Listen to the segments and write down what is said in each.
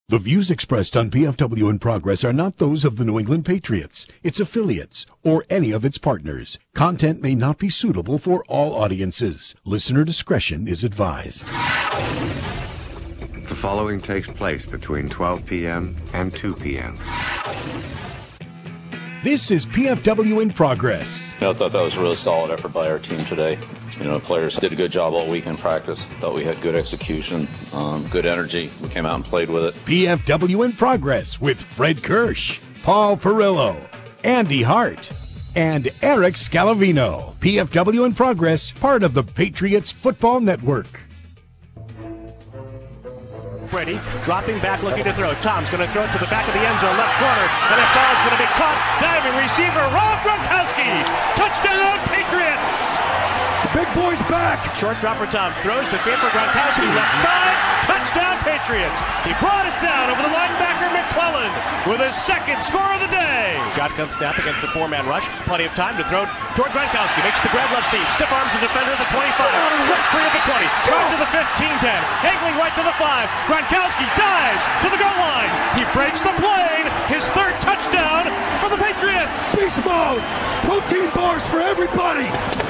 The views expressed on PFW in Progress are not those of the New England Patriots, its affiliates, or any of its partners. Content may not be suitable for all audiences. Listener discretion is advised. The following takes place between 12 p.m. and 2 p.m. This is PFW in Progress. I thought that was a really solid effort by our team today. Players did a good job all week in practice. Thought we had good execution, good energy. We came out and played with it. PFW in Progress with Fred Kirsch, Paul Perillo, Andy Hart, and Eric Scalavino. PFW in Progress, part of the Patriots Football Network. Brady dropping back, looking to throw. Tom's going to throw it to the back of the end zone, left corner, and that ball is going to be caught. Diving receiver, Rob Gronkowski. Touchdown, Patriots! The big boy's back. Short dropper, Tom throws the game for Gronkowski, left side. Touchdown, Patriots! He brought it down over the linebacker McClellan with his second score of the day. Shotgun snap against the four-man rush. Plenty of time to throw toward Gronkowski. Makes the grab left seam. Stiff arms the defender at the 25. Slip free at the 20. Drive to the 15-10. Angling right to the 5. Gronkowski dives to the goal line. He breaks the plane. His third touchdown for the Patriots. Beast mode. Protein bars for everybody.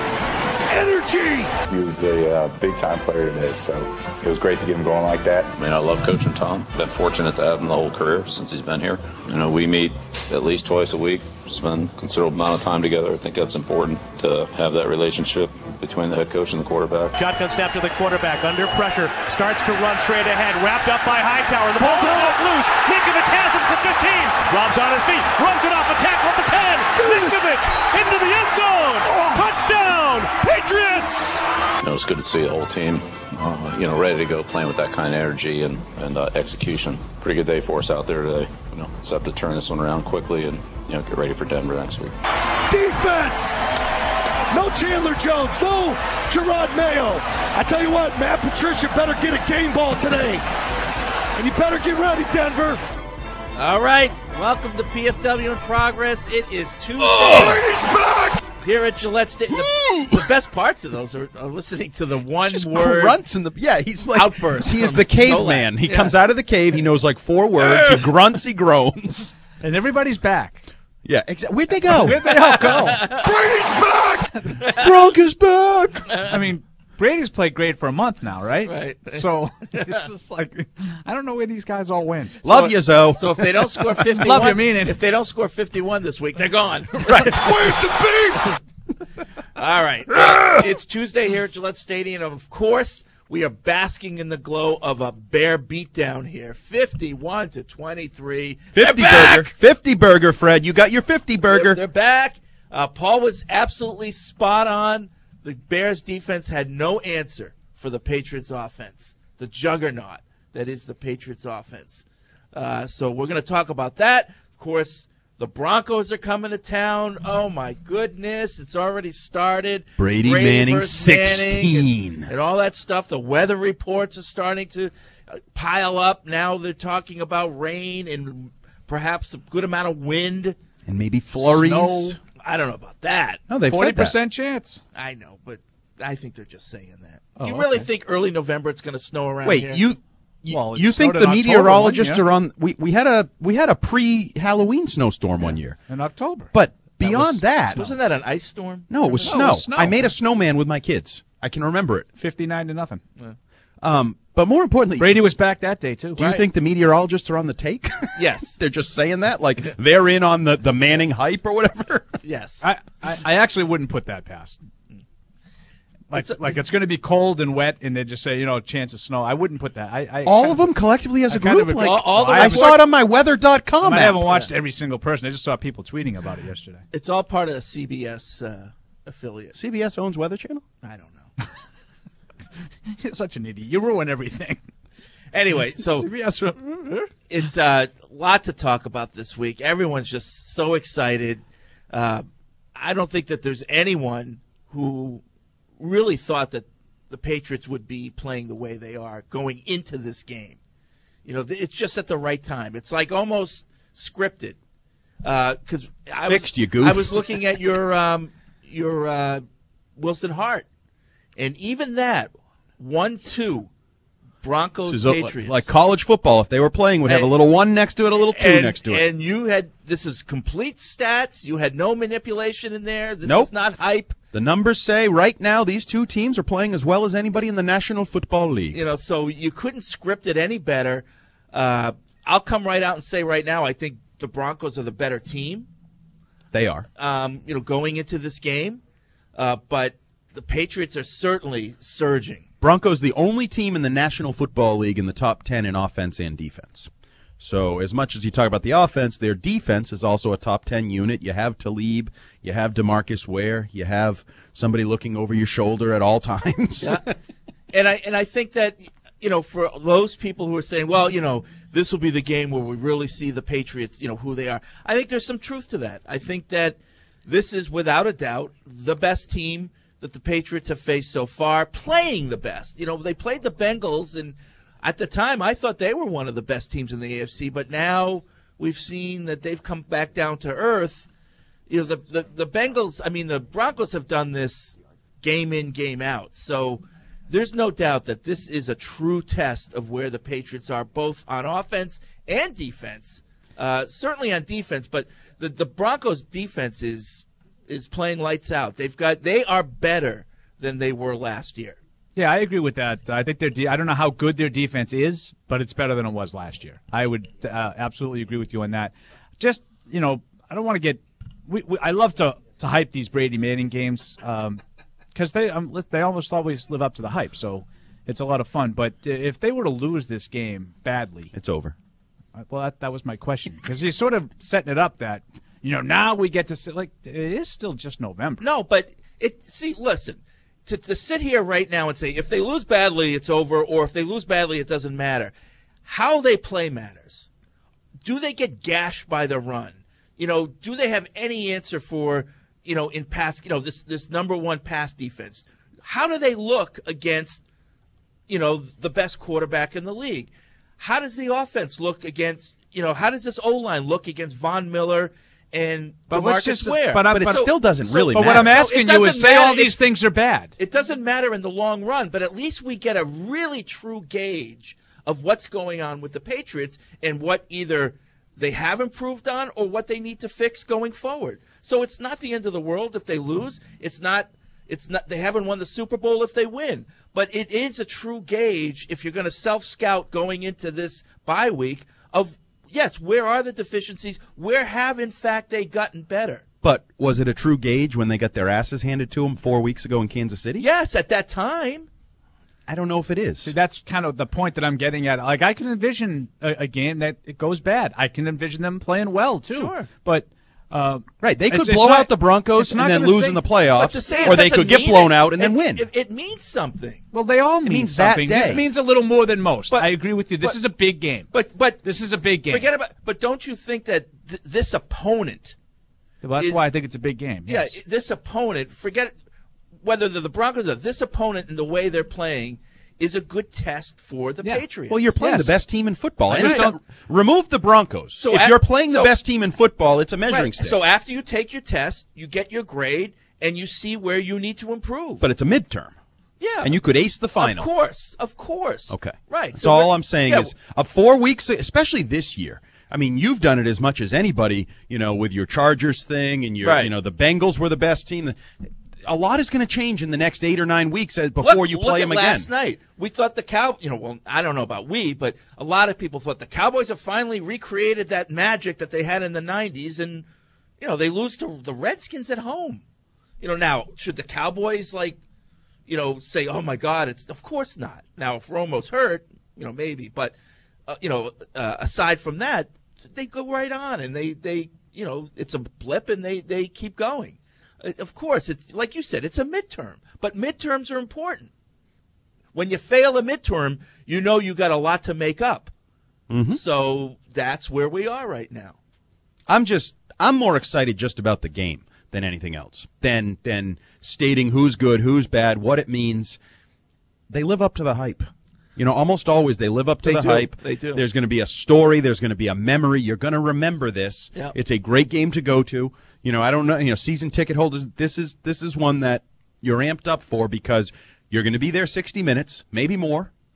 Energy. He was a big-time player today, so it was great to get him going like that. I love coaching Tom. Been fortunate to have him the whole career since he's been here. We meet at least twice a week, spend a considerable amount of time together. I think that's important to have that relationship between the head coach and the quarterback. Shotgun snap to the quarterback, under pressure, starts to run straight ahead, wrapped up by Hightower. The ball's out loose. Ninkovich has it at the 15. Rob's on his feet, runs it off a tackle at the 10. Ninkovich into the end zone. Touchdown, Patriots! It's good to see the whole team, ready to go, playing with that kind of energy and execution. Pretty good day for us out there today. Just have to turn this one around quickly and get ready for Denver next week. Defense! No Chandler Jones, no Gerard Mayo. I tell you what, Matt Patricia better get a game ball today. And you better get ready, Denver. All right, welcome to PFW in Progress. It is Tuesday. Brady's back! Here at Gillette Stadium. The best parts of those are listening to the one-word grunts in the he's like outburst. He is the caveman. He comes out of the cave. He knows like 4 words. He grunts. He groans. And everybody's back. Yeah, where'd they go? Where'd they all go? Brady's back! Gronk is back! I mean, Brady's played great for a month now, right? Right. So it's just like, I don't know where these guys all went. Love you, Zoe. So if they don't score 51, Love you, meaning. If they don't score 51 this week, they're gone. Right. Where's the beef? All right. It's Tuesday here at Gillette Stadium. Of course, we are basking in the glow of a Bear beatdown here. 51-23. 50 burger. 50 burger, Fred. You got your 50 burger. They're back. Paul was absolutely spot on. The Bears defense had no answer for the Patriots offense, the juggernaut that is the Patriots offense. So we're going to talk about that. Of course, the Broncos are coming to town. Oh, my goodness. It's already started. Brady Manning, 16. And all that stuff. The weather reports are starting to pile up. Now they're talking about rain and perhaps a good amount of wind. And maybe flurries. Snow. I don't know about that. No, they've 40% said that. chance. I know, but I think they're just saying that. Oh, Do you really okay. think early November it's going to snow around Wait, here? Well, you it think snowed the in October meteorologists one year. are on? We had a pre-Halloween snowstorm one year, In October. but beyond that, Wasn't that an ice storm? no, it was No, snow. it was snow. I made a snowman with my kids. I can remember it. 59-0. But more importantly, Brady was back that day, too. do you think the meteorologists are on the take? Yes. They're just saying that, like they're in on the Manning hype or whatever. Yes. I actually wouldn't put that past. Like it's going to be cold and wet, and they just say, chance of snow. I wouldn't put that. All of them collectively as a I kind group. of Like, agree. All the I saw it on my weather.com I app. haven't watched every single person. I just saw people tweeting about it yesterday. It's all part of a CBS affiliate. CBS owns Weather Channel. I don't know. You're such an idiot. You ruin everything. Anyway, so CBS. it's a lot to talk about this week. Everyone's just so excited. I don't think that there's anyone who really thought that the Patriots would be playing the way they are going into this game. It's just at the right time. It's like almost scripted. Because You goof. I was looking at your Wilson Hart, and even that 1-2 Broncos, This is Patriots. like college football. If they were playing, would have a little 1 next to it, a little 2 next to it. And you had, this is complete stats. You had no manipulation in there. This Nope. is not hype. The numbers say right now these two teams are playing as well as anybody in the National Football League. You know, so you couldn't script it any better. I'll come right out and say right now, I think the Broncos are the better team. They are. Going into this game. But the Patriots are certainly surging. Broncos the only team in the National Football League in the top 10 in offense and defense. So as much as you talk about the offense, their defense is also a top 10 unit. You have Talib, you have DeMarcus Ware, you have somebody looking over your shoulder at all times. Yeah. And I think that, for those people who are saying, well, this will be the game where we really see the Patriots, who they are. I think there's some truth to that. I think that this is without a doubt the best team that the Patriots have faced so far, playing the best. They played the Bengals, and at the time I thought they were one of the best teams in the AFC, but now we've seen that they've come back down to earth. The Bengals, the Broncos have done this game in, game out. So there's no doubt that this is a true test of where the Patriots are, both on offense and defense. Certainly on defense, but the Broncos' defense is playing lights out. They are better than they were last year. Yeah, I agree with that. I think I don't know how good their defense is, but it's better than it was last year. I would absolutely agree with you on that. Just, I don't want to get I love to hype these Brady Manning games because they almost always live up to the hype, so it's a lot of fun. But if they were to lose this game badly, it's over. Well, that was my question, because he's sort of setting it up that, now we get to sit, it is still just November. No, but listen, to sit here right now and say if they lose badly, it's over, or if they lose badly, it doesn't matter. How they play matters. Do they get gashed by the run? Do they have any answer for, in pass, this number one pass defense? How do they look against, the best quarterback in the league? How does the offense look against, how does this O-line look against Von Miller and DeMarcus Ware? But it still doesn't really matter. But what I'm asking you is say all these things are bad. It doesn't matter in the long run, but at least we get a really true gauge of what's going on with the Patriots and what either they have improved on or what they need to fix going forward. So it's not the end of the world if they lose. It's not they haven't won the Super Bowl if they win. But it is a true gauge if you're going to self-scout going into this bye week of, yes, where are the deficiencies? Where have, in fact, they gotten better? But was it a true gauge when they got their asses handed to them 4 weeks ago in Kansas City? Yes, at that time. I don't know if it is. See, that's kind of the point that I'm getting at. I can envision a game that it goes bad. I can envision them playing well, too. Sure. But right, they could blow out the Broncos and then lose in the playoffs, or they could get blown out and then win. It means something. Well, they all mean something. This means a little more than most. But, I agree with you. This is a big game. But this is a big game. Forget about. But don't you think that this opponent? Well, that's why I think it's a big game. Yes. Yeah, this opponent. Forget whether they're the Broncos or this opponent and the way they're playing is a good test for the Patriots. Well, you're playing the best team in football. Remove the Broncos. So if you're playing the best team in football, it's a measuring stick. So after you take your test, you get your grade, and you see where you need to improve. But it's a midterm. Yeah. And you could ace the final. Of course. Okay. Right. So all I'm saying is 4 weeks, especially this year. I mean, you've done it as much as anybody, with your Chargers thing and your, the Bengals were the best team. A lot is going to change in the next 8 or 9 weeks before you play them again. Last night, we thought the well, I don't know about we, but a lot of people thought the Cowboys have finally recreated that magic that they had in the 90s, and, they lose to the Redskins at home. Now, should the Cowboys, say, oh, my God, of course not. Now, if Romo's hurt, maybe. But, aside from that, they go right on, and they it's a blip, and they keep going. Of course, it's like you said, it's a midterm, but midterms are important. When you fail a midterm, you got a lot to make up. Mm-hmm. So that's where we are right now. I'm more excited just about the game than anything else, than stating who's good, who's bad, what it means. They live up to the hype. Almost always they live up to the hype. They do. There's going to be a story. There's going to be a memory. You're going to remember this. Yep. It's a great game to go to. I don't know, season ticket holders, this is one that you're amped up for because you're going to be there 60 minutes, maybe more.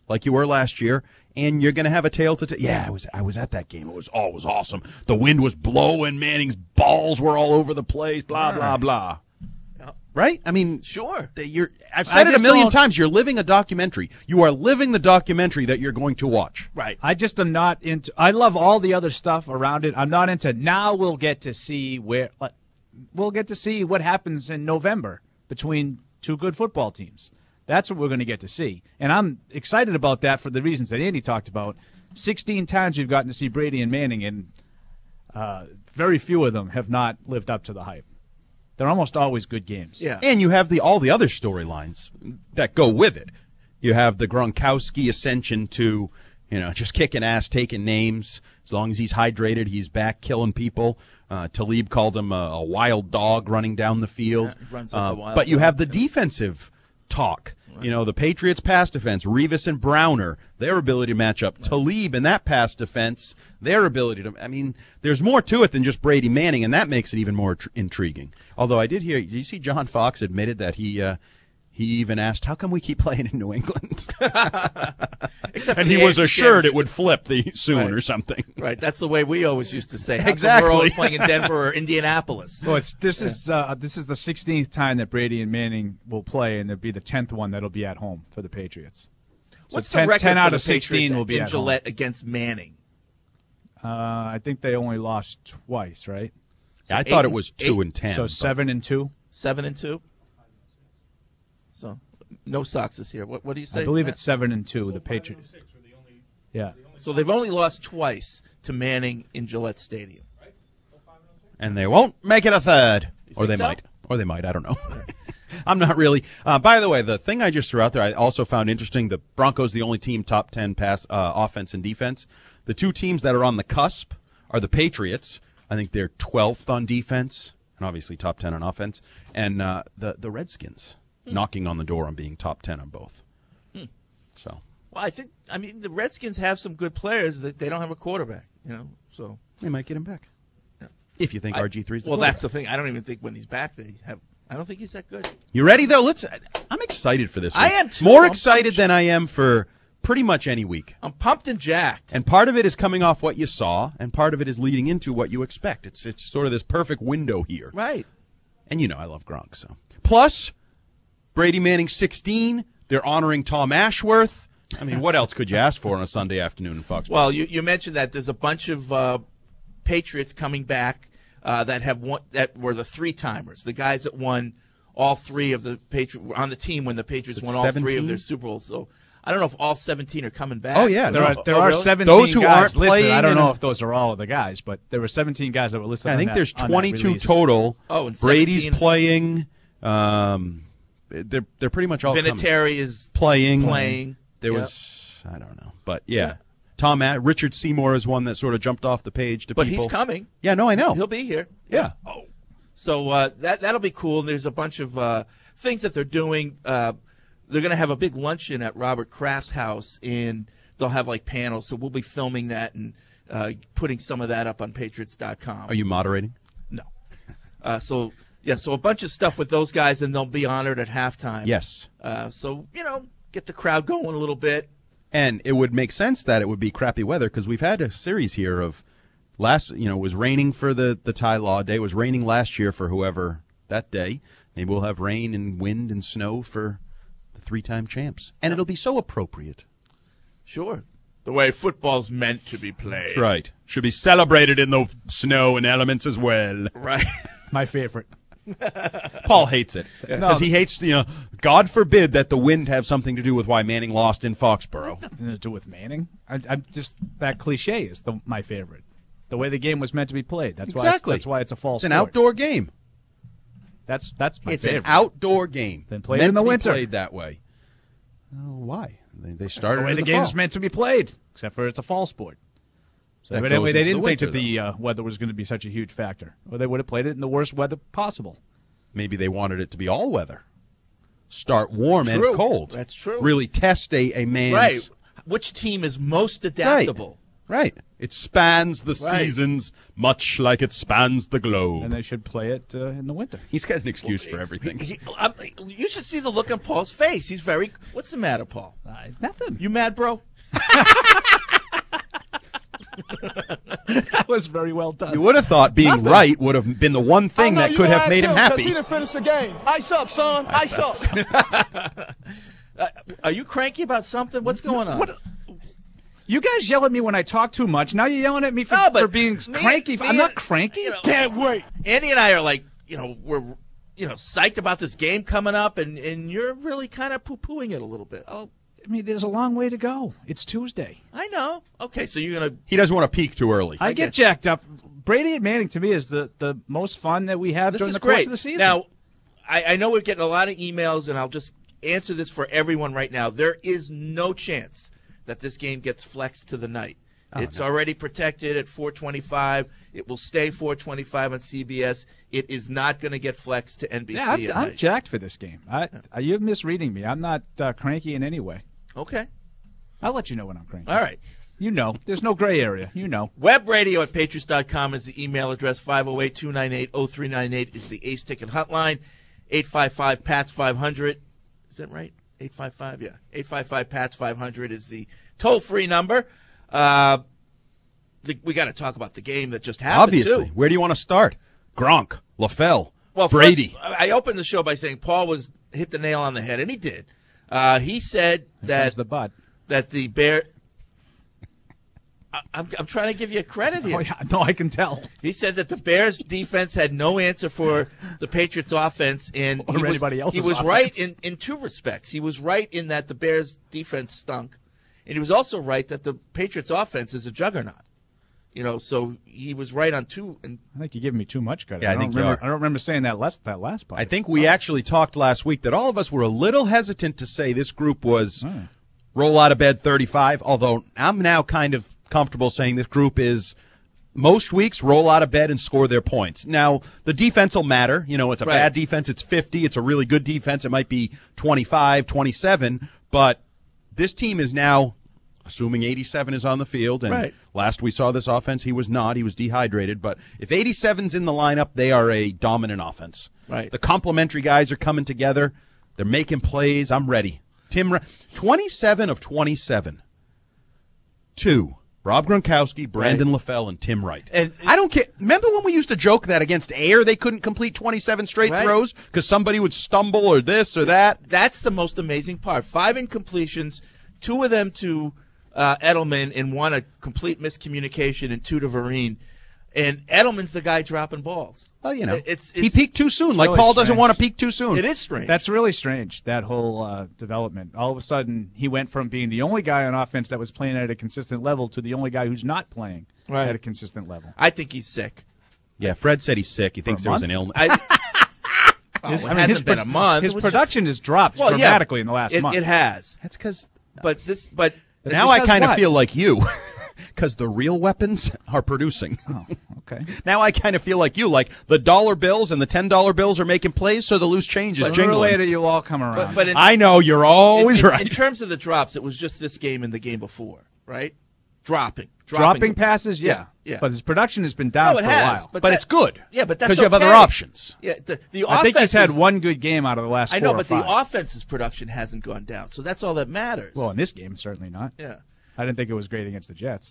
like you were last year, and you're going to have a tail to yeah, I was at that game. It was awesome. The wind was blowing. Manning's balls were all over the place. Blah blah blah. Right? I mean, sure. I've said it a million times. You're living a documentary. You are living the documentary that you're going to watch. Right. I just am not into. I love all the other stuff around it. I'm not into. Now we'll get to see what happens in November between two good football teams. That's what we're going to get to see, and I'm excited about that for the reasons that Andy talked about. 16 times we've gotten to see Brady and Manning, and very few of them have not lived up to the hype. They're almost always good games. Yeah. And you have all the other storylines that go with it. You have the Gronkowski ascension to, just kicking ass, taking names. As long as he's hydrated, he's back killing people. Talib called him a wild dog running down the field. Yeah, runs like a wild but you dog. have the defensive talk. Right. The Patriots' pass defense, Revis and Browner, their ability to match up. Right. Talib in that pass defense, their ability to. I mean, there's more to it than just Brady Manning, and that makes it even more intriguing. Although I did you see John Fox admitted that he even asked, how come we keep playing in New England? And he was assured it would flip soon right. or something. Right. That's the way we always used to say. How exactly. come we're always playing in Denver or Indianapolis. Well, this is the 16th time that Brady and Manning will play, and there'll be the 10th one that'll be at home for the Patriots. So What's the record 10 out for of the 16 will be in at Gillette home. against Manning? I think they only lost twice, right? I thought it was 2-10. So 7-2. 7-2. So no Soxes here. What do you say? I believe Matt? it's 7-2. The Patriots. Yeah. So they've only lost twice to Manning in Gillette Stadium. And they won't make it a third. Or they so? might. Or they might. I don't know. I'm not really. By the way, the thing I just threw out there, I also found interesting. The Broncos, the only team top 10 pass offense and defense. The two teams that are on the cusp are the Patriots. I think they're 12th on defense, and obviously top 10 on offense. And the Redskins knocking on the door on being top 10 on both. So. Well, I mean, the Redskins have some good players. That they don't have a quarterback, so they might get him back. Yeah. If you think RG3's the well, that's the thing. I don't even think when he's back I don't think he's that good. You ready though? I'm excited for this week. I am too. More excited than I am for pretty much any week. I'm pumped and jacked. And part of it is coming off what you saw, and part of it is leading into what you expect. It's sort of this perfect window here. Right. And I love Gronk, so. Plus, Brady Manning 16. They're honoring Tom Ashworth. I mean, what else could you ask for on a Sunday afternoon in Foxborough? Well, you mentioned that there's a bunch of Patriots coming back that were the three-timers, the guys that won all three of the Patriots on the team when the Patriots won all 17? three of their Super Bowls. So I don't know if all 17 are coming back. Oh yeah, there are really? 17 those who guys aren't listed. playing. I don't know if those are all of the guys, but there were 17 guys that were listed. I think there's 22 release. total. Oh, and Brady's 17. playing. They're pretty much all Vinatieri is playing. There Yep. was I don't know, but yeah. Richard Seymour is one that sort of jumped off the page to But people. he's coming. Yeah, no, I know. He'll be here. Yeah. So that'll be cool. And there's a bunch of things that they're doing. They're going to have a big luncheon at Robert Kraft's house, and they'll have like panels. So we'll be filming that and putting some of that up on Patriots.com. Are you moderating? No. So a bunch of stuff with those guys, and they'll be honored at halftime. Yes. So get the crowd going a little bit. And it would make sense that it would be crappy weather because we've had a series here of it was raining for the Ty Law Day. It was raining last year for whoever that day. Maybe we'll have rain and wind and snow for the three-time champs. And it'll be so appropriate. Sure. The way football's meant to be played. That's right. Should be celebrated in the snow and elements as well. Right. My favorite. Paul hates it because he hates, God forbid that the wind have something to do with why Manning lost in Foxborough. Nothing to do with Manning. I'm just that cliche is my favorite. The way the game was meant to be played. That's why it's a false. It's an outdoor game. That's my favorite. It's an outdoor game. Then played in the winter. Played that way. Why? They started That's the way in the the game fall. is meant to be played, except for it's a fall sport. So That evidently goes they into didn't the think winter, that the weather was going to be such a huge factor, or they would have played it in the worst weather possible. Maybe they wanted it to be all weather. Start warm True. and cold. That's true. Really test a man's... Right. Which team is most adaptable? Right. It spans the seasons, much like it spans the globe. And they should play it in the winter. He's got an excuse for everything. You should see the look on Paul's face. He's very. What's the matter, Paul? Nothing. You mad, bro? That was very well done. You would have thought being right would have been the one thing that could have made him happy. He didn't finish the game. Ice up, son. Ice up. Are you cranky about something? What's going on? You guys yell at me when I talk too much. Now you're yelling at me for being cranky. I'm not cranky. Can't wait. Andy and I are like, we're psyched about this game coming up, and you're really kind of poo-pooing it a little bit. Oh, I mean, there's a long way to go. It's Tuesday. I know. Okay, so you're gonna. He doesn't want to peak too early. I get jacked up. Brady and Manning to me is the most fun that we have during the course of the season. Now, I know we're getting a lot of emails, and I'll just answer this for everyone right now. There is no chance that this game gets flexed to the night. It's already protected at 4:25. It will stay 4:25 on CBS. It is not going to get flexed to NBC. Yeah, I'm jacked for this game. You're misreading me. I'm not cranky in any way. Okay. I'll let you know when I'm cranky. All right. You know. There's no gray area. You know. Webradio@patriots.com is the email address. 508-298-0398 is the Ace Ticket hotline. 855-PATS-500. Is that right? 855, yeah. 855-PATS-500 is the toll-free number. We got to talk about the game that just happened, Obviously. too. Where do you want to start? Gronk, LaFell, Well, Brady. First, I opened the show by saying Paul hit the nail on the head, and he did. He said that the Bear. I'm trying to give you credit here. Oh, yeah. No, I can tell. He said that the Bears' defense had no answer for the Patriots' offense, and anybody else's he was offense. right in two respects. He was right in that the Bears' defense stunk, and he was also right that the Patriots' offense is a juggernaut. So he was right on two. And I think you're giving me too much credit. Yeah, I think you are. I don't remember saying that last part. I think we actually talked last week that all of us were a little hesitant to say this group was roll out of bed 35, although I'm now kind of comfortable saying this group is most weeks roll out of bed and score their points. Now, the defense will matter. It's a bad defense. It's 50. It's a really good defense. It might be 25, 27. But this team is now, assuming 87 is on the field, and last we saw this offense, he was not. He was dehydrated. But if 87's in the lineup, they are a dominant offense. Right. The complementary guys are coming together. They're making plays. I'm ready. 27 of 27. 2. Rob Gronkowski, Brandon LaFell, and Tim Wright. And I don't care. Remember when we used to joke that against Air they couldn't complete 27 straight throws because somebody would stumble or this or that? That's the most amazing part. 5 incompletions, 2 of them to Edelman, and 1 a complete miscommunication, and 2 to Vereen. And Edelman's the guy dropping balls. Well, it's he peaked too soon. Like really Paul doesn't strange. want to peak too soon. It is strange. That's really strange, that whole development. All of a sudden, he went from being the only guy on offense that was playing at a consistent level to the only guy who's not playing at a consistent level. I think he's sick. Yeah, Fred said he's sick. He thinks there was an illness. It hasn't been a month. His production has dropped dramatically in the last month. It has. That's because. But Now I kind of feel like you, because the real weapons are producing. Oh, okay. Now I kind of feel like you, like the dollar bills and the $10 bills are making plays, so the loose change is Sooner or jingling. later, you'll all come around. But I know you're always right. In terms of the drops, it was just this game and the game before, right? Dropping passes, yeah. But his production has been down No, it for has, a while. but it's good. Yeah, but that's because you have okay. other options. Yeah, the I think he's had offense's- one good game out of the last 4 I know, or but 5. the offense's production hasn't gone down, so that's all that matters. Well, in this game, certainly not. Yeah. I didn't think it was great against the Jets.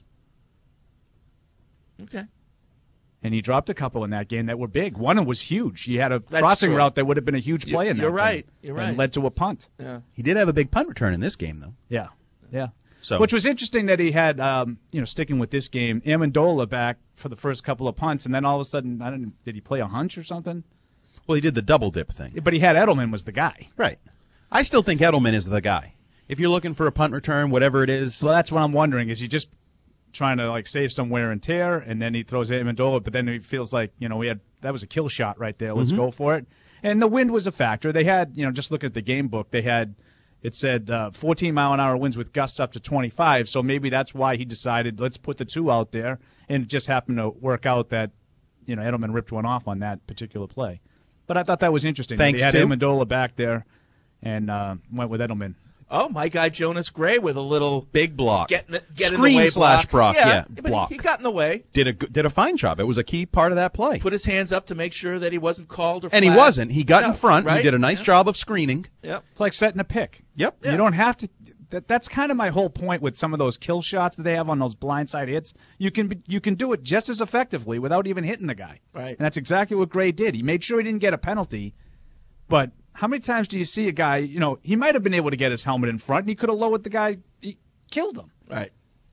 Okay. And he dropped a couple in that game that were big. One was huge. He had a crossing true. route that would have been a huge play in that You're game. right. You're right. And led to a punt. Yeah. He did have a big punt return in this game, though. Yeah. So, Which was interesting that he had, sticking with this game, Amendola back for the first couple of punts, and then all of a sudden, did he play a hunch or something? well, he did the double dip thing. But he had Edelman was the guy. Right. I still think Edelman is the guy. If you're looking for a punt return, whatever it is. Well, that's what I'm wondering. Is he just trying to save some wear and tear, and then he throws Amendola, but then he feels like that was a kill shot right there. Let's go for it. And the wind was a factor. They had just looking at the game book, it said 14-mile-an-hour winds with gusts up to 25. So maybe that's why he decided let's put the 2 out there, and it just happened to work out that Edelman ripped one off on that particular play. But I thought that was interesting. Thanks they had to Amendola back there, and went with Edelman. Oh, my guy Jonas Gray with a little big block. Get in Screen the way slash block, yeah. but block. he got in the way. Did a fine job. It was a key part of that play. Put his hands up to make sure that he wasn't called or And he flagged. wasn't. He got in front. Right? He did a nice job of screening. Yep. It's like setting a pick. Yep. You don't have to. That's kind of my whole point with some of those kill shots that they have on those blindside hits. You can do it just as effectively without even hitting the guy. Right. And that's exactly what Gray did. He made sure he didn't get a penalty. But how many times do you see a guy, he might have been able to get his helmet in front, and he could have lowered the guy, he killed him. Right.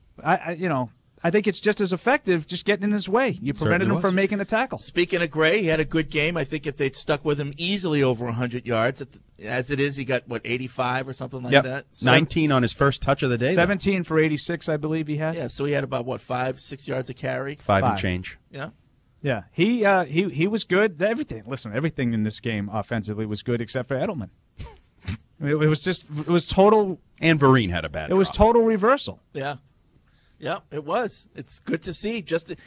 I think it's just as effective just getting in his way. You prevented him from making a tackle. Speaking of Gray, he had a good game. I think if they'd stuck with him easily over 100 yards, as it is, he got, 85 or something like that? 19 on his first touch of the day. 17 for 86, I believe he had. Yeah, so he had about, 5-6 yards a carry? 5 and change. Yeah. Yeah, he was good. Everything in this game offensively was good except for Edelman. it was total. And Vereen had a bad It was total reversal. Yeah. Yeah, it was. It's good to see.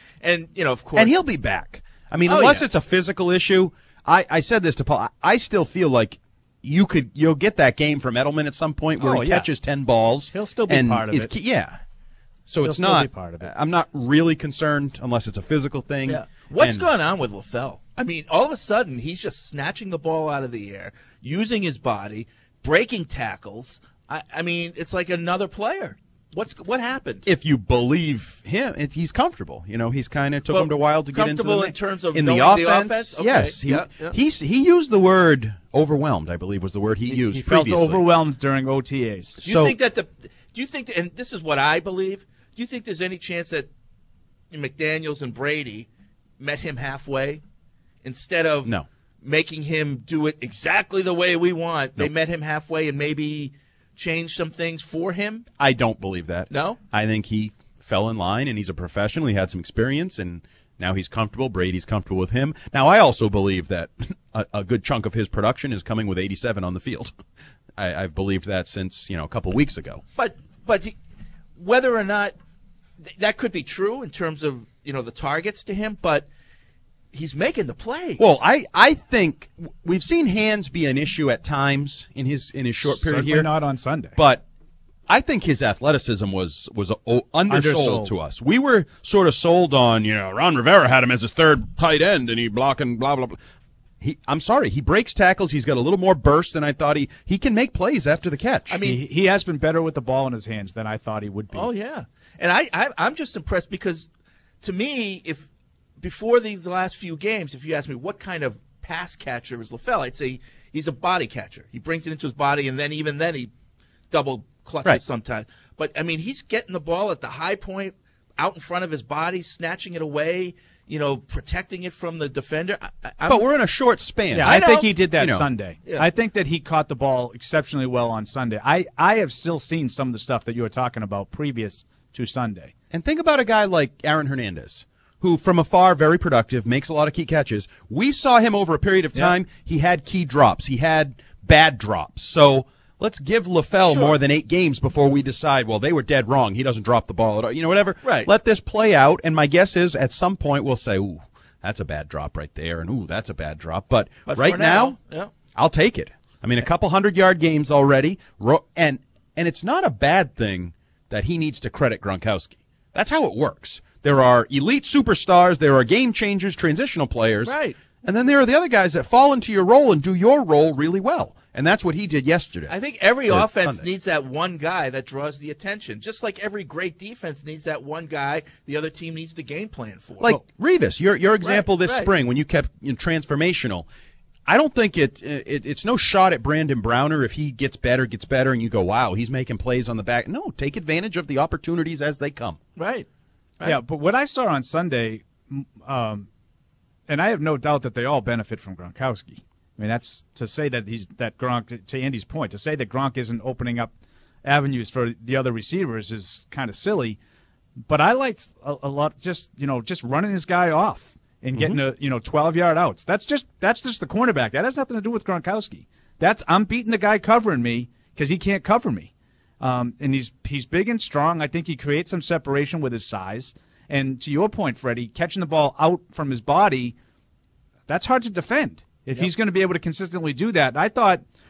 Of course. And he'll be back. I mean, unless it's a physical issue. I said this to Paul. I still feel like you'll get that game from Edelman at some point where he catches 10 balls. He'll still be part of it. Yeah. So He'll it's still not. be part of it. I'm not really concerned unless it's a physical thing. Yeah. What's going on with LaFell? I mean, all of a sudden he's just snatching the ball out of the air, using his body, breaking tackles. I mean, it's like another player. What happened? If you believe him, he's comfortable. He's kind of took him a while to get into the comfortable in terms of in knowing the offense. Okay. Yes, he used the word overwhelmed. I believe was the word he used. He felt previously. overwhelmed during OTAs. Do you think that, and this is what I believe, do you think there's any chance that McDaniels and Brady met him halfway instead of making him do it exactly the way we want? They met him halfway and maybe change some things for him? I don't believe that. No? I think he fell in line, and he's a professional. He had some experience, and now he's comfortable. Brady's comfortable with him. Now, I also believe that a good chunk of his production is coming with 87 on the field. I've believed that since, a couple weeks ago. But whether or not that could be true in terms of, the targets to him, but he's making the plays. Well, I think we've seen hands be an issue at times in his short period Certainly here. Not on Sunday. But I think his athleticism was undersold to us. We were sort of sold on, Ron Rivera had him as his third tight end and he blocking blah blah blah. I'm sorry, he breaks tackles. He's got a little more burst than I thought. He can make plays after the catch. I mean, he has been better with the ball in his hands than I thought he would be. Oh yeah, and I'm just impressed because to me, if before these last few games, if you ask me what kind of pass catcher is LaFell, I'd say he's a body catcher. He brings it into his body, and then he double clutches sometimes. But, I mean, he's getting the ball at the high point, out in front of his body, snatching it away, protecting it from the defender. But we're in a short span. Yeah, I think he did that Sunday. Yeah. I think that he caught the ball exceptionally well on Sunday. I have still seen some of the stuff that you were talking about previous to Sunday. And think about a guy like Aaron Hernandez, who from afar, very productive, makes a lot of key catches. We saw him over a period of time. He had key drops. He had bad drops. So let's give LaFell more than 8 games before we decide, well, they were dead wrong. He doesn't drop the ball at all. Whatever. Right. Let this play out. And my guess is at some point we'll say, ooh, that's a bad drop right there. And ooh, that's a bad drop. But right now, I'll take it. I mean, a couple 100-yard games already. And it's not a bad thing that he needs to credit Gronkowski. That's how it works. There are elite superstars, there are game changers, transitional players. Right. And then there are the other guys that fall into your role and do your role really well. And that's what he did yesterday. I think every offense needs that one guy that draws the attention. Just like every great defense needs that one guy the other team needs the game plan for. Like Revis, your example this spring when you kept transformational. I don't think it's no shot at Brandon Browner if he gets better, and you go, wow, he's making plays on the back. No, take advantage of the opportunities as they come. Right. Yeah, but what I saw on Sunday, and I have no doubt that they all benefit from Gronkowski. I mean, that's to say that Gronk, to Andy's point, to say that Gronk isn't opening up avenues for the other receivers is kind of silly. But I liked a lot just running this guy off and getting 12-yard outs. That's just the cornerback. That has nothing to do with Gronkowski. I'm beating the guy covering me because he can't cover me. And he's big and strong. I think he creates some separation with his size. And to your point, Freddie, catching the ball out from his body, that's hard to defend if he's going to be able to consistently do that. I thought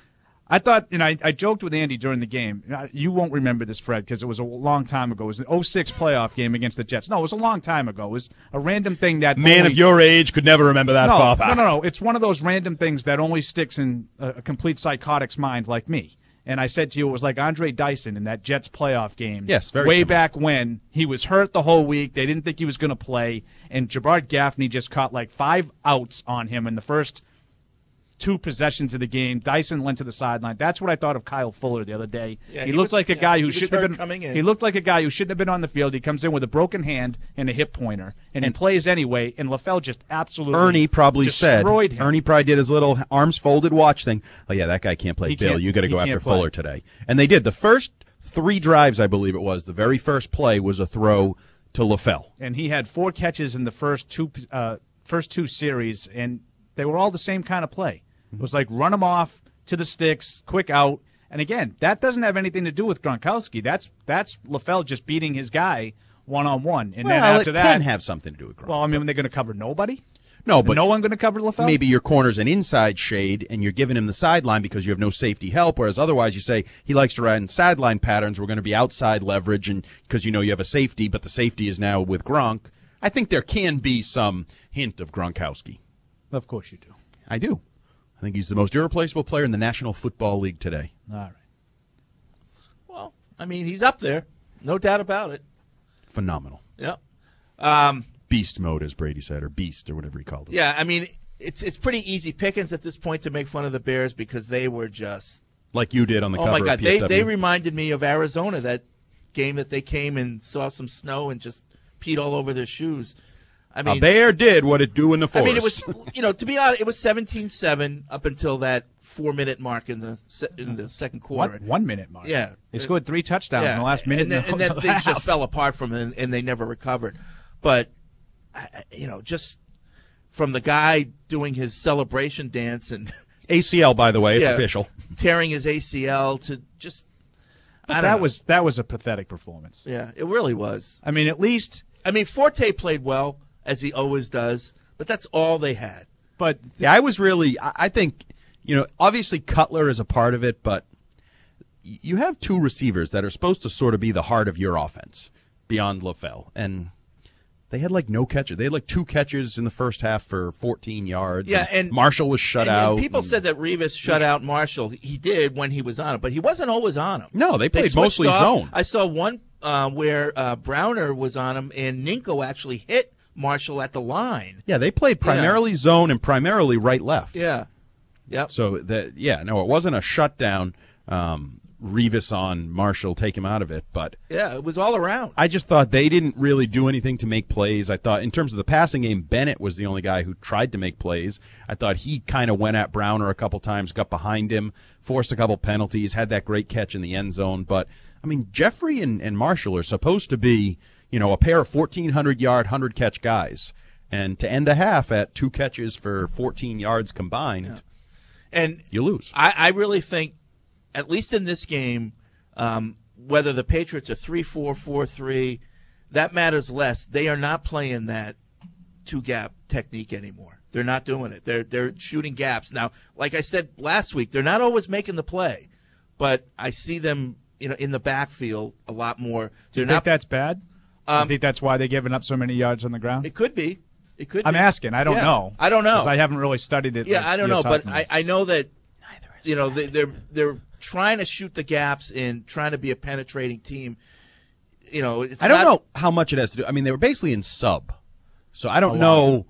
I thought, and I joked with Andy during the game. You won't remember this, Fred, because it was a long time ago. It was an 06 playoff game against the Jets. No, it was a long time ago. It was a random thing that Man of your age could never remember that far back. No. It's one of those random things that only sticks in a complete psychotic's mind like me. And I said to you, it was like Andre Dyson in that Jets playoff game. Yes, very way similar. back when he was hurt the whole week. They didn't think he was going to play, and Jabbar Gaffney just caught like 5 outs on him in the first 2 possessions of the game. Dyson went to the sideline. That's what I thought of Kyle Fuller the other day. Yeah, he looked like a guy who shouldn't have been coming in. He looked like a guy who shouldn't have been on the field. He comes in with a broken hand and a hip pointer, and he plays anyway. And LaFell just absolutely Ernie probably said. destroyed him. Ernie probably did his little arms folded watch thing. Oh yeah, that guy can't play. He Bill, can't- you got to he go can't after play. Fuller today. And they did. The first 3 drives, I believe it was. The very first play was a throw to LaFell. And he had 4 catches in the first two series, and they were all the same kind of play. It was like run him off to the sticks, quick out. And again, that doesn't have anything to do with Gronkowski. That's LaFell just beating his guy one-on-one. And then after it that, can have something to do with Gronk. well, I mean, they're going to cover nobody? No, but no one going to cover LaFell? maybe your corner's an inside shade and you're giving him the sideline because you have no safety help, whereas otherwise you say he likes to run sideline patterns. We're going to be outside leverage and because you have a safety, but the safety is now with Gronk. I think there can be some hint of Gronkowski. Of course you do. I do. I think he's the most irreplaceable player in the National Football League today. All right. Well, I mean, he's up there. No doubt about it. Phenomenal. Yep. Beast mode, as Brady said, or beast, or whatever he called it. Yeah, I mean, it's pretty easy pickings at this point to make fun of the Bears because they were just Like you did on the oh cover my God, of PFW. they reminded me of Arizona, that game that they came and saw some snow and just peed all over their shoes. I mean, a bear did what it do in the I forest. mean, it was to be honest, it was 17-7 up until that 4-minute mark in the second quarter. 1 minute mark. Yeah. They scored 3 touchdowns in the last minute. and then of the things half. just fell apart from it, and they never recovered. But just from the guy doing his celebration dance and ACL, by the way, it's Yeah. official. tearing his ACL to just I don't know. That was a pathetic performance. Yeah, it really was. I mean, at least Forte played well, as he always does, but that's all they had. but Yeah, I think, obviously Cutler is a part of it, but you have 2 receivers that are supposed to sort of be the heart of your offense beyond LaFell. And they had no catches. They had 2 catches in the first half for 14 yards. Yeah, and Marshall was shut out. And people said that Revis shut out Marshall. He did when he was on him, but he wasn't always on him. No, they played switched mostly off. zone. I saw one where Browner was on him, and Ninko actually hit Marshall at the line. Yeah, they played primarily zone and primarily right-left. Yeah. Yep. So, it wasn't a shutdown. Revis on Marshall, take him out of it, but Yeah, it was all around. I just thought they didn't really do anything to make plays. I thought in terms of the passing game, Bennett was the only guy who tried to make plays. I thought he kind of went at Browner a couple times, got behind him, forced a couple penalties, had that great catch in the end zone. But, I mean, Jeffrey and Marshall are supposed to be, a pair of 1,400-yard, 100-catch guys. And to end a half at 2 catches for 14 yards combined, And you lose. I really think, at least in this game, whether the Patriots are 3-4, 4-3, that matters less. They are not playing that 2-gap technique anymore. They're not doing it. They're shooting gaps. Now, like I said last week, they're not always making the play, but I see them in the backfield a lot more. do you think that's bad? I think that's why they're giving up so many yards on the ground. It could be. It could. I'm be. asking. I don't Yeah. know. I don't know. 'Cause I haven't really studied it. Yeah, like I don't you're know, but talking about. I know that they're trying to shoot the gaps and trying to be a penetrating team. It's I don't not- know how much it has to do. I mean, they were basically in sub. So I don't know.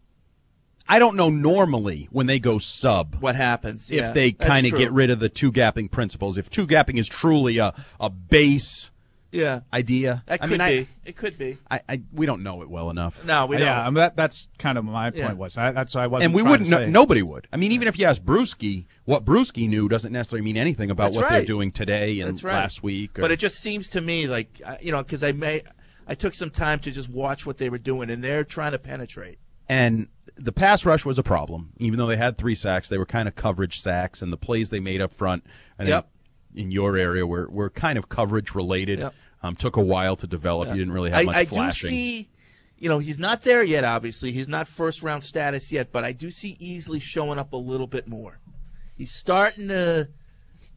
I don't know normally when they go sub what happens if they kind of get rid of the 2-gapping principles. If 2-gapping is truly a base idea. That could be. It could be. We don't know it well enough. No, we don't. Yeah, I mean, that's kind of my point was. That's why I wasn't. And we trying wouldn't to know, say. nobody would. I mean, even if you ask Brewski, what Brewski knew doesn't necessarily mean anything about That's what they're right. doing today and That's right. last week. But it just seems to me like because I took some time to just watch what they were doing, and they're trying to penetrate. And the pass rush was a problem. Even though they had 3 sacks, they were kind of coverage sacks, and the plays they made up front, I think, in your area were kind of coverage related. Yep. Took a while to develop. You didn't really have much I flashing. do see, he's not there yet, obviously. He's not first-round status yet, but I do see Easley showing up a little bit more. He's starting to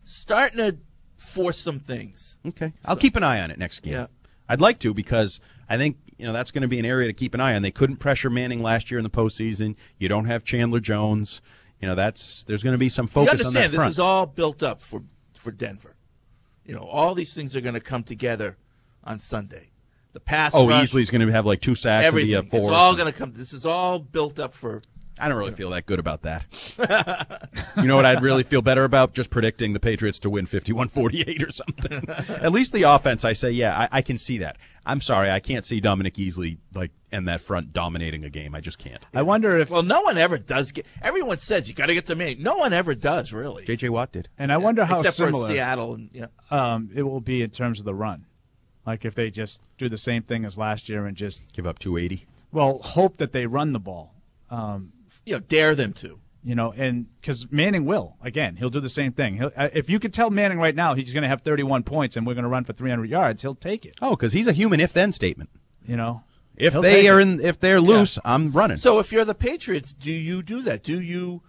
starting to force some things. Okay. I'll keep an eye on it next game. Yeah. I'd like to, because I think that's going to be an area to keep an eye on. They couldn't pressure Manning last year in the postseason. You don't have Chandler Jones. There's going to be some focus on that front. You understand, this is all built up for Denver. All these things are going to come together on Sunday. The pass rush. Easley's going to have like 2 sacks. Everything. And It's all going to come. This is all built up for. I don't really feel that good about that. You know what I'd really feel better about? Just predicting the Patriots to win 51-48 or something. At least the offense, I say, yeah, I can see that. I'm sorry, I can't see Dominic Easley and that front dominating a game. I just can't. I wonder if... Well, no one ever does. Everyone says you got to get to me. No one ever does, really. J.J. Watt did. And I wonder how except similar for Seattle. It will be in terms of the run. Like if they just do the same thing as last year and just... Give up 280. Well, hope that they run the ball. Dare them to. And because Manning will. Again, he'll do the same thing. If you could tell Manning right now he's going to have 31 points and we're going to run for 300 yards, he'll take it. Oh, because he's a human if-then statement. If If they're loose, I'm running. So if you're the Patriots, do you do that? Do you,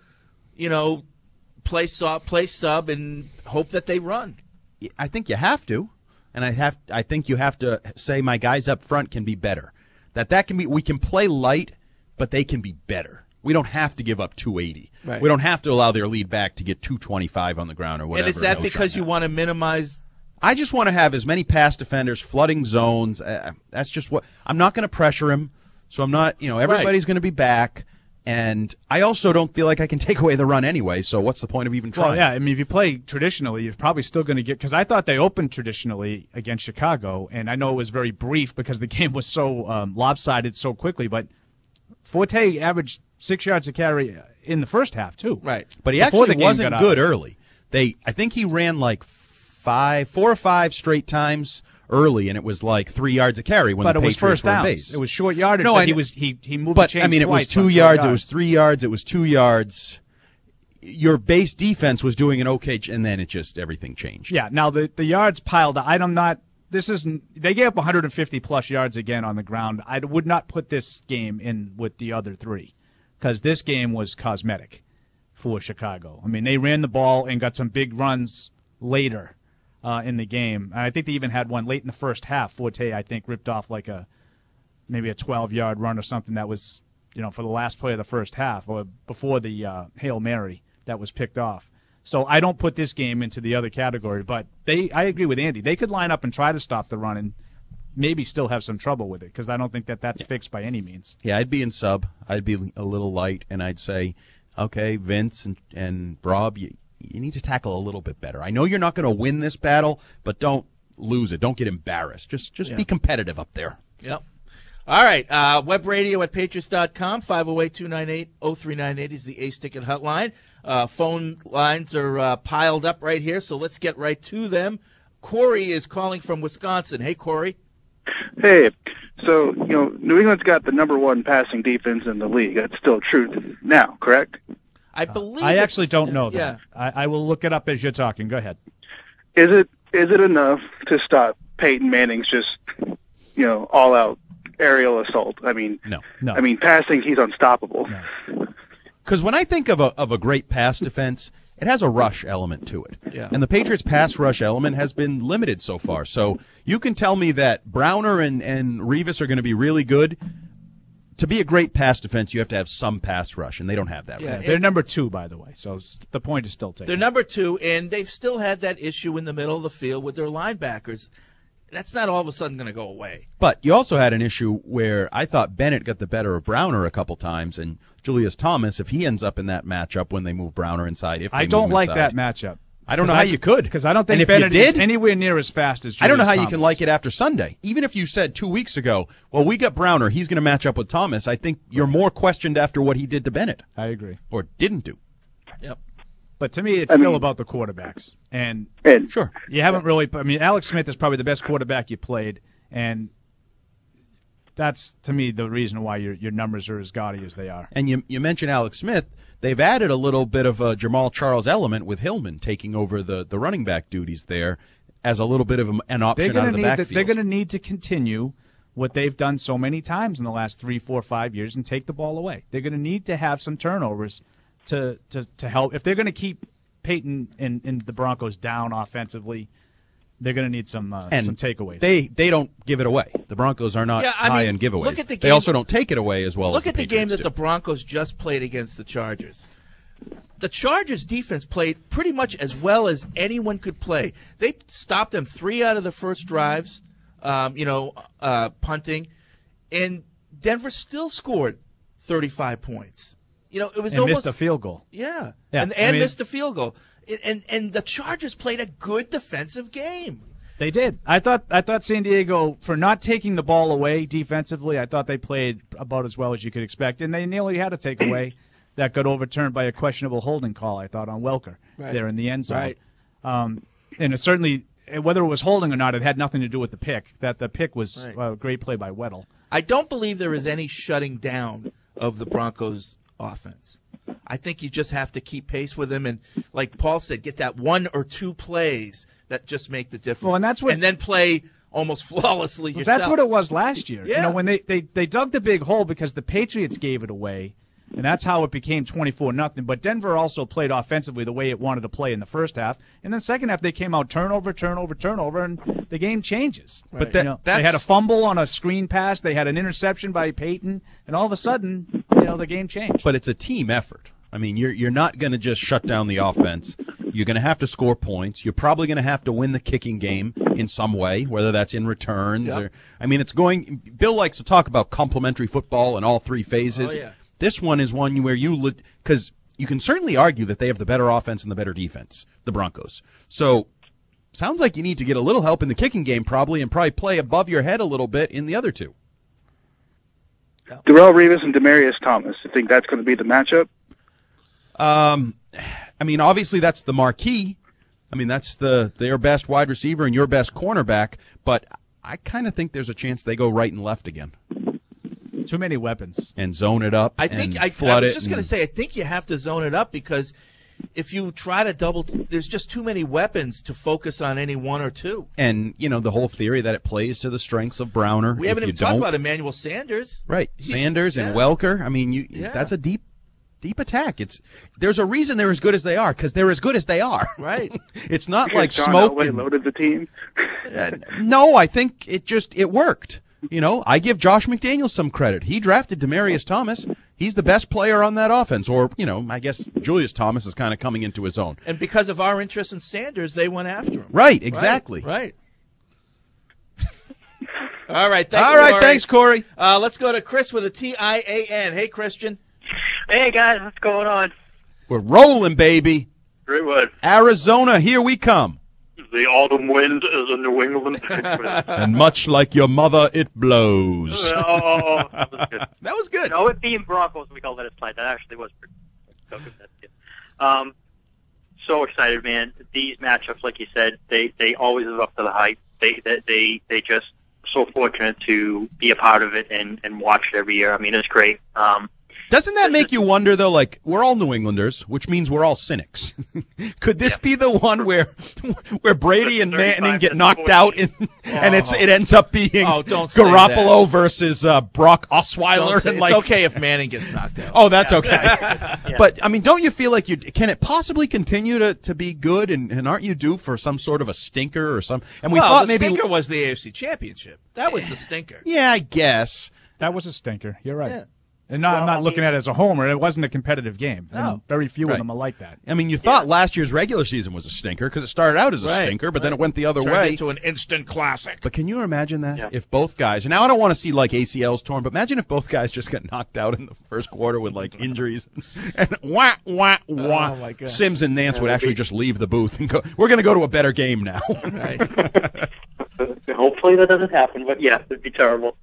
play sub and hope that they run? I think you have to, and I think you have to say my guys up front can be better. That can be. We can play light, but they can be better. We don't have to give up 280. Right. We don't have to allow their lead back to get 225 on the ground or whatever. And is that because you want to minimize? I just want to have as many pass defenders flooding zones. That's just what I'm not going to pressure him. So I'm not. Everybody's going to be back. And I also don't feel like I can take away the run anyway, so what's the point of even trying? Well, yeah, I mean, if you play traditionally, you're probably still going to get – because I thought they opened traditionally against Chicago, and I know it was very brief because the game was so lopsided so quickly, but Forte averaged 6 yards a carry in the first half, too. Right. But he actually wasn't good early. I think he ran like 4 or 5 straight times early, and it was like 3 yards a carry when the Patriots were first on downs. base. It was short yardage. No, he moved the chains it was twice 2 yards, it was 3 yards, it was 2 yards. Your base defense was doing an okay, and then everything changed. Yeah, now the yards piled up. They gave up 150-plus yards again on the ground. I would not put this game in with the other 3 because this game was cosmetic for Chicago. I mean, they ran the ball and got some big runs later in the game. I think they even had one late in the first half. Forte, I think, ripped off maybe a 12-yard run or something that was, for the last play of the first half or before the Hail Mary that was picked off. So I don't put this game into the other category, but I agree with Andy. They could line up and try to stop the run and maybe still have some trouble with it because I don't think that's fixed by any means. Yeah, I'd be in sub. I'd be a little light, and I'd say, okay, Vince and Rob, you need to tackle a little bit better. I know you're not going to win this battle, but don't lose it. Don't get embarrassed. Just be competitive up there. Yep. All right. Web radio at Patriots.com, 508-298-0398 is the Ace Ticket hotline. Phone lines are piled up right here, so let's get right to them. Corey is calling from Wisconsin. Hey, Corey. Hey. So, New England's got the number 1 passing defense in the league. That's still true now, correct? I believe I actually don't know that. Yeah. I will look it up as you're talking. Go ahead. Is it enough to stop Peyton Manning's just, all-out aerial assault? I mean, no. I mean, passing, he's unstoppable. Because when I think of a great pass defense, it has a rush element to it. Yeah. And the Patriots' pass rush element has been limited so far. So you can tell me that Browner and Revis are going to be really good. To be a great pass defense, you have to have some pass rush, and they don't have that right now. They're number 2, by the way, so the point is still taken. They're number 2, and they've still had that issue in the middle of the field with their linebackers. That's not all of a sudden going to go away. But you also had an issue where I thought Bennett got the better of Browner a couple times, and Julius Thomas, if he ends up in that matchup when they move Browner inside, I don't like that matchup. I don't know how you could. Because I don't think Bennett is anywhere near as fast as Julius I don't know how Thomas. you can like it after Sunday. Even if you said 2 weeks ago, well, we got Browner, he's going to match up with Thomas, I think you're more questioned after what he did to Bennett. I agree. Or didn't do. Yep. But to me, it's still about the quarterbacks. And sure. You haven't really – I mean, Alex Smith is probably the best quarterback you played, and that's, to me, the reason why your numbers are as gaudy as they are. And you mentioned Alex Smith. They've added a little bit of a Jamal Charles element with Hillman taking over the running back duties there as a little bit of an option out of the backfield. They're going to need to continue what they've done so many times in the last 3, 4, 5 years and take the ball away. They're going to need to have some turnovers to help. If they're going to keep Peyton and the Broncos down offensively, they're going to need some takeaways. They don't give it away. The Broncos are not high in giveaways. Look at the game. They also don't take it away as well as Look the at the Patriots game that do. the Broncos just played against the Chargers. The Chargers defense played pretty much as well as anyone could play. They stopped them 3 out of the first drives, punting, and Denver still scored 35 points. It was almost missed a field goal. Yeah. Yeah, And missed a field goal. And the Chargers played a good defensive game. They did. I thought San Diego, for not taking the ball away defensively, I thought they played about as well as you could expect, and they nearly had a takeaway that got overturned by a questionable holding call, I thought, on Welker there in the end zone. Right. And it certainly, whether it was holding or not, it had nothing to do with the pick. The pick was a great play by Weddle. I don't believe there is any shutting down of the Broncos' offense. I think you just have to keep pace with them and, like Paul said, get that 1 or 2 plays that just make the difference. Well, and then play almost flawlessly yourself. That's what it was last year. Yeah. When they dug the big hole because the Patriots gave it away, and that's how it became 24-0. But Denver also played offensively the way it wanted to play in the first half. And then second half, they came out turnover, and the game changes. Right. But they had a fumble on a screen pass. They had an interception by Peyton. And all of a sudden, the game changed. But it's a team effort. I mean, you're not going to just shut down the offense. You're going to have to score points. You're probably going to have to win the kicking game in some way, whether that's in returns or. I mean, Bill likes to talk about complementary football in all 3 phases. Oh, yeah. This one is one where because you can certainly argue that they have the better offense and the better defense, the Broncos. So, sounds like you need to get a little help in the kicking game and probably play above your head a little bit in the other 2. Darrelle Revis and Demaryius Thomas. I think that's going to be the matchup. I mean, obviously that's the marquee. I mean, that's their best wide receiver and your best cornerback. But I kind of think there's a chance they go right and left again. Too many weapons. And zone it up. I was just going to say, I think you have to zone it up because if you try to there's just too many weapons to focus on any 1 or 2. And, the whole theory that it plays to the strengths of Browner. We haven't even talked about Emmanuel Sanders. Right. Sanders and Welker. I mean, that's a deep attack. There's a reason they're as good as they are, because they're as good as they are. Right. It's not because like John smoke. Elway loaded the team. No, I think it worked. I give Josh McDaniels some credit. He drafted Demaryius Thomas. He's the best player on that offense. Or, I guess Julius Thomas is kind of coming into his own. And because of our interest in Sanders, they went after him. Right, exactly. Right. All right, Corey. Thanks, Corey. Let's go to Chris with a TIAN. Hey, Christian. Hey, guys, what's going on? We're rolling, baby. Very good. Arizona, here we come. The autumn wind is a New England Patriot. And much like your mother, it blows. Oh, that was good. That was good. No, it being Broncos, we call that a slide. That actually was pretty good. So excited, man. These matchups, like you said, they always live up to the hype. They just so fortunate to be a part of it and watch it every year. I mean, it's great. Doesn't that make you wonder, though, like, we're all New Englanders, which means we're all cynics. Could this be the one where Brady and Manning get knocked out and it ends up being Garoppolo versus Brock Osweiler? It's okay if Manning gets knocked out. Oh, that's okay. Yeah. But, I mean, don't you feel like can it possibly continue to be good, and aren't you due for some sort of a stinker or some? And we thought the maybe stinker was the AFC Championship. That was the stinker. Yeah, I guess. That was a stinker. You're right. Yeah. And I'm not looking at it as a homer. It wasn't a competitive game. No. And very few of them are like that. I mean, you thought last year's regular season was a stinker because it started out as a stinker, but then it went the other way. Into an instant classic. But can you imagine that if both guys? And now I don't want to see like ACLs torn, but imagine if both guys just got knocked out in the first quarter with like injuries, and wah. Oh my God. Sims and Nance would actually just leave the booth and go. We're going to go to a better game now. Right. Hopefully that doesn't happen, but yeah, it'd be terrible.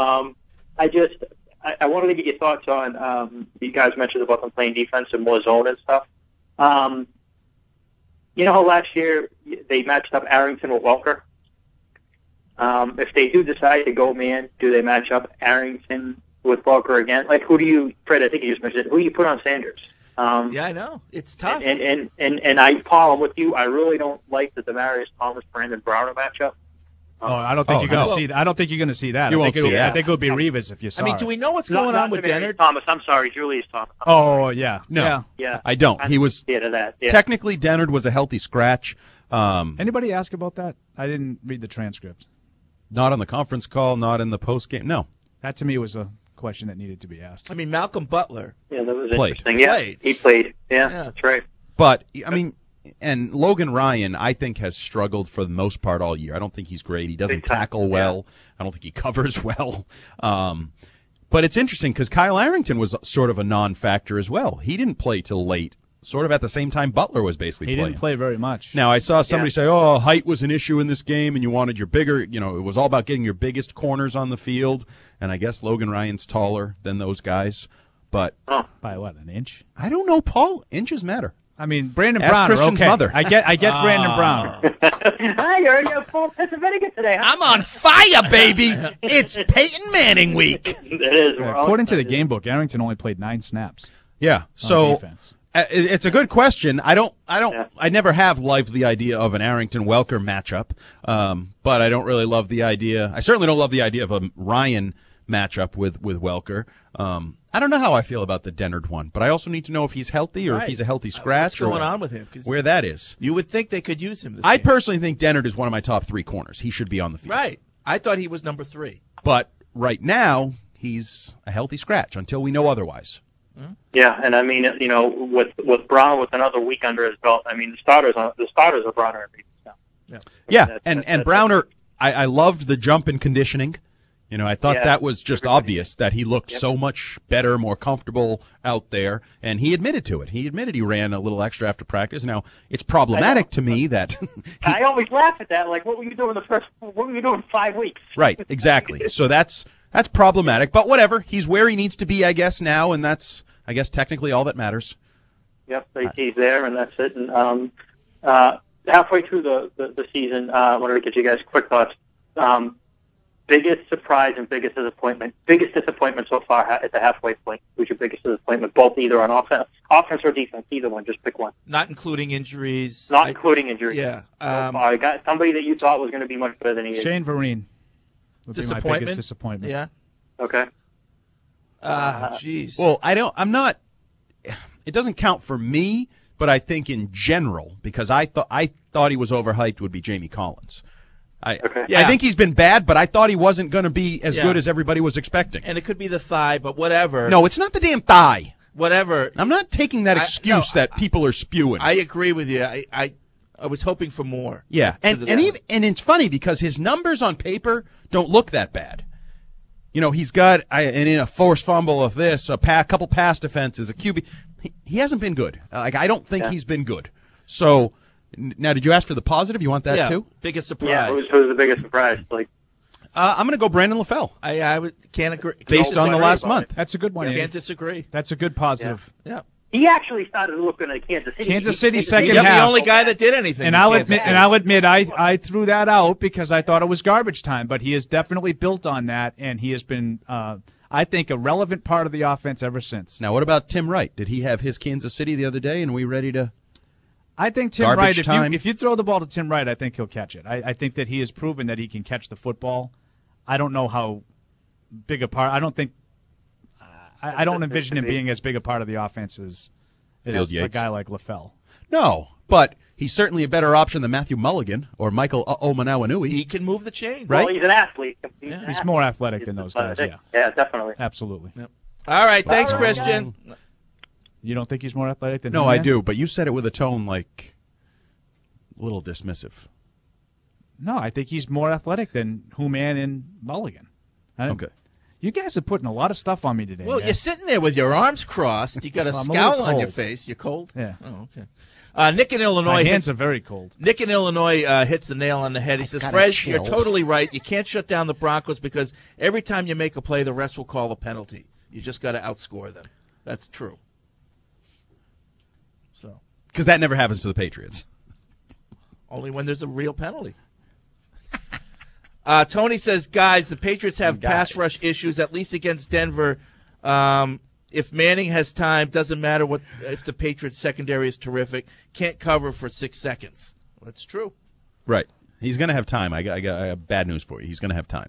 I wanted to get your thoughts on, you guys mentioned about them playing defense and more zone and stuff. You know how last year they matched up Arrington with Welker? If they do decide to go man, do they match up Arrington with Welker again? Like, Fred, I think you just mentioned it, who do you put on Sanders? Yeah, I know. It's tough. And Paul, I'm with you. I really don't like the Demaryius Thomas-Brandon Browner matchup. Oh, I don't think you're going to see that. I don't think you're going to see that. You won't see that. I think it would be Revis if you saw it. do we know what's going on with Dennard? Thomas, I'm sorry, Julius Thomas. Oh, yeah. No, Yeah. I don't. He was technically Dennard was a healthy scratch. Anybody ask about that? I didn't read the transcript. Not on the conference call, not in the post game. No, that to me was a question that needed to be asked. I mean, Malcolm Butler. Yeah, that was played. interesting. Yeah, he played. Yeah, that's right. But I mean, and Logan Ryan, I think, has struggled for the most part all year. I don't think he's great. He doesn't tackle well. I don't think he covers well. But it's interesting because Kyle Arrington was sort of a non-factor as well. He didn't play till late, sort of at the same time Butler was basically playing. He didn't play very much. Now, I saw somebody say, oh, height was an issue in this game, and you wanted your bigger, it was all about getting your biggest corners on the field. And I guess Logan Ryan's taller than those guys. But by what, an inch? I don't know, Paul. Inches matter. I mean, Brandon Ask Brown. Christian's okay. mother. I get Brandon Brown. Hi, you're in your full piss of vinegar today. Huh? I'm on fire, baby. It's Peyton Manning week. It is. According to the game book, Arrington only played 9 snaps. Yeah. So defense. It's a good question. I never have liked the idea of an Arrington-Welker matchup, but I don't really love the idea. I certainly don't love the idea of a Ryan matchup with Welker. I don't know how I feel about the Dennard one, but I also need to know if he's healthy or if he's a healthy scratch. What's going on with him? Where that is. You would think they could use him. I personally think Dennard is one of my top 3 corners. He should be on the field. Right. I thought he was number 3. But right now, he's a healthy scratch until we know otherwise. Yeah, and I mean, with Brown with another week under his belt, I mean, the starters are Browner and Revis now. Yeah, and Browner, I loved the jump in conditioning. I thought that was just obvious that he looked so much better, more comfortable out there, and he admitted to it. He admitted he ran a little extra after practice. Now, it's problematic to me that I always laugh at that. Like, what were you doing what were you doing 5 weeks? Right, exactly. So that's problematic, but whatever. He's where he needs to be, I guess, now, and that's, I guess, technically all that matters. Yep, he's there, and that's it. And halfway through the season, I wanted to get you guys quick thoughts. Biggest surprise and biggest disappointment so far at the halfway point. Who's your biggest disappointment? Both either on offense or defense, either one. Just pick one. Not including injuries. Including injuries. Yeah. I got somebody that you thought was going to be much better than he is. Shane Vereen would be my biggest disappointment. Yeah. Okay. Jeez. Well, it doesn't count for me, but I think in general, because I thought he was overhyped, would be Jamie Collins. I think he's been bad, but I thought he wasn't going to be as good as everybody was expecting. And it could be the thigh, but whatever. No, it's not the damn thigh. Whatever. I'm not taking that excuse that people are spewing. I agree with you. I was hoping for more. Yeah, and it's funny because his numbers on paper don't look that bad. He's got in a forced fumble of this, a couple pass defenses, a QB. He hasn't been good. I don't think he's been good. So. Now, did you ask for the positive? You want that too? Biggest surprise. Yeah, who's the biggest surprise? I'm going to go Brandon LaFell. I can't agree. Based on the last month. That's a good one. Can't disagree. That's a good positive. Yeah. He actually started looking at Kansas City. Kansas City second half. half. He's the only guy that did anything. And I'll admit, I threw that out because I thought it was garbage time. But he has definitely built on that, and he has been, I think, a relevant part of the offense ever since. Now, what about Tim Wright? Did he have his Kansas City the other day, and are we ready to? I think Tim Wright, if you throw the ball to Tim Wright, I think he'll catch it. I think that he has proven that he can catch the football. I don't know how big a part. I don't envision him being as big a part of the offense as a guy like LaFell. No, but he's certainly a better option than Matthew Mulligan or Michael Omanawanui. He can move the chain. Right? Well, he's an athlete. He's more athletic than those guys, Yeah, definitely. Absolutely. Yep. All right, thanks, Christian. You don't think he's more athletic than No, I do, but you said it with a tone like a little dismissive. No, I think he's more athletic than Human and Mulligan. Okay. You guys are putting a lot of stuff on me today. Well, man. you're sitting there with your arms crossed. You got a scowl on your face. You're cold? Yeah. Oh, okay. Nick in Illinois. My hands are very cold. Nick in Illinois hits the nail on the head. He says, Fred, you're totally right. You can't shut down the Broncos because every time you make a play, the refs will call a penalty. You just got to outscore them. That's true. Because that never happens to the Patriots. Only when there's a real penalty. Tony says, guys, the Patriots have pass rush issues, at least against Denver. If Manning has time, doesn't matter if the Patriots secondary is terrific. Can't cover for 6 seconds. That's true. Right. He's going to have time. I got bad news for you. He's going to have time.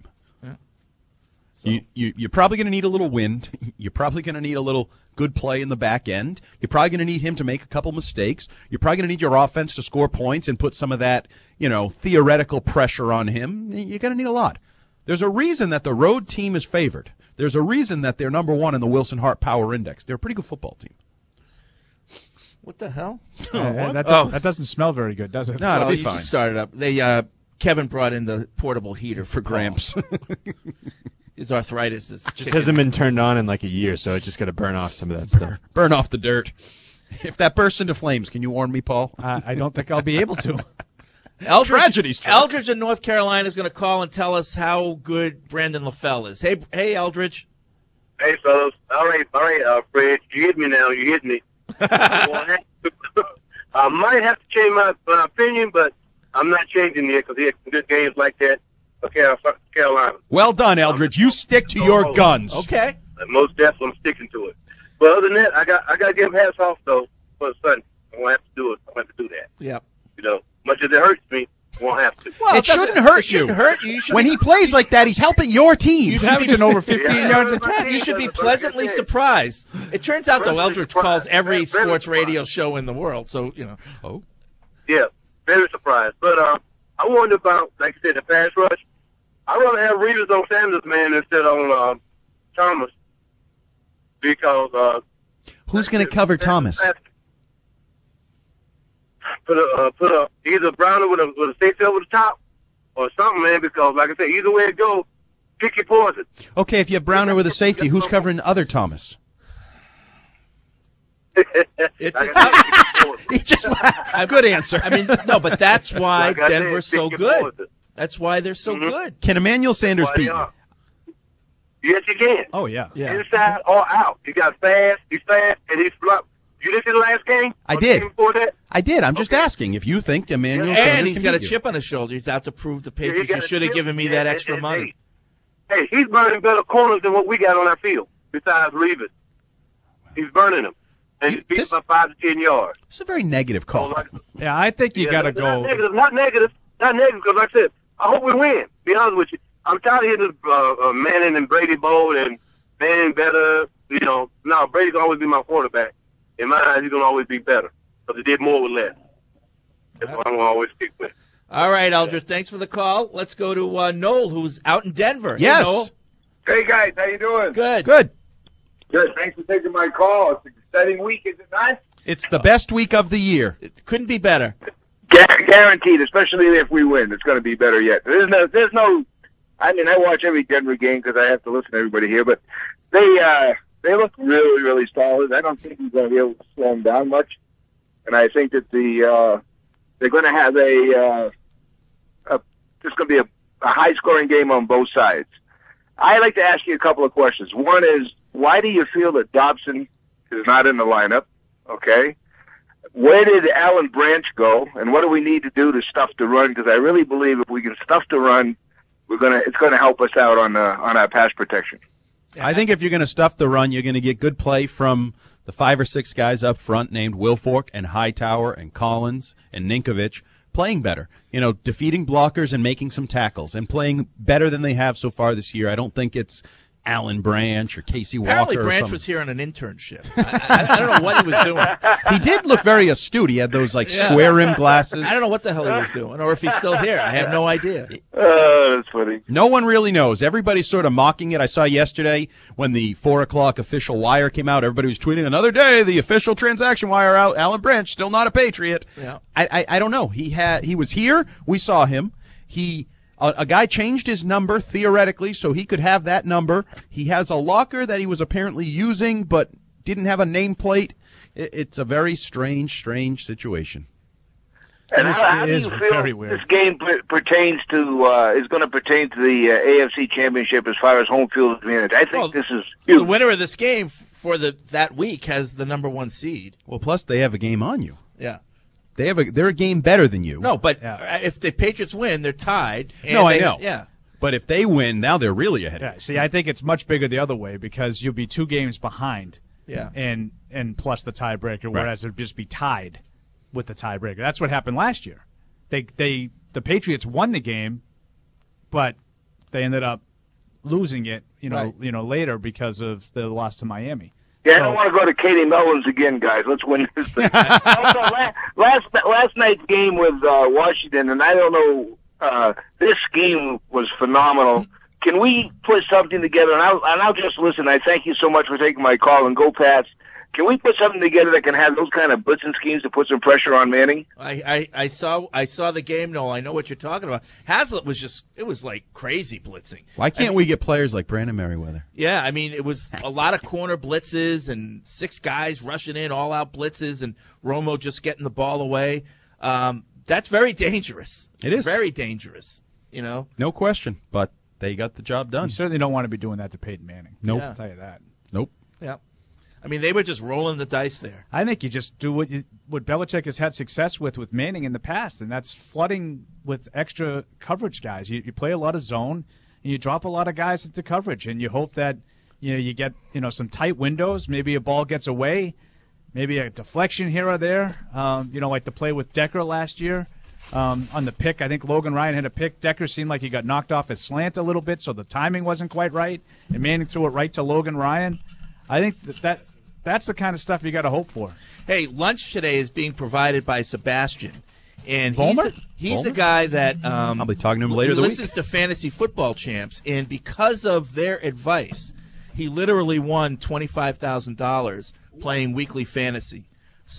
You're probably going to need a little wind. You're probably going to need a little good play in the back end. You're probably going to need him to make a couple mistakes. You're probably going to need your offense to score points and put some of that, theoretical pressure on him. You're going to need a lot. There's a reason that the road team is favored. There's a reason that they're number 1 in the Wilson Hart Power Index. They're a pretty good football team. What the hell? That doesn't smell very good, does it? No, it'll be fine. Just started up. Kevin brought in the portable heater for Gramps. His arthritis is just hasn't been turned on in like a year, so it just got to burn off some of that stuff. Burn off the dirt. If that bursts into flames, can you warn me, Paul? I don't think I'll be able to. Eldridge in North Carolina is going to call and tell us how good Brandon LaFell is. Hey, Eldridge. Hey, fellas. All right, Fred. You hit me now. You hit me. I might have to change my opinion, but I'm not changing it because he had some good games like that. Carolina. Well done, Eldridge. You stick to your guns. Okay. Most definitely, I'm sticking to it. But other than that, I got to give him hats off though for Sunday. I won't have to do it. I won't have to do that. Yep. Much as it hurts me, I won't have to. Well, it shouldn't hurt you. When he plays like that, he's helping your team. He's averaging over 15 yards a catch. You should be pleasantly surprised. It turns out, though, Eldridge calls every sports radio show in the world, so, Oh. Yeah, very surprised. But I wonder about, like you said, the pass rush. I'd rather have Reeves on Sanders, man, instead on Thomas. Because who's going to cover Thomas? Put either Browner with a safety over the top or something, man. Because like I said, either way it goes, pick your poison. Okay, if you have Browner with a safety, who's covering other Thomas? He just good answer. I mean, no, but that's why Denver's so good. That's why they're so good. Can Emmanuel Sanders beat you? Yes, he can. Oh, yeah. Inside or out. He's fast, and he's flop. You didn't see the last game? I did. I did. I'm just asking if you think Emmanuel Sanders And he's can got a beat you. chip on his shoulder. He's out to prove the Patriots. You should have given me that extra money. Hey, he's burning better corners than what we got on our field, besides Reeves. He's burning them. And he's beating by 5 to 10 yards. It's a very negative call. Yeah, I think you got to go. Not negative, because like I said, I hope we win. To be honest with you. I'm tired of hitting Manning and Brady Bowl and Manning better. No, Brady's going to always be my quarterback. In my eyes, he's going to always be better because he did more with less. That's what I'm going to always stick with. All right, Eldridge, thanks for the call. Let's go to Noel, who's out in Denver. Yes. Hey, Noel. Hey, guys, how you doing? Good. Good. Thanks for taking my call. It's an exciting week, is it not? It's the best week of the year. It couldn't be better. Guaranteed, especially if we win. It's going to be better yet. There's no. I mean, I watch every Denver game because I have to listen to everybody here, but they look really, really solid. I don't think he's going to be able to slow them down much, and I think that they're going to have it's going to be a high-scoring game on both sides. I'd like to ask you a couple of questions. One is, why do you feel that Dobson is not in the lineup? Okay. Where did Alan Branch go, and what do we need to do to stuff the run? Because I really believe if we can stuff the run, it's going to help us out on our pass protection. I think if you're going to stuff the run, you're going to get good play from the 5 or 6 guys up front named Wilfork and Hightower and Collins and Ninkovich playing better. Defeating blockers and making some tackles and playing better than they have so far this year. I don't think it's Alan Branch or Casey Walker. Apparently Branch was here on an internship. I don't know what he was doing. He did look very astute. He had those square rim glasses. I don't know what the hell he was doing, or if he's still here. I have no idea. That's funny. No one really knows. Everybody's sort of mocking it. I saw yesterday when the 4:00 official wire came out, everybody was tweeting, another day, the official transaction wire out, Alan Branch, still not a Patriot. Yeah. I don't know. He was here. We saw him. A guy changed his number, theoretically, so he could have that number. He has a locker that he was apparently using but didn't have a nameplate. It's a very strange situation. And how do you feel this game pertains to is going to pertain to the AFC Championship as far as home field advantage? I think this is huge. The winner of this game for that week has the number 1 seed. Well, plus they have a game on you. Yeah. They're a game better than you. No, but if the Patriots win, they're tied. I know. Yeah. But if they win, now they're really ahead. Yeah. See, I think it's much bigger the other way because you'll be 2 games behind. Yeah. And plus the tiebreaker, whereas it'd just be tied with the tiebreaker. That's what happened last year. the Patriots won the game, but they ended up losing it, later because of the loss to Miami. Yeah, I don't want to go to Katie Mullins again, guys. Let's win this thing. Also, last night's game with Washington, and I don't know, this game was phenomenal. Can we put something together? And I'll just listen. I thank you so much for taking my call, and go Pats. Can we put something together that can have those kind of blitzing schemes to put some pressure on Manning? I saw the game, Noel. I know what you're talking about. Haslett was like crazy blitzing. Why can't we get players like Brandon Merriweather? Yeah, I mean, it was a lot of corner blitzes and 6 guys rushing in, all-out blitzes, and Romo just getting the ball away. That's very dangerous. It is. Very dangerous, No question, but they got the job done. You certainly don't want to be doing that to Peyton Manning. Nope. I'll tell you that. Nope. Yeah. I mean, they were just rolling the dice there. I think you just do what Belichick has had success with Manning in the past, and that's flooding with extra coverage guys. You play a lot of zone, and you drop a lot of guys into coverage, and you hope that you get some tight windows. Maybe a ball gets away, maybe a deflection here or there. Like the play with Decker last year on the pick. I think Logan Ryan had a pick. Decker seemed like he got knocked off his slant a little bit, so the timing wasn't quite right, and Manning threw it right to Logan Ryan. I think that's the kind of stuff you got to hope for. Hey, lunch today is being provided by Sebastian, and he's a Vollmer? guy that I'll be talking to him later. Listens to Fantasy Football Champs, and because of their advice, he literally won $25,000 playing weekly fantasy.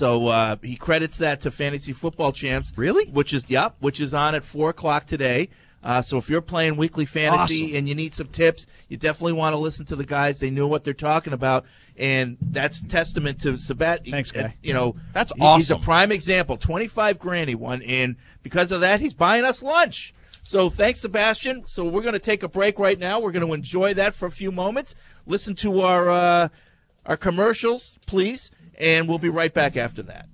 So he credits that to Fantasy Football Champs. Really? Which is on at 4:00 today. So if you're playing weekly fantasy and you need some tips, you definitely want to listen to the guys. They know what they're talking about, and that's testament to Sebastian. Thanks, guy. That's awesome. He's a prime example. $25,000 he won, and because of that, he's buying us lunch. So thanks, Sebastian. So we're going to take a break right now. We're going to enjoy that for a few moments. Listen to our commercials, please, and we'll be right back after that.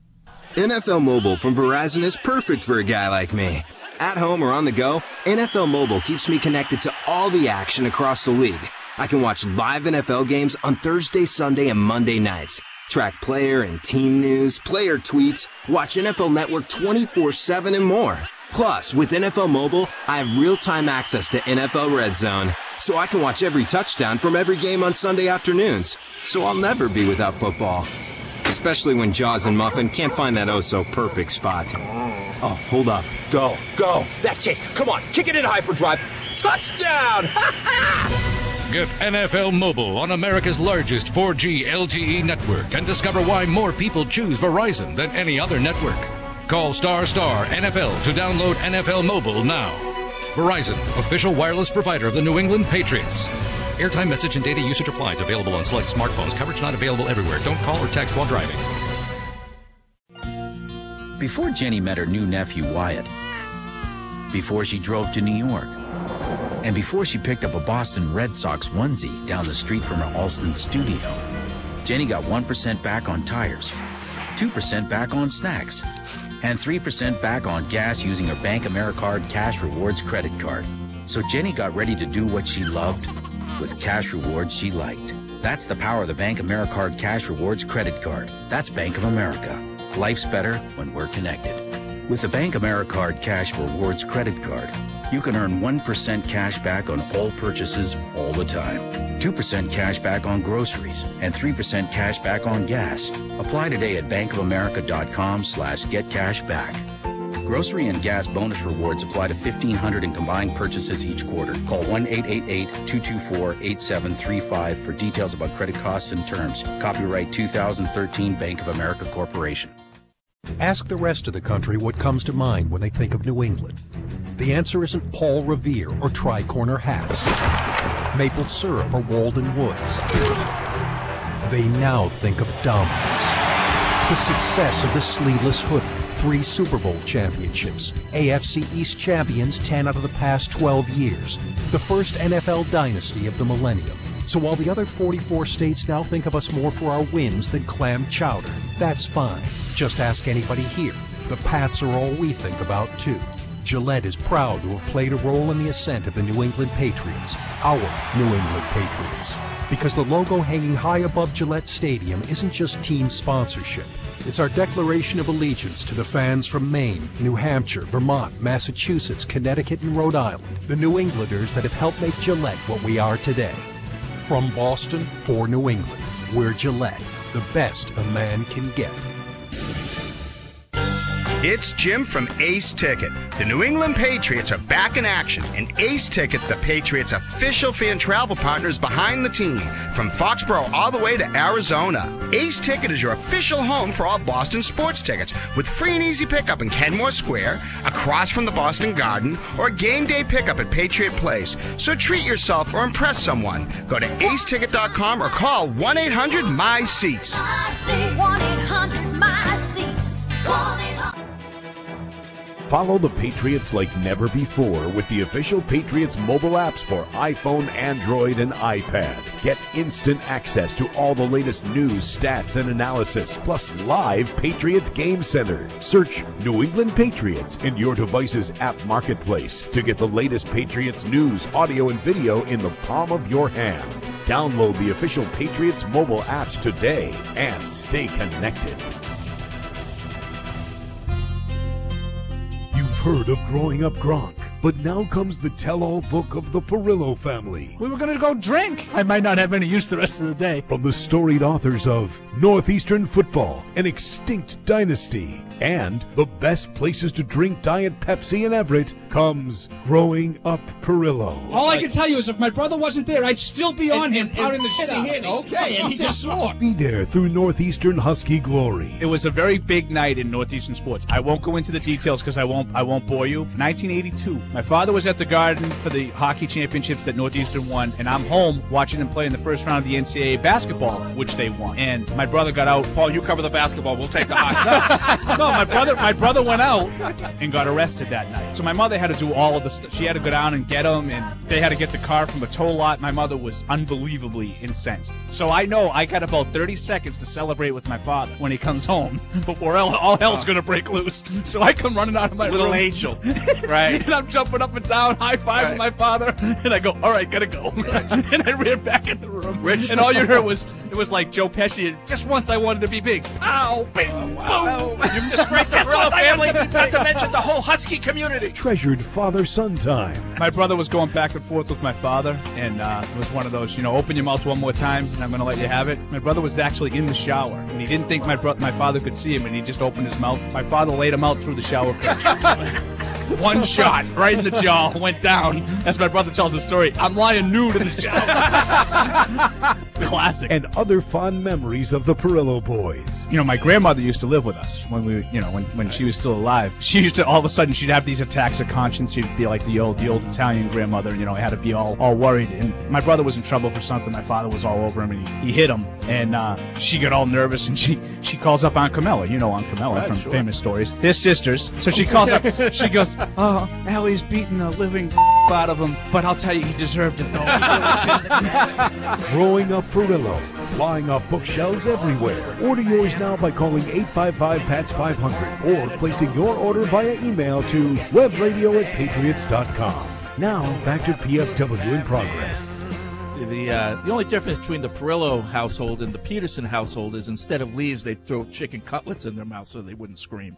NFL Mobile from Verizon is perfect for a guy like me. At home or on the go, NFL Mobile keeps me connected to all the action across the league. I can watch live NFL games on Thursday, Sunday, and Monday nights. Track player and team news, player tweets, watch NFL Network 24/7 and more. Plus, with NFL Mobile, I have real-time access to NFL Red Zone, so I can watch every touchdown from every game on Sunday afternoons. So I'll never be without football. Especially when Jaws and Muffin can't find that oh-so-perfect spot. Oh, hold up. Go. That's it. Come on, kick it in hyperdrive. Touchdown! Get NFL Mobile on America's largest 4G LTE network and discover why more people choose Verizon than any other network. Call ** NFL to download NFL Mobile now. Verizon, official wireless provider of the New England Patriots. Airtime, message, and data usage applies. Available on select smartphones. Coverage not available everywhere. Don't call or text while driving. Before Jenny met her new nephew, Wyatt, before she drove to New York, and before she picked up a Boston Red Sox onesie down the street from her Alston studio, Jenny got 1% back on tires, 2% back on snacks, and 3% back on gas using her Bank AmeriCard Cash Rewards credit card. So Jenny got ready to do what she loved with cash rewards she liked. That's the power of the Bank AmeriCard Cash Rewards credit card. That's Bank of America. Life's better when we're connected. With the Bank AmeriCard Cash Rewards credit card, you can earn 1% cash back on all purchases all the time, 2% cash back on groceries, and 3% cash back on gas. Apply today at bankofamerica.com/getcashback. Grocery and gas bonus rewards apply to 1,500 in combined purchases each quarter. Call 1-888-224-8735 for details about credit costs and terms. Copyright 2013 Bank of America Corporation. Ask the rest of the country what comes to mind when they think of New England. The answer isn't Paul Revere or tri-corner hats, maple syrup or Walden Woods. They now think of dominance. The success of the sleeveless hoodie, 3 Super Bowl championships, AFC East champions 10 out of the past 12 years, the first NFL dynasty of the millennium. So while the other 44 states now think of us more for our wins than clam chowder, that's fine. Just ask anybody here. The Pats are all we think about, too. Gillette is proud to have played a role in the ascent of the New England Patriots, our New England Patriots. Because the logo hanging high above Gillette Stadium isn't just team sponsorship. It's our declaration of allegiance to the fans from Maine, New Hampshire, Vermont, Massachusetts, Connecticut, and Rhode Island, the New Englanders that have helped make Gillette what we are today. From Boston for New England, we're Gillette, the best a man can get. It's Jim from Ace Ticket. The New England Patriots are back in action, and Ace Ticket, the Patriots' official fan travel partner, is behind the team from Foxborough all the way to Arizona. Ace Ticket is your official home for all Boston sports tickets, with free and easy pickup in Kenmore Square, across from the Boston Garden, or game day pickup at Patriot Place. So treat yourself or impress someone. Go to aceticket.com or call 1-800-MY-SEATS. 1-800-MY-SEATS. Follow the Patriots like never before with the official Patriots mobile apps for iPhone, Android, and iPad. Get instant access to all the latest news, stats, and analysis, plus live Patriots Game Center. Search New England Patriots in your device's app marketplace to get the latest Patriots news, audio, and video in the palm of your hand. Download the official Patriots mobile apps today and stay connected. Heard of Growing Up Gronk, but now comes the tell-all book of the Perillo family. We were going to go drink. I might not have any use the rest of the day. From the storied authors of Northeastern Football, An Extinct Dynasty, and The Best Places to Drink Diet Pepsi in Everett, comes Growing Up Perillo. All I can tell you is if my brother wasn't there, I'd still be on him, pounding the shit out of him. Okay, and he just swore. Be there through Northeastern Husky glory. It was a very big night in Northeastern sports. I won't go into the details because I won't bore you. 1982. My father was at the Garden for the hockey championships that Northeastern won, and I'm home watching them play in the first round of the NCAA basketball, which they won. And my brother got out. Paul, you cover the basketball. We'll take the hockey. No, my brother went out and got arrested that night. So my mother had to do all of the stuff. She had to go down and get him, and they had to get the car from a tow lot. My mother was unbelievably incensed. So I know I got about 30 seconds to celebrate with my father when he comes home before all hell's going to break loose. So I come running out of my Little room. angel. Right. And I'm jumping up and down, high-fiving my father, and I go, all right, gotta go. And I ran back in the room. Rich. And all you heard was, it was like Joe Pesci, and just once I wanted to be big. Ow, bing, boom. You've disgraced the Perillo family, not to mention the whole Husky community. Treasured father-son time. My brother was going back and forth with my father, and it was one of those, open your mouth one more time, and I'm going to let you have it. My brother was actually in the shower, and he didn't think my father could see him, and he just opened his mouth. My father laid him out through the shower curtain. One shot right in the jaw, went down. As my brother tells the story, I'm lying nude in the shower. Classic. And other fond memories of the Perillo boys. My grandmother used to live with us when when she was still alive. She used to, all of a sudden, she'd have these attacks of conscience. She'd be like the old Italian grandmother, had to be all worried. And my brother was in trouble for something. My father was all over him, and he hit him. And she got all nervous, and she calls up Aunt Camilla. Aunt Camilla from Famous Stories. They're sisters. So she calls up, she goes, oh, Allie's beating the living out of him, but I'll tell you, he deserved it, though. Growing Up Perillo, flying off bookshelves everywhere. Order yours now by calling 855-PATS-500 or placing your order via email to webradio@patriots.com. Now, back to PFW in progress. The only difference between the Perillo household and the Peterson household is instead of leaves, they throw chicken cutlets in their mouth so they wouldn't scream.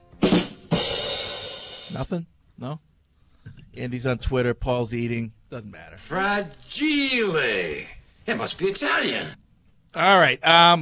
Nothing? No? Andy's on Twitter. Paul's eating. Doesn't matter. Fragile. It must be Italian. All right.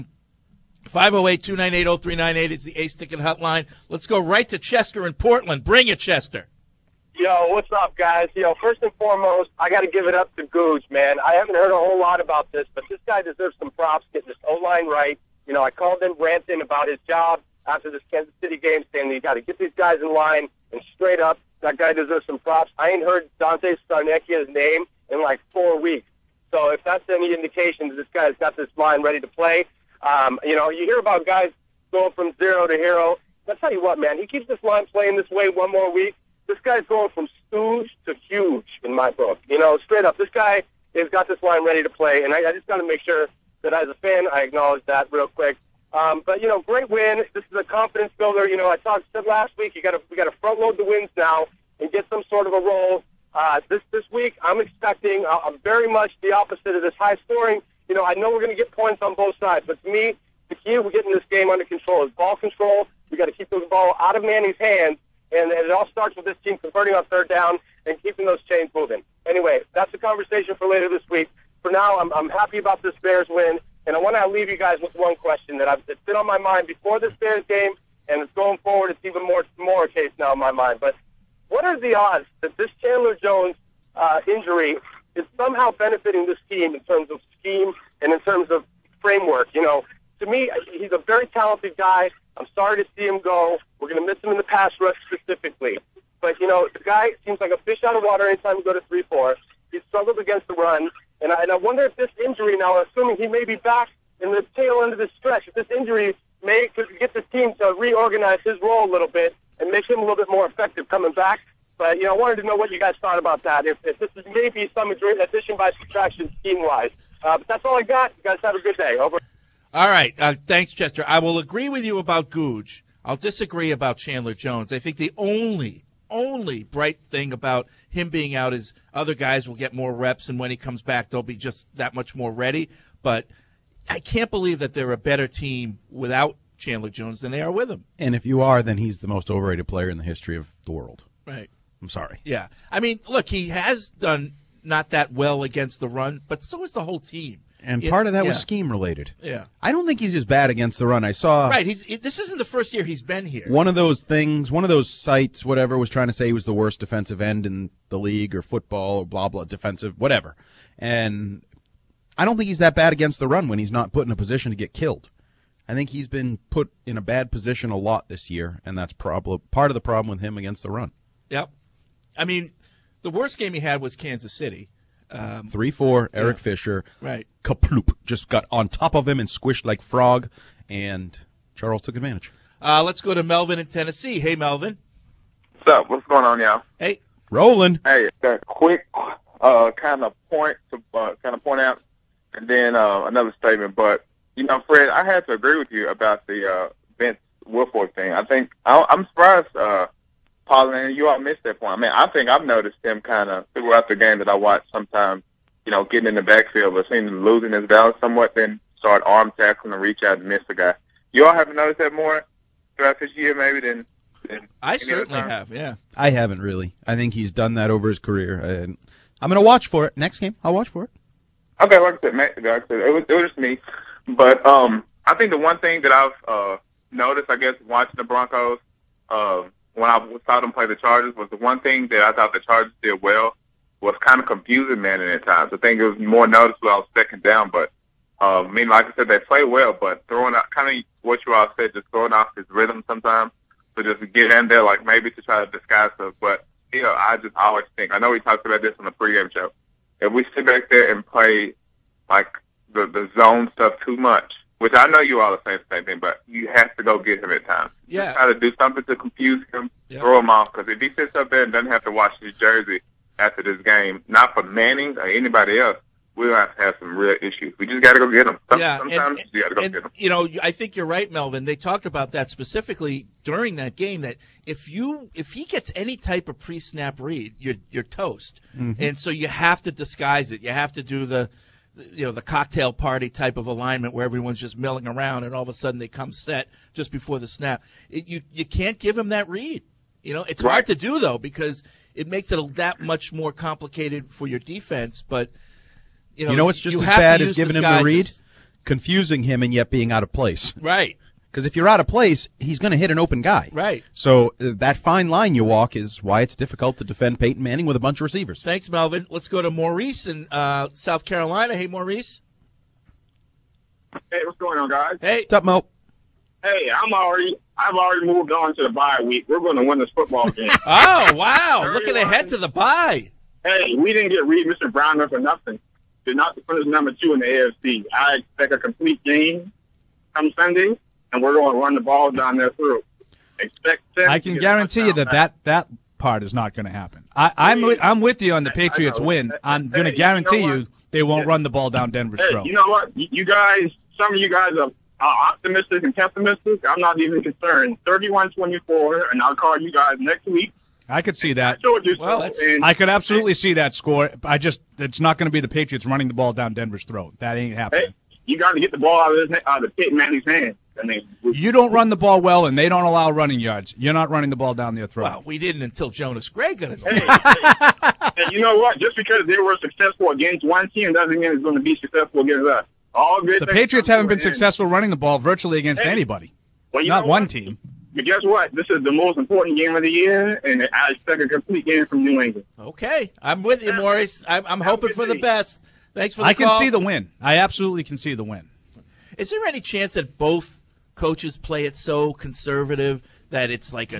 508-298-0398 is the Ace Ticket hotline. Let's go right to Chester in Portland. Bring it, Chester. Yo, what's up, guys? First and foremost, I got to give it up to Googe, man. I haven't heard a whole lot about this, but this guy deserves some props getting this O-line right. I called in ranting about his job after this Kansas City game, saying that you got to get these guys in line, and straight up, that guy deserves some props. I ain't heard Dante Scarnecchia's name in like 4 weeks. So if that's any indication that this guy's got this line ready to play, you hear about guys going from zero to hero. I'll tell you what, man, he keeps this line playing this way one more week. This guy's going from stooge to huge in my book. Straight up, this guy has got this line ready to play, and I just got to make sure that as a fan, I acknowledge that real quick. But great win. This is a confidence builder. I said last week, we got to front load the wins now and get some sort of a roll. This week, I'm expecting very much the opposite of this high scoring. I know we're going to get points on both sides, but to me, the key to getting this game under control is ball control. We got to keep the ball out of Manning's hands, and it all starts with this team converting on third down and keeping those chains moving. Anyway, that's a conversation for later this week. For now, I'm happy about this Bears win, and I want to leave you guys with one question it's been on my mind before this Bears game, and it's going forward. It's even more a case now in my mind. But what are the odds that this Chandler Jones injury is somehow benefiting this team in terms of scheme and in terms of framework? To me, he's a very talented guy. I'm sorry to see him go. We're going to miss him in the pass rush specifically. But, the guy seems like a fish out of water anytime we go to 3-4. He's struggled against the run. And I wonder if this injury now, assuming he may be back in the tail end of this stretch, if this injury may get this team to reorganize his role a little bit and make him a little bit more effective coming back. But, I wanted to know what you guys thought about that, if this is maybe some addition by subtraction scheme-wise. But that's all I got. You guys have a good day. Over. All right. Thanks, Chester. I will agree with you about Googe. I'll disagree about Chandler Jones. I think the only bright thing about him being out is other guys will get more reps, and when he comes back, they'll be just that much more ready. But I can't believe that they're a better team without Chandler Jones than they are with him. And if you are, then he's the most overrated player in the history of the world. Right. I'm sorry. Yeah. I mean, look, he has done not that well against the run, but so is the whole team. And part of that was scheme related. Yeah. I don't think he's as bad against the run. I saw. Right. This isn't the first year he's been here. One of those sites, whatever, was trying to say he was the worst defensive end in the league or football or blah, blah, defensive, whatever. And I don't think he's that bad against the run when he's not put in a position to get killed. I think he's been put in a bad position a lot this year, and that's part of the problem with him against the run. Yep. I mean, the worst game he had was Kansas City. 3-4, Eric Fisher. Right. Kaploop just got on top of him and squished like frog, and Charles took advantage. Let's go to Melvin in Tennessee. Hey, Melvin. What's up? What's going on, y'all? Hey. Rolling. Hey, a quick kind of point out, and then another statement. But, Fred, I had to agree with you about the Vince Wilfork thing. I think I'm surprised Paul, and you all missed that point. I mean, I think I've noticed him kind of throughout the game that I watched sometimes, getting in the backfield, but seeing him losing his balance somewhat, then start arm tackling and reach out and miss the guy. You all haven't noticed that more throughout this year maybe than I certainly have, yeah. I haven't really. I think he's done that over his career. And I'm going to watch for it. Next game, I'll watch for it. Okay, like I said, it was just me. But I think the one thing that I've noticed, I guess, watching the Broncos, when I saw them play the Chargers, was the one thing that I thought the Chargers did well was kind of confusing Manning at times. I think it was more noticeable on second down, but like I said, they play well, but throwing out kind of what you all said, just throwing off his rhythm sometimes, so just get in there, like maybe to try to disguise stuff. But I just always think, I know we talked about this on the pregame show, if we sit back there and play like the zone stuff too much, which I know you all are saying the same thing, but you have to go get him at times. Yeah. Just try to do something to confuse him, throw him off, because if he sits up there and doesn't have to watch his jersey after this game, not for Manning or anybody else, we'll have to have some real issues. We just got to go get him. Sometimes you got to go get him. I think you're right, Melvin. They talked about that specifically during that game, that if he gets any type of pre-snap read, you're toast. Mm-hmm. And so you have to disguise it. You have to do the cocktail party type of alignment where everyone's just milling around and all of a sudden they come set just before the snap. You can't give him that read. It's hard to do, though, because it makes it that much more complicated for your defense. But, what's just as bad as giving him the read? Confusing him and yet being out of place. Right. Because if you're out of place, he's going to hit an open guy. Right. So that fine line you walk is why it's difficult to defend Peyton Manning with a bunch of receivers. Thanks, Melvin. Let's go to Maurice in South Carolina. Hey, Maurice. Hey, what's going on, guys? Hey. What's up, Mo? Hey, I've already moved on to the bye week. We're going to win this football game. Oh, wow. Looking ahead to the bye. Hey, we didn't get Reed Mr. Brown for nothing. Did not finish number 2 in the AFC. I expect a complete game come Sunday, and we're going to run the ball down there through. I can guarantee you that part is not going to happen. I'm with you on the Patriots win. I'm going to guarantee you they won't run the ball down Denver's throat. You know what? You guys, some of you guys are optimistic and pessimistic. I'm not even concerned. 31-24, and I'll call you guys next week. I could see that. Well, I could absolutely see that score. It's not going to be the Patriots running the ball down Denver's throat. That ain't happening. Hey, you got to get the ball out of Peyton Manning's hand. I mean, you don't run the ball well, and they don't allow running yards. You're not running the ball down their throat. Well, we didn't until Jonas Gray got in the way. And you know what? Just because they were successful against one team doesn't mean it's going to be successful against us. The Patriots haven't been successful running the ball virtually against anybody. Well, not one team. But guess what? This is the most important game of the year, and I expect a complete game from New England. Okay. I'm with you, Maurice. I'm hoping for the best. Thanks for the call. I can see the win. I absolutely can see the win. Is there any chance that both coaches play it so conservative that it's like a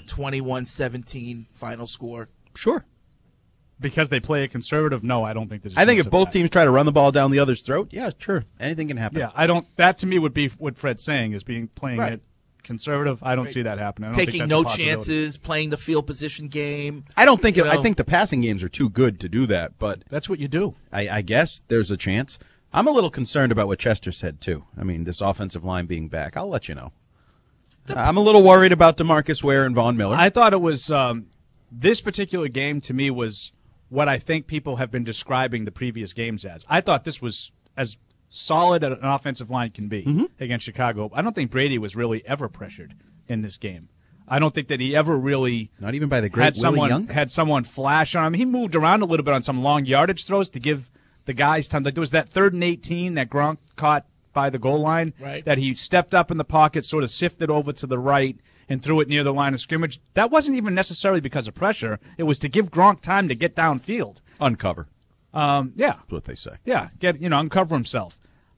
21-17 final score? Sure. Because they play it conservative? No, I don't think there's a I think chance if both of that. teams try to run the ball down the other's throat, yeah, sure. Anything can happen. Yeah, I don't. That to me would be what Fred's saying is playing it conservative. I don't see that happening. I don't Taking think no that's a possibility. chances, playing the field position game. I don't think I think the passing games are too good to do that, but that's what you do. I guess there's a chance. I'm a little concerned about what Chester said too. I mean, this offensive line being back. I'll let you know. I'm a little worried about DeMarcus Ware and Von Miller. I thought it was this particular game to me was what I think people have been describing the previous games as. I thought this was as solid as an offensive line can be against Chicago. I don't think Brady was really ever pressured in this game. I don't think that he ever really not even by the great Willie Young had someone flash on him. He moved around a little bit on some long yardage throws to give the guys time. Like there was that 3rd and 18 that Gronk caught by the goal line that he stepped up in the pocket, sort of sifted over to the right and threw it near the line of scrimmage. That wasn't even necessarily because of pressure. It was to give Gronk time to get downfield. Uncover. Yeah. That's what they say. Yeah, uncover himself.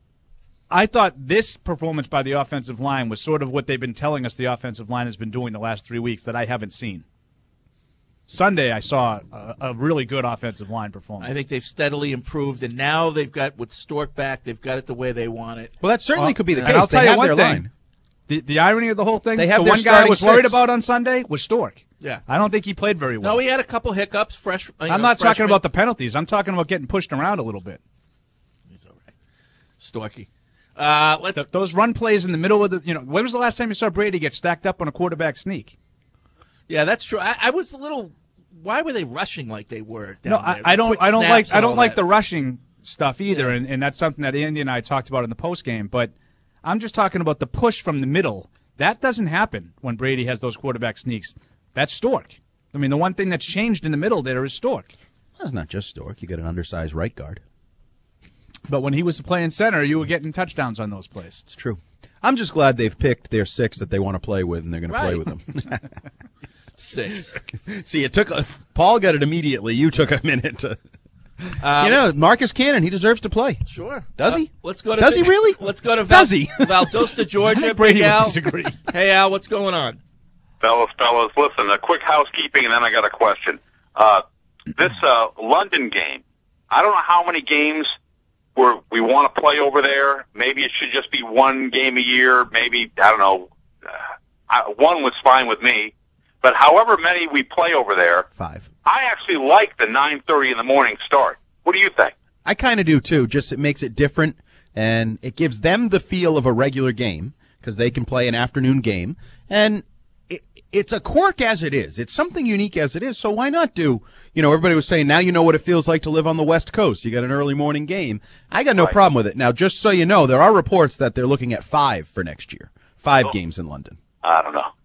I thought this performance by the offensive line was sort of what they've been telling us the offensive line has been doing the last 3 weeks that I haven't seen. Sunday, I saw a really good offensive line performance. I think they've steadily improved, and now they've got with Stork back, they've got it the way they want it. Well, that certainly could be the case. And I'll tell they you have one their thing. line. The irony of the whole thing, They have the their one guy I was starting worried six. about on Sunday was Stork. Yeah. I don't think he played very well. No, he had a couple hiccups. Fresh. I'm not talking about the penalties. I'm talking about getting pushed around a little bit. He's all right. Storky. Those run plays in the middle of the, when was the last time you saw Brady get stacked up on a quarterback sneak? Yeah, that's true. I was a little. Why were they rushing like they were down there? I don't like the the rushing stuff either, and that's something that Andy and I talked about in the post game. But I'm just talking about the push from the middle. That doesn't happen when Brady has those quarterback sneaks. That's Stork. I mean, the one thing that's changed in the middle there is Stork. Well, it's not just Stork. You got an undersized right guard. But when he was playing center, you were getting touchdowns on those plays. It's true. I'm just glad they've picked their 6 that they want to play with, and they're going to play with them. 6. See, Paul got it immediately. You took a minute to. Marcus Cannon, he deserves to play. Sure. Does he? Let's go to. Does he really? Let's go to. Does he? Valdosta, Georgia. Brady Big would Al. disagree. Hey, Al, what's going on? Fellas, listen, a quick housekeeping, and then I got a question. This London game, I don't know how many games we want to play over there. Maybe it should just be one game a year. Maybe, I don't know, one was fine with me. But however many we play over there, 5. I actually like the 9:30 in the morning start. What do you think? I kind of do, too. Just it makes it different, and it gives them the feel of a regular game because they can play an afternoon game. And it's a quirk as it is. It's something unique as it is, so why not do, everybody was saying, now you know what it feels like to live on the West Coast. You got an early morning game. I got no problem with it. Now, just so you know, there are reports that they're looking at 5 for next year. 5 games in London. I don't know.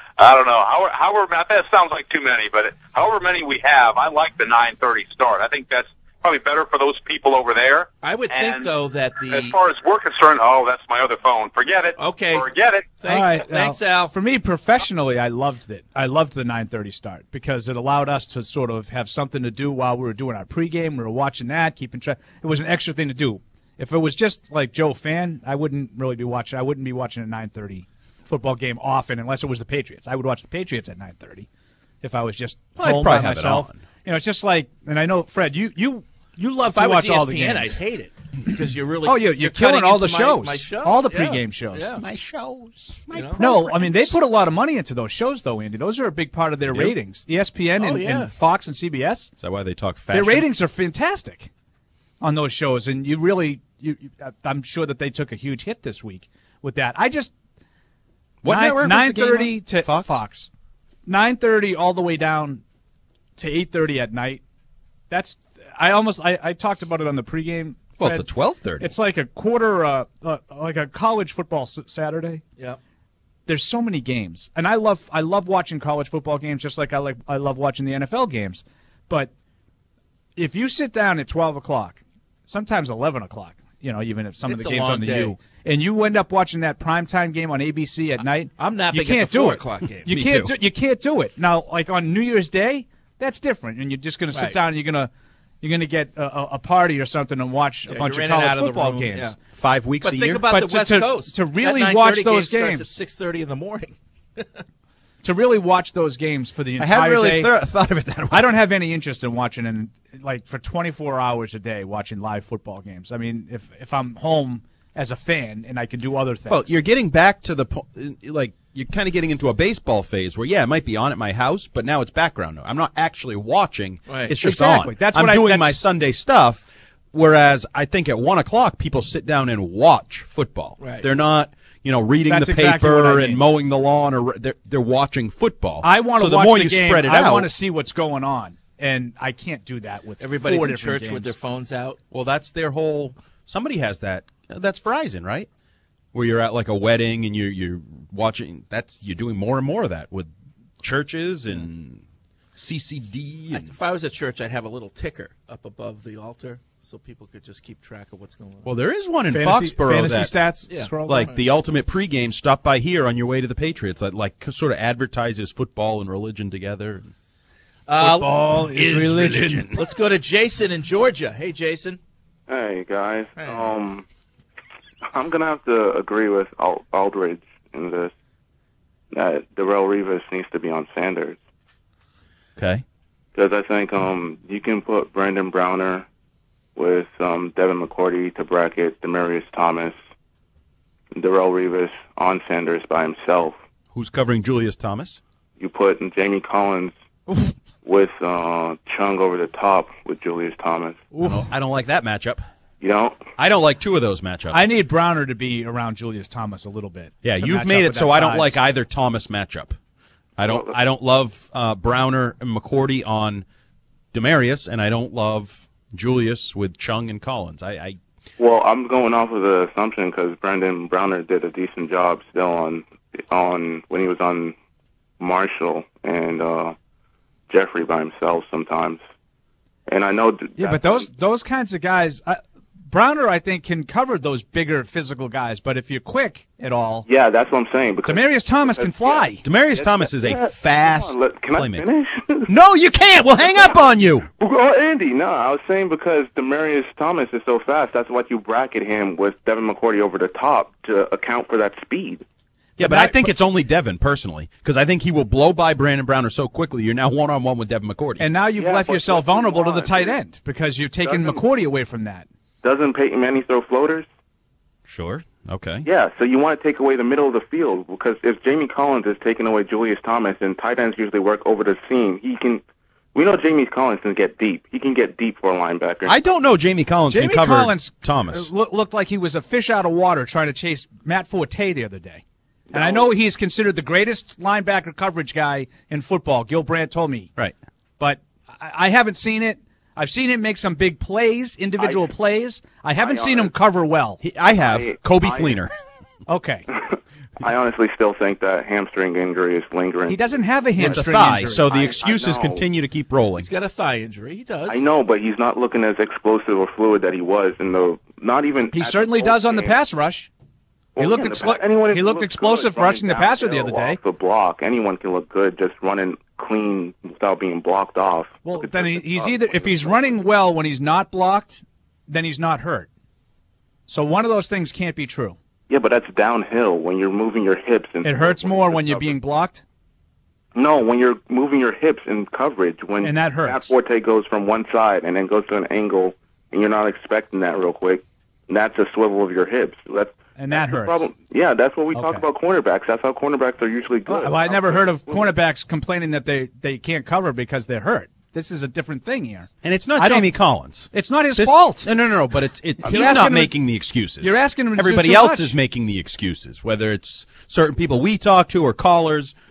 However, that sounds like too many, but however many we have, I like the 9:30 start. I think that's probably better for those people over there. I would think, though, that as far as we're concerned, that's my other phone. Forget it. Okay. Forget it. Thanks, All right, thanks, Al. For me, professionally, I loved it. I loved the 9:30 start because it allowed us to sort of have something to do while we were doing our pregame. We were watching that, keeping track. It was an extra thing to do. If it was just like Joe Fan, I wouldn't really be watching. I wouldn't be watching a 9:30 football game often unless it was the Patriots. I would watch the Patriots at 9:30 if I was just home by myself. It's just like, and I know, Fred, you love to watch all the games. I'd hate it because you're really you're killing all the shows, my show. all the pregame shows. Yeah. My shows. No, I mean they put a lot of money into those shows, though, Andy. Those are a big part of their ratings. ESPN and Fox and CBS. Is that why they talk fashion? Their ratings are fantastic on those shows, and you really, I'm sure that they took a huge hit this week with that. I just what network? 9:30 to Fox? 9:30 all the way down to 8:30 at night. I talked about it on the pregame. Well, it's a 12:30. It's like a quarter, like a college football Saturday. Yeah. There's so many games, and I love watching college football games just like I love watching the NFL games. But if you sit down at 12 o'clock, sometimes 11 o'clock, even if some of the games on the U, and you end up watching that primetime game on ABC at night, I'm napping you can't at the do 4 it. o'clock game. You can't do it. Now, like on New Year's Day, that's different, and you're just going to sit down and you're gonna get a party or something and watch a bunch of college football games. Yeah. 5 weeks but a think year. about the West Coast. To really that watch 9:30 those game games starts at 6:30 in the morning. To really watch those games for the entire I haven't really day. thought of it that way. I don't have any interest in watching for 24 hours a day watching live football games. I mean, if I'm home as a fan and I can do other things. Well, you're getting back to the you're kind of getting into a baseball phase where it might be on at my house, but now it's background noise. I'm not actually watching. Right. It's just Exactly. on. That's I'm what doing my Sunday stuff. Whereas I think at 1 o'clock people sit down and watch football. Right. They're not, reading That's the exactly paper what I mean. and mowing the lawn, or they're watching football. I want to so watch the more the you game. spread it I out, want to see what's going on, and I can't do that with Everybody's 4 in different church games. with their phones out. Well, that's their whole. Somebody has that. That's Verizon, right? Where you're at like a wedding and you're watching. You're doing more and more of that with churches and CCD. If I was at church, I'd have a little ticker up above the altar so people could just keep track of what's going on. Well, there is one in Fantasy Foxborough stats. Yeah. Scroll like down. the ultimate pregame. Stop by here on your way to the Patriots. That like sort of advertises football and religion together. Football is religion. Let's go to Jason in Georgia. Hey, Jason. Hey, guys. Hey. I'm going to have to agree with Aldridge in this, that Darrelle Revis needs to be on Sanders. Okay. Because I think you can put Brandon Browner with Devin McCourty to bracket Demaryius Thomas, Darrelle Revis on Sanders by himself. Who's covering Julius Thomas? You put Jamie Collins with Chung over the top with Julius Thomas. I don't like that matchup. You don't? I don't like two of those matchups. I need Browner to be around Julius Thomas a little bit. Yeah, to you've match made up it with so that I don't size. like either Thomas matchup. I don't love Browner and McCourty on Demaryius, and I don't love Julius with Chung and Collins. Well, I'm going off of the assumption because Brandon Browner did a decent job still on when he was on Marshall and Jeffrey by himself sometimes. And I know. Yeah, but those kinds of guys, Browner, I think, can cover those bigger physical guys. But if you're quick at all, yeah, that's what I'm saying. Because Demaryius Thomas can fly. Demaryius Thomas is a fast Can I playmaker. finish? No, you can't. We'll hang up on you. Well, Andy, no, I was saying because Demaryius Thomas is so fast, that's why you bracket him with Devin McCourty over the top to account for that speed. Yeah, but I think it's only Devin, personally, because I think he will blow by Brandon Browner so quickly. You're now one-on-one with Devin McCourty. And now you've left yourself vulnerable to the tight end because you've taken McCourty away from that. Doesn't Peyton Manning throw floaters? Sure. Okay. Yeah, so you want to take away the middle of the field because if Jamie Collins is taking away Julius Thomas and tight ends usually work over the seam, we know Jamie Collins can get deep. He can get deep for a linebacker. I don't know Jamie Collins can cover Thomas. Looked like he was a fish out of water trying to chase Matt Forte the other day. And I know he's considered the greatest linebacker coverage guy in football. Gil Brandt told me. Right. But I haven't seen it. I've seen him make some big plays, individual plays. I haven't seen him cover well. I have. Kobe Fleener. Okay. I honestly still think that hamstring injury is lingering. He doesn't have a It's a hamstring thigh, injury. so the excuses know. continue to keep rolling. He's got a thigh injury. He does. I know, but he's not looking as explosive or fluid that he was in the not even. He at certainly the does on the game. pass rush. Well, He looked yeah, anyone he can looked look explosive good rushing the running passer the other downhill day. off the block. Anyone can look good just running clean without being blocked off. Well, then he's either if he's running well when he's not blocked, then he's not hurt. So one of those things can't be true. Yeah, but that's downhill when you're moving your hips. It hurts more when you're being blocked. No, when you're moving your hips in coverage, when that hurts. Matt Forte goes from one side and then goes to an angle, and you're not expecting that real quick, that's a swivel of your hips. That's the hurts. problem. Yeah, that's what we talk about cornerbacks. That's how cornerbacks are usually good. Well, I never heard of cornerbacks complaining that they can't cover because they're hurt. This is a different thing here. And it's not Jamie Collins. It's not his fault. No, but he's asking not him- making the excuses. You're asking him to do Everybody too else much. is making the excuses, whether it's certain people we talk to or callers.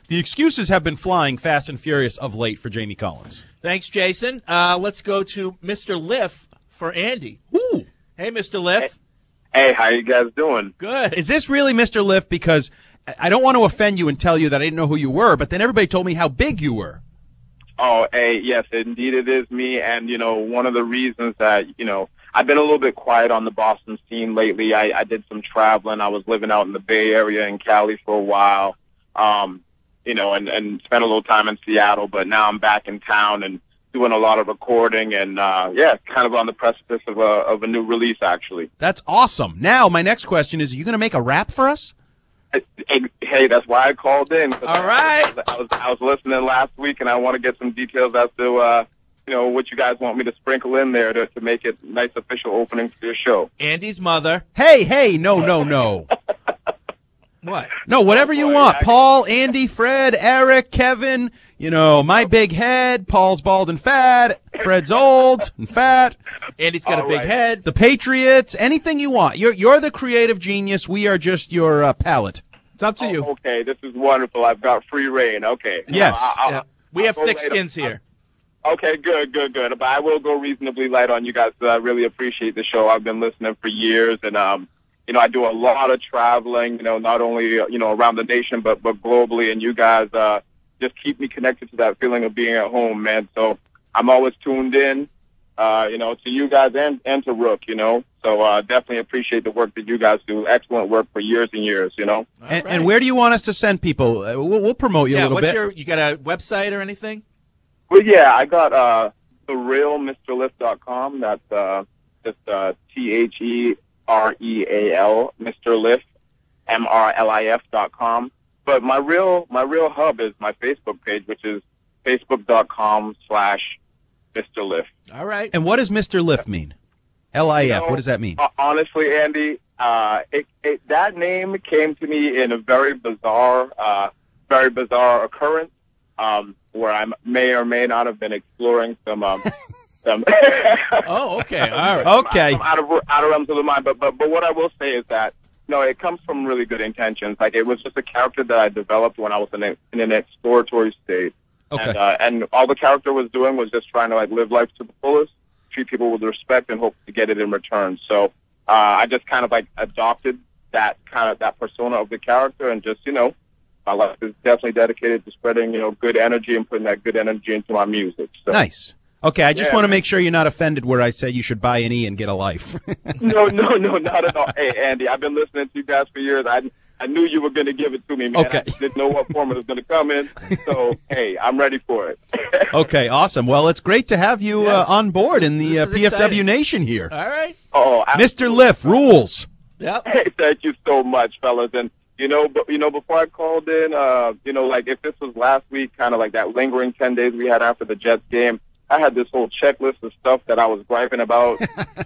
The excuses have been flying fast and furious of late for Jamie Collins. Thanks, Jason. Let's go to Mr. Liff for Andy. Ooh. Hey, Mr. Liff. Hey, how you guys doing? Good. Is this really Mr. Liff? Because I don't want to offend you and tell you that I didn't know who you were, but then everybody told me how big you were. Oh, hey, yes, indeed it is me. And, one of the reasons that, I've been a little bit quiet on the Boston scene lately. I did some traveling. I was living out in the Bay Area in Cali for a while, and spent a little time in Seattle. But now I'm back in town and doing a lot of recording and, kind of on the precipice of a new release, actually. That's awesome. Now, my next question is, are you going to make a rap for us? Hey, that's why I called in. All right. I was listening last week, and I want to get some details as to, what you guys want me to sprinkle in there to make it a nice official opening for your show. Andy's mother. Hey, no. What? No, whatever you want. Paul, Andy, Fred, Eric, Kevin, my big head, Paul's bald and fat, Fred's old and fat. Andy's got a big head. The Patriots, anything you want. You're the creative genius. We are just your palette. It's up to you. Okay, this is wonderful. I've got free reign. Okay. Yes. We have thick skins here. Okay, good. But I will go reasonably light on you guys. I really appreciate the show. I've been listening for years, and I do a lot of traveling. Not only around the nation, but globally. And you guys just keep me connected to that feeling of being at home, man. So I'm always tuned in, to you guys and to Rook. So definitely appreciate the work that you guys do. Excellent work for years and years. And where do you want us to send people? We'll promote you a little bit. You got a website or anything? Well, yeah, I got therealmrliff.com. That's just TheReal, Mr. Liff, MRLIF.com. But my real hub is my Facebook page, which is facebook.com/Mr. Liff. All right. And what does Mr. Liff mean? LIF. What does that mean? Honestly, Andy, that name came to me in a very bizarre occurrence. Where I may or may not have been exploring some. Oh, okay, all right, okay. Out of realms of the mind, but what I will say is that it comes from really good intentions. Like it was just a character that I developed when I was in an exploratory state. Okay. And all the character was doing was just trying to live life to the fullest, treat people with respect, and hope to get it in return. So I just kind of adopted that persona of the character, and just my life is definitely dedicated to spreading, good energy and putting that good energy into my music. So. Nice. Okay, I just want to make sure you're not offended where I say you should buy an E and get a life. No, not at all. Hey, Andy, I've been listening to you guys for years. I knew you were going to give it to me, man. Okay. I just didn't know what form it was going to come in. So, hey, I'm ready for it. Okay, awesome. Well, it's great to have you on board in the PFW exciting. Nation here. All right. Oh, Mr. Liff, rules. Yep. Hey, thank you so much, fellas. And before I called in, if this was last week, kind of like that lingering 10 days we had after the Jets game, I had this whole checklist of stuff that I was griping about.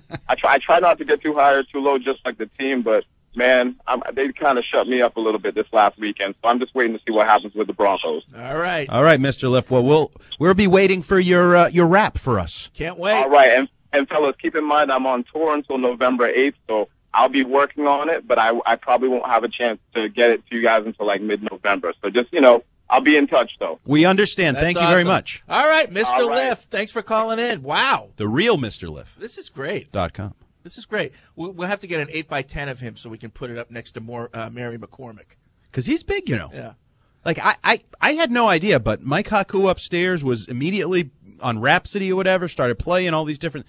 I try not to get too high or too low, just like the team, but man, they kind of shut me up a little bit this last weekend. So I'm just waiting to see what happens with the Broncos. All right, Mr. Liff. Well, we'll be waiting for your rap for us. Can't wait. All right, and fellas, keep in mind I'm on tour until November 8th, so I'll be working on it, but I probably won't have a chance to get it to you guys until mid-November. So just, I'll be in touch, though. We understand. That's Thank you very much. All right, Mr. All right. Liff, thanks for calling in. Wow. The real Mr. Liff. This is great. .com. This is great. We'll have to get an 8x10 of him so we can put it up next to Mary McCormick. Because he's big, Yeah. Like, I had no idea, but Mike Haku upstairs was immediately on Rhapsody or whatever, started playing all these different...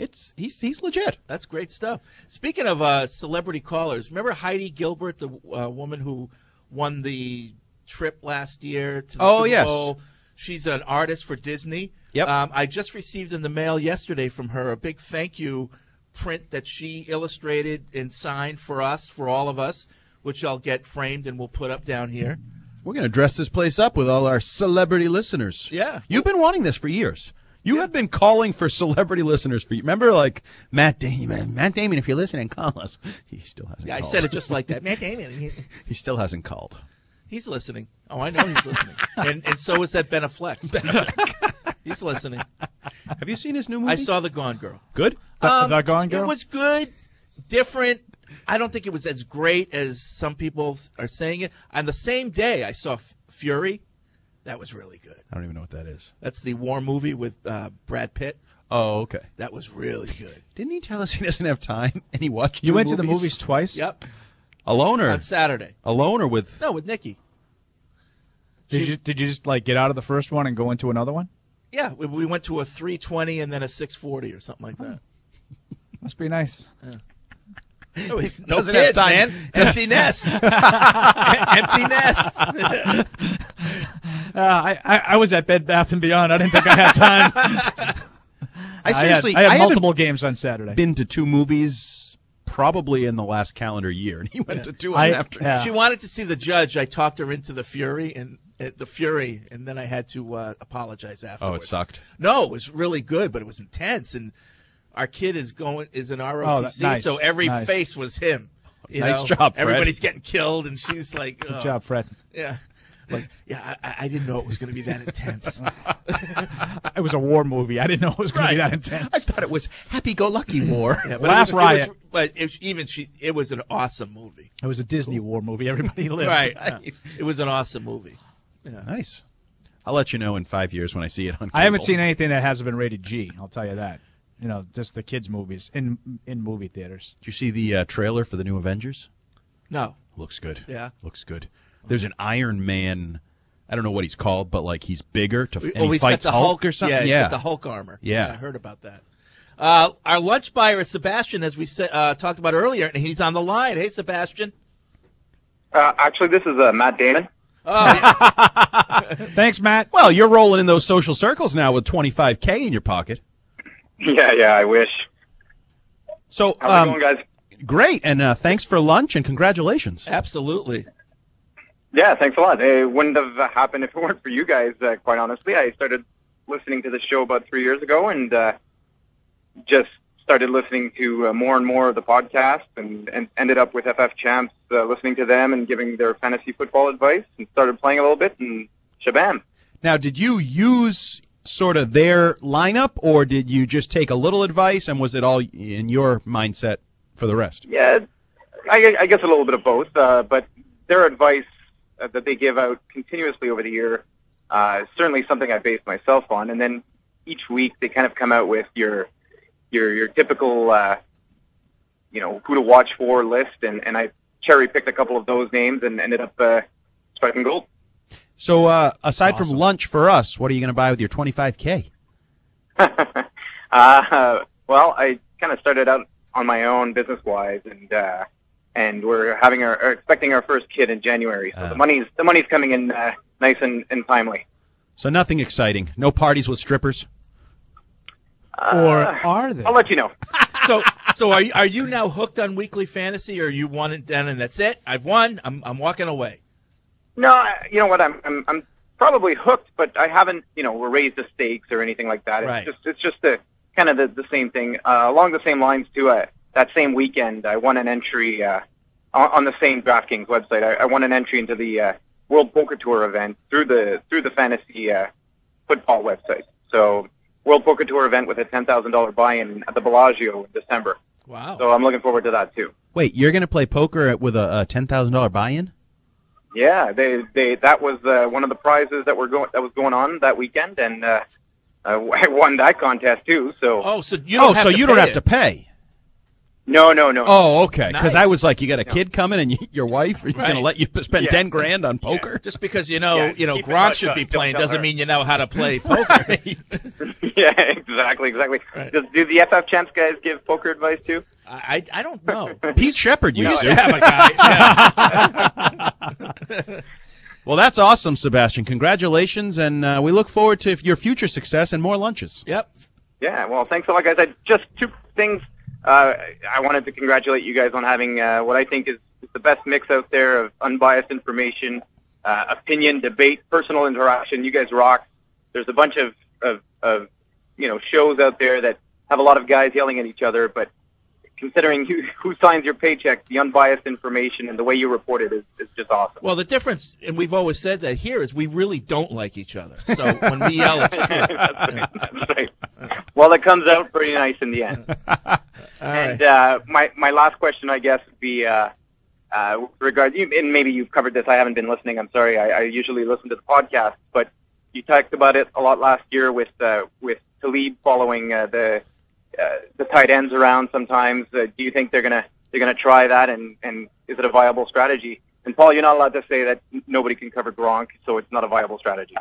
He's legit. That's great stuff. Speaking of celebrity callers, remember Heidi Gilbert, the woman who won the trip last year to the Super Bowl? She's an artist for Disney. Yep. I just received in the mail yesterday from her a big thank you print that she illustrated and signed for us, for all of us, which I'll get framed and we'll put up down here. We're going to dress this place up with all our celebrity listeners. Yeah. You've been wanting this for years. You have been calling for celebrity listeners for you. Remember, Matt Damon. Matt Damon, if you're listening, call us. He still hasn't called. I said it just like that. Matt Damon. He still hasn't called. He's listening. Oh, I know he's listening. And so is that Ben Affleck. He's listening. Have you seen his new movie? I saw The Gone Girl. Good? The Gone Girl? It was good, different. I don't think it was as great as some people are saying it. On the same day, I saw Fury. That was really good. I don't even know what that is. That's the war movie with Brad Pitt. Oh, okay. That was really good. Didn't he tell us he doesn't have time and he watched You two went to movies? the movies twice? Yep. Alone or? On Saturday. Alone or with? No, with Nikki. Did you just like get out of the first one and go into another one? Yeah, we went to a 320 and then a 640 or something like that. Must be nice. Yeah. No Doesn't have kids, time. man. Empty nest. Empty nest. I was at Bed Bath & Beyond. I didn't think I had time. I seriously, I had haven't multiple games on Saturday. Been to two movies probably in the last calendar year, and he went to two after. Yeah. She wanted to see The Judge. I talked her into the Fury, and then I had to apologize afterwards. Oh, it sucked. No, it was really good, but it was intense, and our kid is in ROTC, nice. so every Nice. face was him. You Nice know? job, Fred. Everybody's getting killed, and she's like, Good job, Fred. Yeah. Like, yeah, I didn't know it was going to be that intense. It was a war movie. I didn't know it was going to be that intense. I thought it was happy-go-lucky war. Yeah, Laugh riot. It was an awesome movie. It was a Disney war movie. Everybody lived. Right. Yeah. It was an awesome movie. Yeah. Nice. I'll let you know in 5 years when I see it on cable. I haven't seen anything that hasn't been rated G. I'll tell you that. You know, just the kids' movies in movie theaters. Did you see the trailer for the new Avengers? No. Looks good. Yeah. Looks good. There's an Iron Man. I don't know what he's called, but like he's bigger and he he's fights got the Hulk or something. Yeah, he's got the Hulk armor. Yeah. I heard about that. Our lunch buyer is Sebastian, as we talked about earlier, and he's on the line. Hey, Sebastian. Actually, this is Matt Damon. Oh, Thanks, Matt. Well, you're rolling in those social circles now with $25K in your pocket. Yeah, I wish. So, how's it going, guys? Great, and thanks for lunch and congratulations. Absolutely. Yeah, thanks a lot. It wouldn't have happened if it weren't for you guys, quite honestly. I started listening to the show about 3 years ago and just started listening to more and more of the podcast and ended up with FF Champs, listening to them and giving their fantasy football advice and started playing a little bit and shabam. Now, did you use sort of their lineup or did you just take a little advice and was it all in your mindset for the rest? Yeah, I guess a little bit of both, but their advice that they give out continuously over the year is certainly something I base myself on. And then each week they kind of come out with your typical, who to watch for list, and I cherry-picked a couple of those names and ended up striking gold. So aside from lunch for us, what are you going to buy with your $25K? Well, I kind of started out on my own business-wise, and we're expecting our first kid in January. So the money's coming in nice and timely. So nothing exciting. No parties with strippers. Or are they? I'll let you know. So are you now hooked on Weekly Fantasy, or you won it done and that's it? I've won. I'm walking away. No, you know what? I'm probably hooked, but I haven't raised the stakes or anything like that. Right. It's just the kind of the same thing along the same lines too. That same weekend, I won an entry on the same DraftKings website. I won an entry into the World Poker Tour event through the fantasy football website. So World Poker Tour event with a $10,000 buy-in at the Bellagio in December. Wow! So I'm looking forward to that too. Wait, you're going to play poker with a $10,000 buy-in? Yeah, that was one of the prizes that was going on that weekend, and I won that contest too. So so you don't have to to pay. No. Oh, okay. Because Nice. I was like, you got a kid coming and your wife is going to let you spend 10 grand on poker? Just because keep Gronk it should be hush. playing Don't tell doesn't her. mean you know how to play poker. Yeah, exactly. Do the FF Champs guys give poker advice too? I don't know. Pete Shepard used to. have a guy. Yeah. Well, that's awesome, Sebastian. Congratulations, and we look forward to your future success and more lunches. Yep. Yeah. Well, thanks a lot, guys. Just two things. I wanted to congratulate you guys on having what I think is the best mix out there of unbiased information, opinion, debate, personal interaction. You guys rock. There's a bunch of shows out there that have a lot of guys yelling at each other, but considering who signs your paycheck, the unbiased information and the way you report it is just awesome. Well, the difference, and we've always said that here, is we really don't like each other. So when we yell, it's true. That's right. Well, it comes out pretty nice in the end. And my last question, I guess, would be and maybe you've covered this. I haven't been listening. I'm sorry. I usually listen to the podcast, but you talked about it a lot last year with Talib following the tight ends around sometimes. Do you think they're gonna try that, and is it a viable strategy? And Paul, you're not allowed to say that nobody can cover Gronk, so it's not a viable strategy.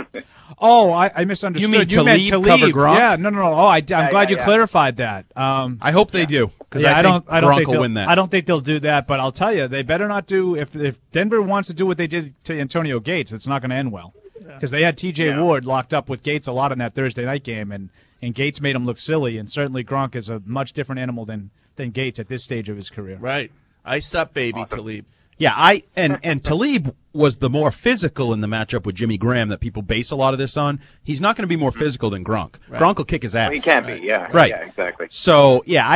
Oh, I misunderstood. You meant Talib cover Gronk? Yeah, no. Oh, I'm glad you clarified that. I hope they do, because I don't Gronk think will win that. I don't think they'll do that, but I'll tell you, they better not do. If Denver wants to do what they did to Antonio Gates, it's not going to end well, because they had T.J. Ward locked up with Gates a lot in that Thursday night game, and Gates made him look silly, and certainly Gronk is a much different animal than Gates at this stage of his career. Right. Ice up, baby, Talib. Yeah, and Talib was the more physical in the matchup with Jimmy Graham that people base a lot of this on. He's not going to be more physical than Gronk. Right. Gronk will kick his ass. Well, he can't be, yeah. Right. Yeah, exactly. So, yeah,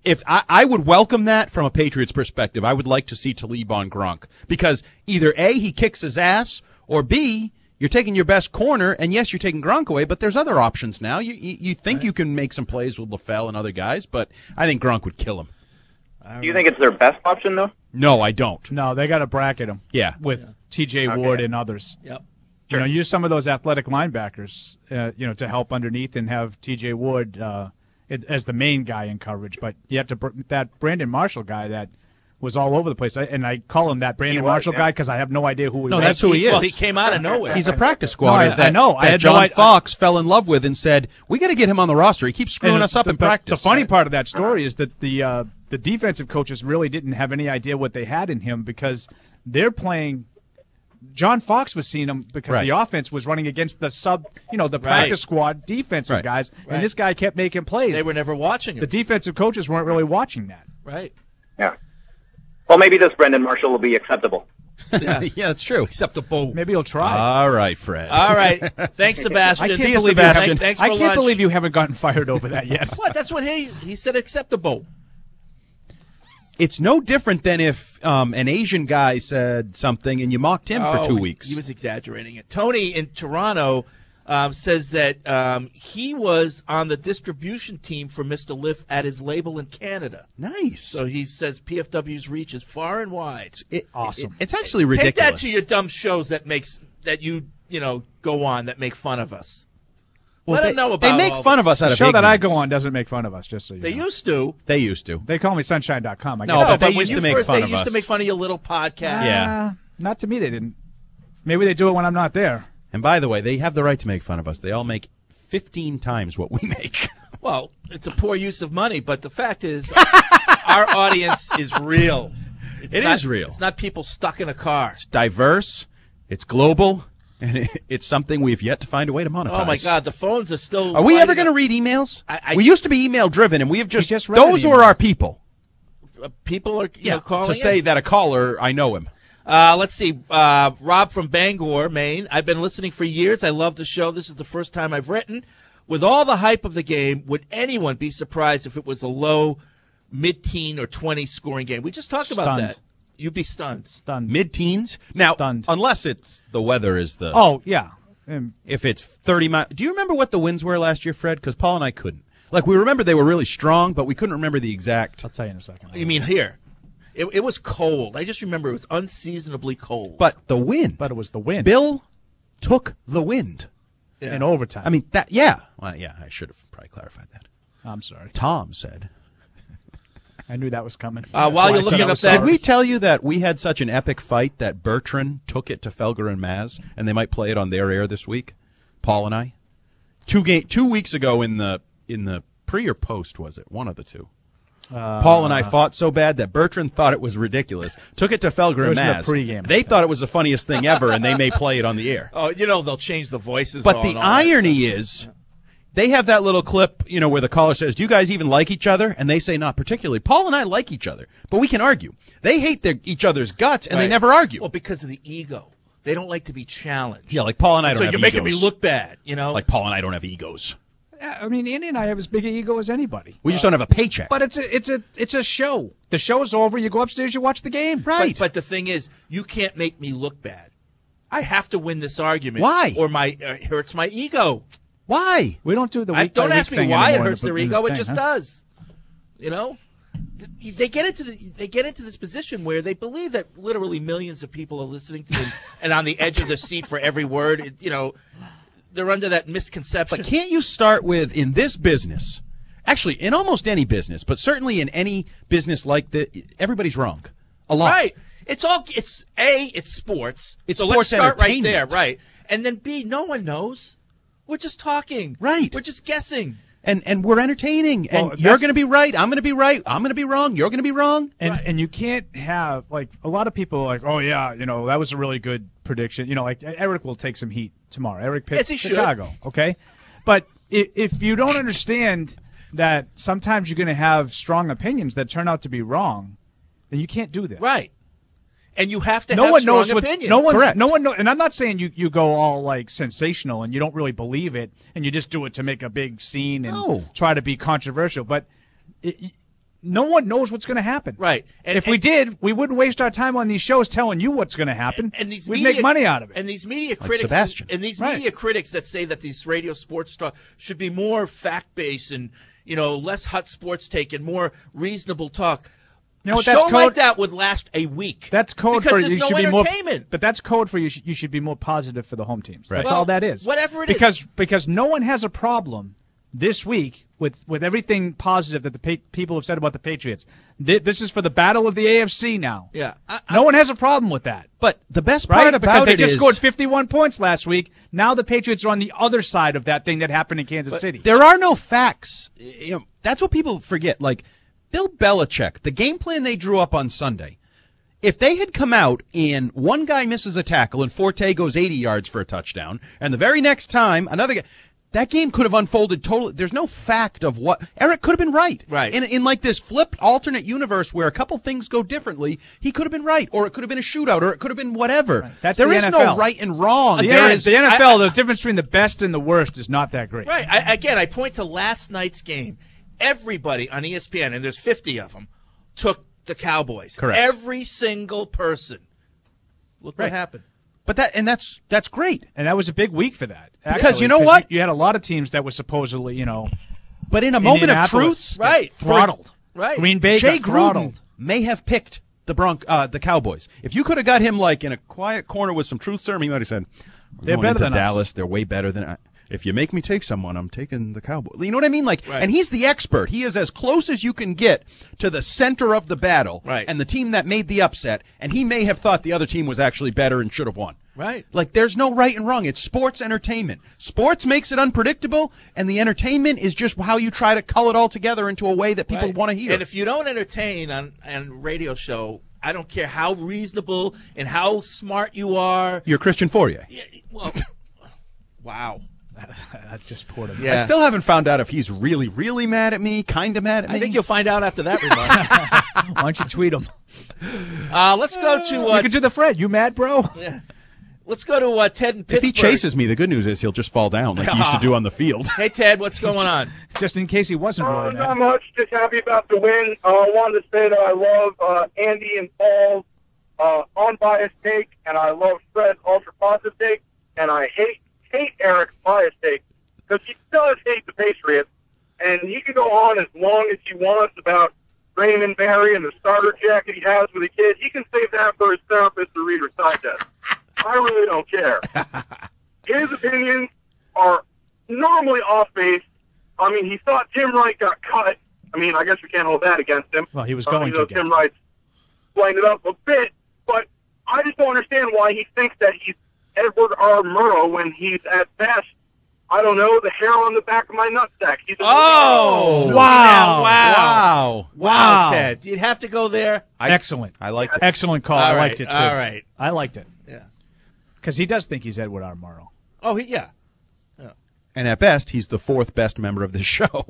I would welcome that from a Patriots perspective. I would like to see Talib on Gronk, because either A, he kicks his ass, or B, you're taking your best corner, and yes, you're taking Gronk away, but there's other options now. You think you can make some plays with LaFell and other guys, but I think Gronk would kill him. Do you think it's their best option, though? No, I don't. No, they got to bracket him. Yeah. With T.J. Ward and others. Yep. Use some of those athletic linebackers, to help underneath, and have T.J. Ward as the main guy in coverage. But you have to that Brandon Marshall guy that was all over the place, and I call him that Brandon Marshall guy because I have no idea who he was. No, that's who he is. Well, he came out of nowhere. He's a practice squatter. I know. That John Fox fell in love with and said, "We got to get him on the roster. He keeps screwing us up in practice." The funny part of that story is that the defensive coaches really didn't have any idea what they had in him, because they're playing. John Fox was seeing him because the offense was running against the practice squad defensive guys, and this guy kept making plays. They were never watching him. The defensive coaches weren't really watching that. Right. Yeah. Well, maybe this Brendan Marshall will be acceptable. Yeah, that's true. Acceptable. Maybe he'll try. All right, Fred. All right. Thanks, Sebastian. I can't believe you haven't gotten fired over that yet. What? That's what he said. Acceptable. It's no different than if an Asian guy said something and you mocked him for 2 weeks. He was exaggerating it. Tony in Toronto says that he was on the distribution team for Mr. Liff at his label in Canada. Nice. So he says PFW's reach is far and wide. Awesome. It's actually ridiculous. Take that to your dumb shows that you go on that make fun of us. Well, Let them know about They make fun of us out of the show that ignorance. I go on doesn't make fun of us, just so you know. They used to. They used to. They call me Sunshine.com. No, but they used to make fun of They used us. to make fun of your little podcast. Yeah. Not to me, they didn't. Maybe they do it when I'm not there. And by the way, they have the right to make fun of us. They all make 15 times what we make. Well, it's a poor use of money, but the fact is our audience is real. It is real. It's not people stuck in a car. It's diverse. It's global. And it's something we've yet to find a way to monetize. Oh, my God. The phones are still... Are we ever going to read emails? We used to be email-driven, and we have just read those an were our people. People are calling to say that a caller, I know him. Let's see. Rob from Bangor, Maine. I've been listening for years. I love the show. This is the first time I've written. With all the hype of the game, would anyone be surprised if it was a low, mid-teen, or 20 scoring game? We just talked about that. You'd be stunned. Mid-teens? Now, unless it's the weather is the... Oh, yeah. If it's 30 miles... Do you remember what the winds were last year, Fred? Because Paul and I couldn't. Like, we remember they were really strong, but we couldn't remember the exact... I'll tell you in a second. You mean here? It was cold. I just remember it was unseasonably cold. But the wind. But it was the wind. Bill took the wind. In overtime. I mean, that... Yeah. Well, yeah, I should have probably clarified that. I'm sorry. Tom said... I knew that was coming. While you're looking up that... Did we tell you that we had such an epic fight that Bertrand took it to Felger and Maz, and they might play it on their air this week? Paul and I? 2 weeks ago in the pre or post, was it? One of the two. Paul and I fought so bad that Bertrand thought it was ridiculous. Took it to Felger and Maz. Pregame. They thought it was the funniest thing ever, and they may play it on the air. Oh, they'll change the voices. But the irony is... They have that little clip, where the caller says, do you guys even like each other? And they say, not particularly. Paul and I like each other, but we can argue. They hate each other's guts, and they never argue. Well, because of the ego. They don't like to be challenged. Yeah, like Paul and I don't have egos. So you're making me look bad, Like Paul and I don't have egos. I mean, Andy and I have as big an ego as anybody. We just don't have a paycheck. But it's a show. The show's over. You go upstairs, you watch the game. Right. But the thing is, you can't make me look bad. I have to win this argument. Why? Or it hurts my ego. Why? We don't do the week don't by ask week me thing why it anymore hurts in the- their in the ego. It thing, just huh? does. You know, they get into this position where they believe that literally millions of people are listening to them and on the edge of their seat for every word. They're under that misconception. But can't you start with, in this business, actually in almost any business, but certainly in any business like this, everybody's wrong. A lot. Right. It's sports. It's so sports let's start right there, entertainment. right? And then B, no one knows. We're just talking. Right. We're just guessing. And we're entertaining. And Well, you're going to be right. I'm going to be right. I'm going to be wrong. You're going to be wrong. And you can't have, like, a lot of people are like, oh, yeah, that was a really good prediction. Like, Eric will take some heat tomorrow. Eric picks Yes, he should. Chicago, okay? But if you don't understand that sometimes you're going to have strong opinions that turn out to be wrong, then you can't do that. Right. And you have to No have one strong knows what opinions. no one knows, and I'm not saying you go all like sensational and you don't really believe it and you just do it to make a big scene and try to be controversial, but no one knows what's going to happen. Right. If we did, we wouldn't waste our time on these shows telling you what's going to happen. And these we'd media, make money out of it. And these media Like critics, Sebastian. and these Right. media critics that say that these radio sports talk should be more fact-based and less hot sports take and more reasonable talk. You know what, a that's show code- like that would last a week. That's code because for there's you no should be entertainment. more. But that's code for you should be more positive for the home teams. Right. That's Well, all that is. whatever it is. Because no one has a problem this week with everything positive that the people have said about the Patriots. This is for the battle of the AFC now. Yeah. No one has a problem with that. But the best Right? part about because they it just is scored 51 points last week. Now the Patriots are on the other side of that thing that happened in Kansas City. there are no facts. That's what people forget. Like Bill Belichick, the game plan they drew up on Sunday. If they had come out and one guy misses a tackle and Forte goes 80 yards for a touchdown, and the very next time another guy, that game could have unfolded totally. There's no fact of what Eric could have been right. Right. In like this flipped alternate universe where a couple things go differently, he could have been right, or it could have been a shootout, or it could have been whatever. Right. That's There the is NFL. no right and wrong. The There is NFL, the difference between the best and the worst is not that great. Right. I point to last night's game. Everybody on ESPN, and there's 50 of them, took the Cowboys. Correct. Every single person. Look what happened. But that's great. And that was a big week for that. Because you know what? You had a lot of teams that were supposedly, But in a moment of Indianapolis, truth, right, throttled. Right. Green Bay Jay got throttled. Gruden may have picked the Cowboys. If you could have got him like in a quiet corner with some truth serum, he might have said, They're going better into than us. Dallas. They're way better than. If you make me take someone, I'm taking the Cowboys. You know what I mean? Like, Right. and he's the expert. He is as close as you can get to the center of the battle, Right. and the team that made the upset. And he may have thought the other team was actually better and should have won. Right. Like, there's no right and wrong. It's sports entertainment. Sports makes it unpredictable, and the entertainment is just how you try to cull it all together into a way that people Right. want to hear. And if you don't entertain on radio show, I don't care how reasonable and how smart you are. You're Christian Fourier. Yeah, well, wow. That's just poor. Yeah. I still haven't found out if he's really, really mad at me, kind of mad at me. I think you'll find out after that remark. Why don't you tweet him? Let's go to. You can do the Fred. You mad, bro? Yeah. Let's go to Ted in If Pittsburgh. he chases me, the good news is he'll just fall down like he used to do on the field. Hey, Ted, what's going on? Just in case he wasn't really mad. Not much. Just happy about the win. I wanted to say that I love Andy and Paul's unbiased take, and I love Fred's ultra positive take, and I hate Eric's biased take because he does hate the Patriots, and he can go on as long as he wants about Raymond Barry and the starter jacket he has with the kid. He can save that for his therapist to read or side test. I really don't care. His opinions are normally off base. I mean, he thought Tim Wright got cut. I mean, I guess we can't hold that against him. Well, he was going to get Tim Wright's playing it up a bit, but I just don't understand why he thinks that he's Edward R. Murrow when he's at best, I don't know, the hair on the back of my nutsack. He's Oh, wow. Wow, Ted. You'd have to go there. Excellent. I liked it. Excellent call. All I right, liked it, too. all right. I liked it. Yeah. Because he does think he's Edward R. Murrow. Oh, yeah. And at best, he's the fourth best member of this show.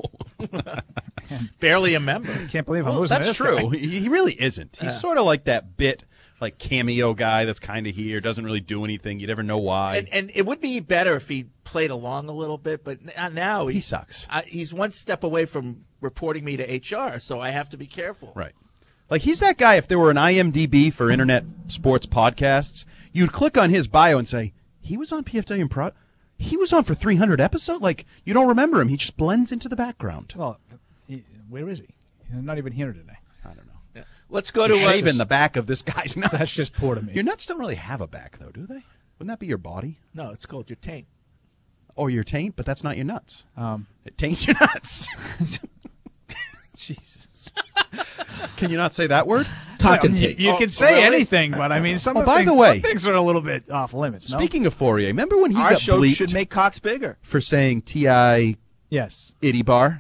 Barely a member. Can't believe I'm Well, losing that's this true. guy. He really isn't. He's sort of like that bit like cameo guy that's kind of here, doesn't really do anything. You never know why. And it would be better if he played along a little bit, but now he sucks. He's one step away from reporting me to HR, so I have to be careful. Right. Like, he's that guy, if there were an IMDb for internet sports podcasts, you'd click on his bio and say, he was on PFW and Pro. He was on for 300 episodes? Like, you don't remember him. He just blends into the background. Well, where is he? He's not even here today. I don't know. Yeah. Let's go to even the back of this guy's nuts. That's just poor to me. Your nuts don't really have a back, though, do they? Wouldn't that be your body? No, it's called your taint. Oh, your taint? But that's not your nuts. It taints your nuts. Jesus. Can you not say that word? You can say anything, but I mean, some things are a little bit off limits. No? Speaking of Fourier, remember when he Our got show bleeped should make cocks bigger for saying T.I. Yes. Itty Bar?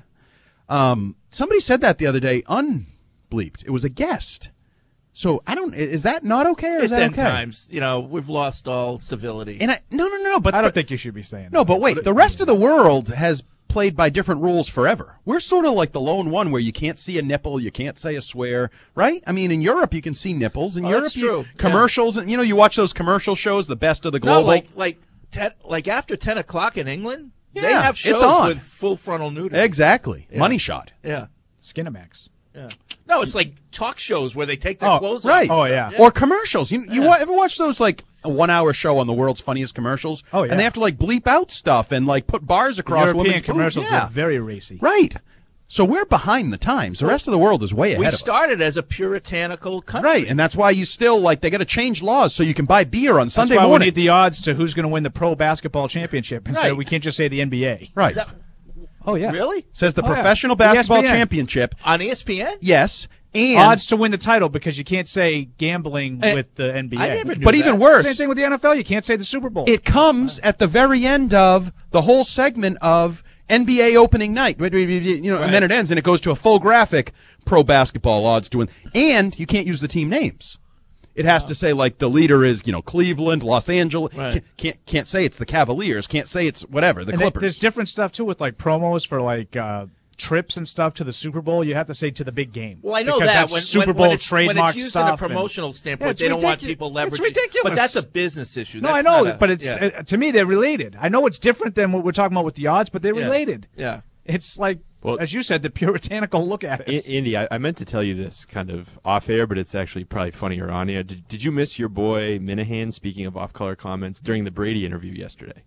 Somebody said that the other day, unbleeped. It was a guest. So I don't. Is that not okay? Or it's is that end okay? times. You know, we've lost all civility. And no. But I don't think you should be saying that. No, but wait. The rest of the world has played by different rules forever. We're sort of like the lone one where you can't see a nipple, you can't say a swear, right? I mean, in Europe you can see nipples. In Europe, that's true. Commercials, and you watch those commercial shows, the best of the global. No, like after 10 o'clock in England, Yeah, they have shows it's on. with full frontal nudity. Exactly. Yeah. Money shot. Yeah. Skinamax. Yeah. No, it's like talk shows where they take their clothes off. Right. and stuff. Or commercials. You ever watch those, like, a 1 hour show on the world's funniest commercials? Oh, yeah. And they have to, like, bleep out stuff and, like, put bars across European women's boobs. commercials Yeah. are very racy. Right. So we're behind the times. The rest of the world is way ahead We of us. started as a puritanical country. Right, and that's why you still, like, they got to change laws so you can buy beer on Sunday That's why morning. we need the odds to who's going to win the pro basketball championship. Instead, Right. we can't just say the NBA. Right. Oh, yeah. Really? Says the Oh, yeah. professional basketball ESPN. championship. On ESPN? Yes. And Odds to win the title because you can't say gambling with the NBA. I never knew But that. even worse, Same thing with the NFL. You can't say the Super Bowl. it comes at the very end of the whole segment of NBA opening night. And then it ends and it goes to a full graphic pro basketball odds to win. And you can't use the team names. It has to say, like, the leader is, Cleveland, Los Angeles. Right. Can't say it's the Cavaliers. Can't say it's whatever, the And Clippers. there's different stuff, too, with, like, promos for, like, trips and stuff to the Super Bowl. You have to say to the big game. Well, I know Because that that's Super Bowl when it's trademark used stuff in a and- promotional standpoint, it's they don't want ridiculous. people leveraging. It's ridiculous. But that's a business issue. No, That's I know, not a- but it's yeah. to me they're related. I know it's different than what we're talking about with the odds, but they're Yeah. related. Yeah. It's like, Well, as you said, the puritanical look at it. Andy, I meant to tell you this kind of off air, but it's actually probably funnier on air. Did you miss your boy Minahan, speaking of off-color comments, during the Brady interview yesterday?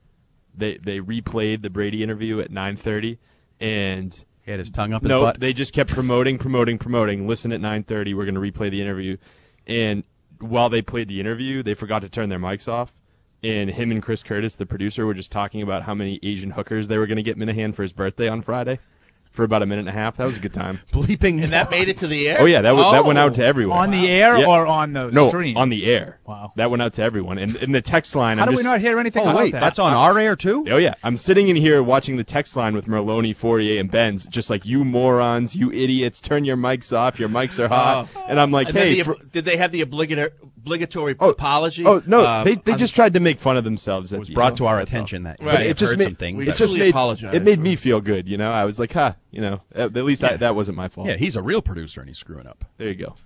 They replayed the Brady interview at 9:30, and he had his tongue up his no, butt. they just kept promoting. Listen at 9:30, we're going to replay the interview. And while they played the interview, they forgot to turn their mics off. And him and Chris Curtis, the producer, were just talking about how many Asian hookers they were going to get Minahan for his birthday on Friday for about a minute and a half. That was a good time. Bleeping. And that made it to the air? Oh, yeah, that went out to everyone. On the air Yeah. or on the No, stream? on the air. Wow. That went out to everyone. And in the text line, How I'm do just... we not hear anything about that? That's on our air, too? Oh, yeah. I'm sitting in here watching the text line with Merlone, Fourier, and Benz, just like, you morons, you idiots, turn your mics off, your mics are hot. And I'm like, And then hey... did they have the obligatory apology? Oh, no, they just tried to make fun of themselves. It was brought to our attention that Right. they it just heard made, some things. It that- just truly apologize it made me feel good, I was like, at least that wasn't my fault. Yeah, he's a real producer and he's screwing up. There you go.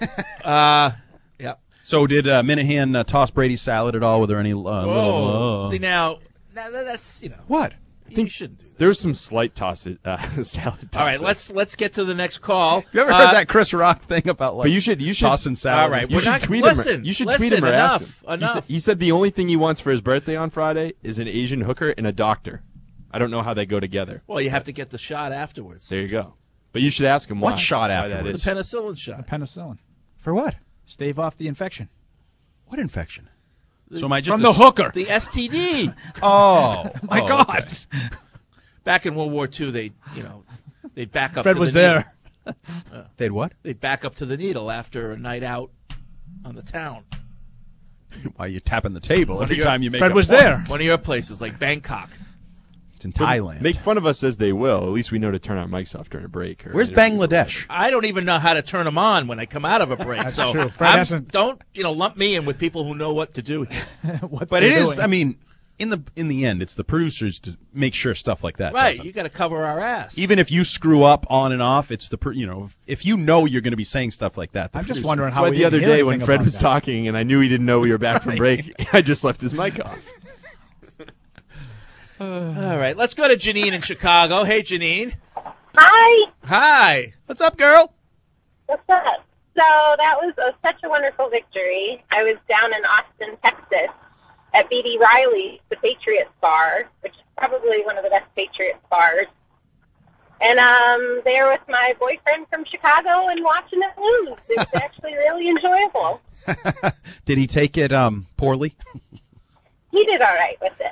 Yeah. So did Minahan toss Brady's salad at all? Were there any little... See, now that's, What? You shouldn't do that. There's some slight salad tosses. All right, let's get to the next call. You ever heard that Chris Rock thing about, like, But you should tossing salad? All right, You we're should not tweet listen. him. You should listen, tweet him or enough, ask him. Enough. He said the only thing he wants for his birthday on Friday is an Asian hooker and a doctor. I don't know how they go together. Well, you have to get the shot afterwards. There you go. But you should ask him why. What shot why that afterwards? The is. penicillin shot. Penicillin. For what? Stave off the infection. What infection? So am I just From the hooker. The STD. Oh. My Oh, God. okay. Back in World War II, they'd back up Fred to was the there. needle. They'd what? They'd back up to the needle after a night out on the town. Why you tapping the table every your- time you make Fred a was point. there. One of your places, like Bangkok. It's in Thailand. Make fun of us as they will. At least we know to turn our mics off during a break. Or Where's an interview. Bangladesh? I don't even know how to turn them on when I come out of a break. That's so true. Fred hasn't- don't lump me in with people who know what to do here. What But they're it is, doing. I mean, in the end, it's the producers to make sure stuff like that Right, doesn't. you got to cover our ass. Even if you screw up on and off, it's if you know you're going to be saying stuff like that. I'm just producer- wondering That's how why we the other didn't hear day when anything Fred about was that. talking and I knew he didn't know we were back from Right. break, I just left his mic off. All right, let's go to Janine in Chicago. Hey, Janine. Hi. Hi. What's up, girl? What's up? So that was such a wonderful victory. I was down in Austin, Texas, at B.D. Riley's, the Patriots bar, which is probably one of the best Patriots bars. And there with my boyfriend from Chicago and watching it lose. It was actually really enjoyable. Did he take it poorly? He did all right with it.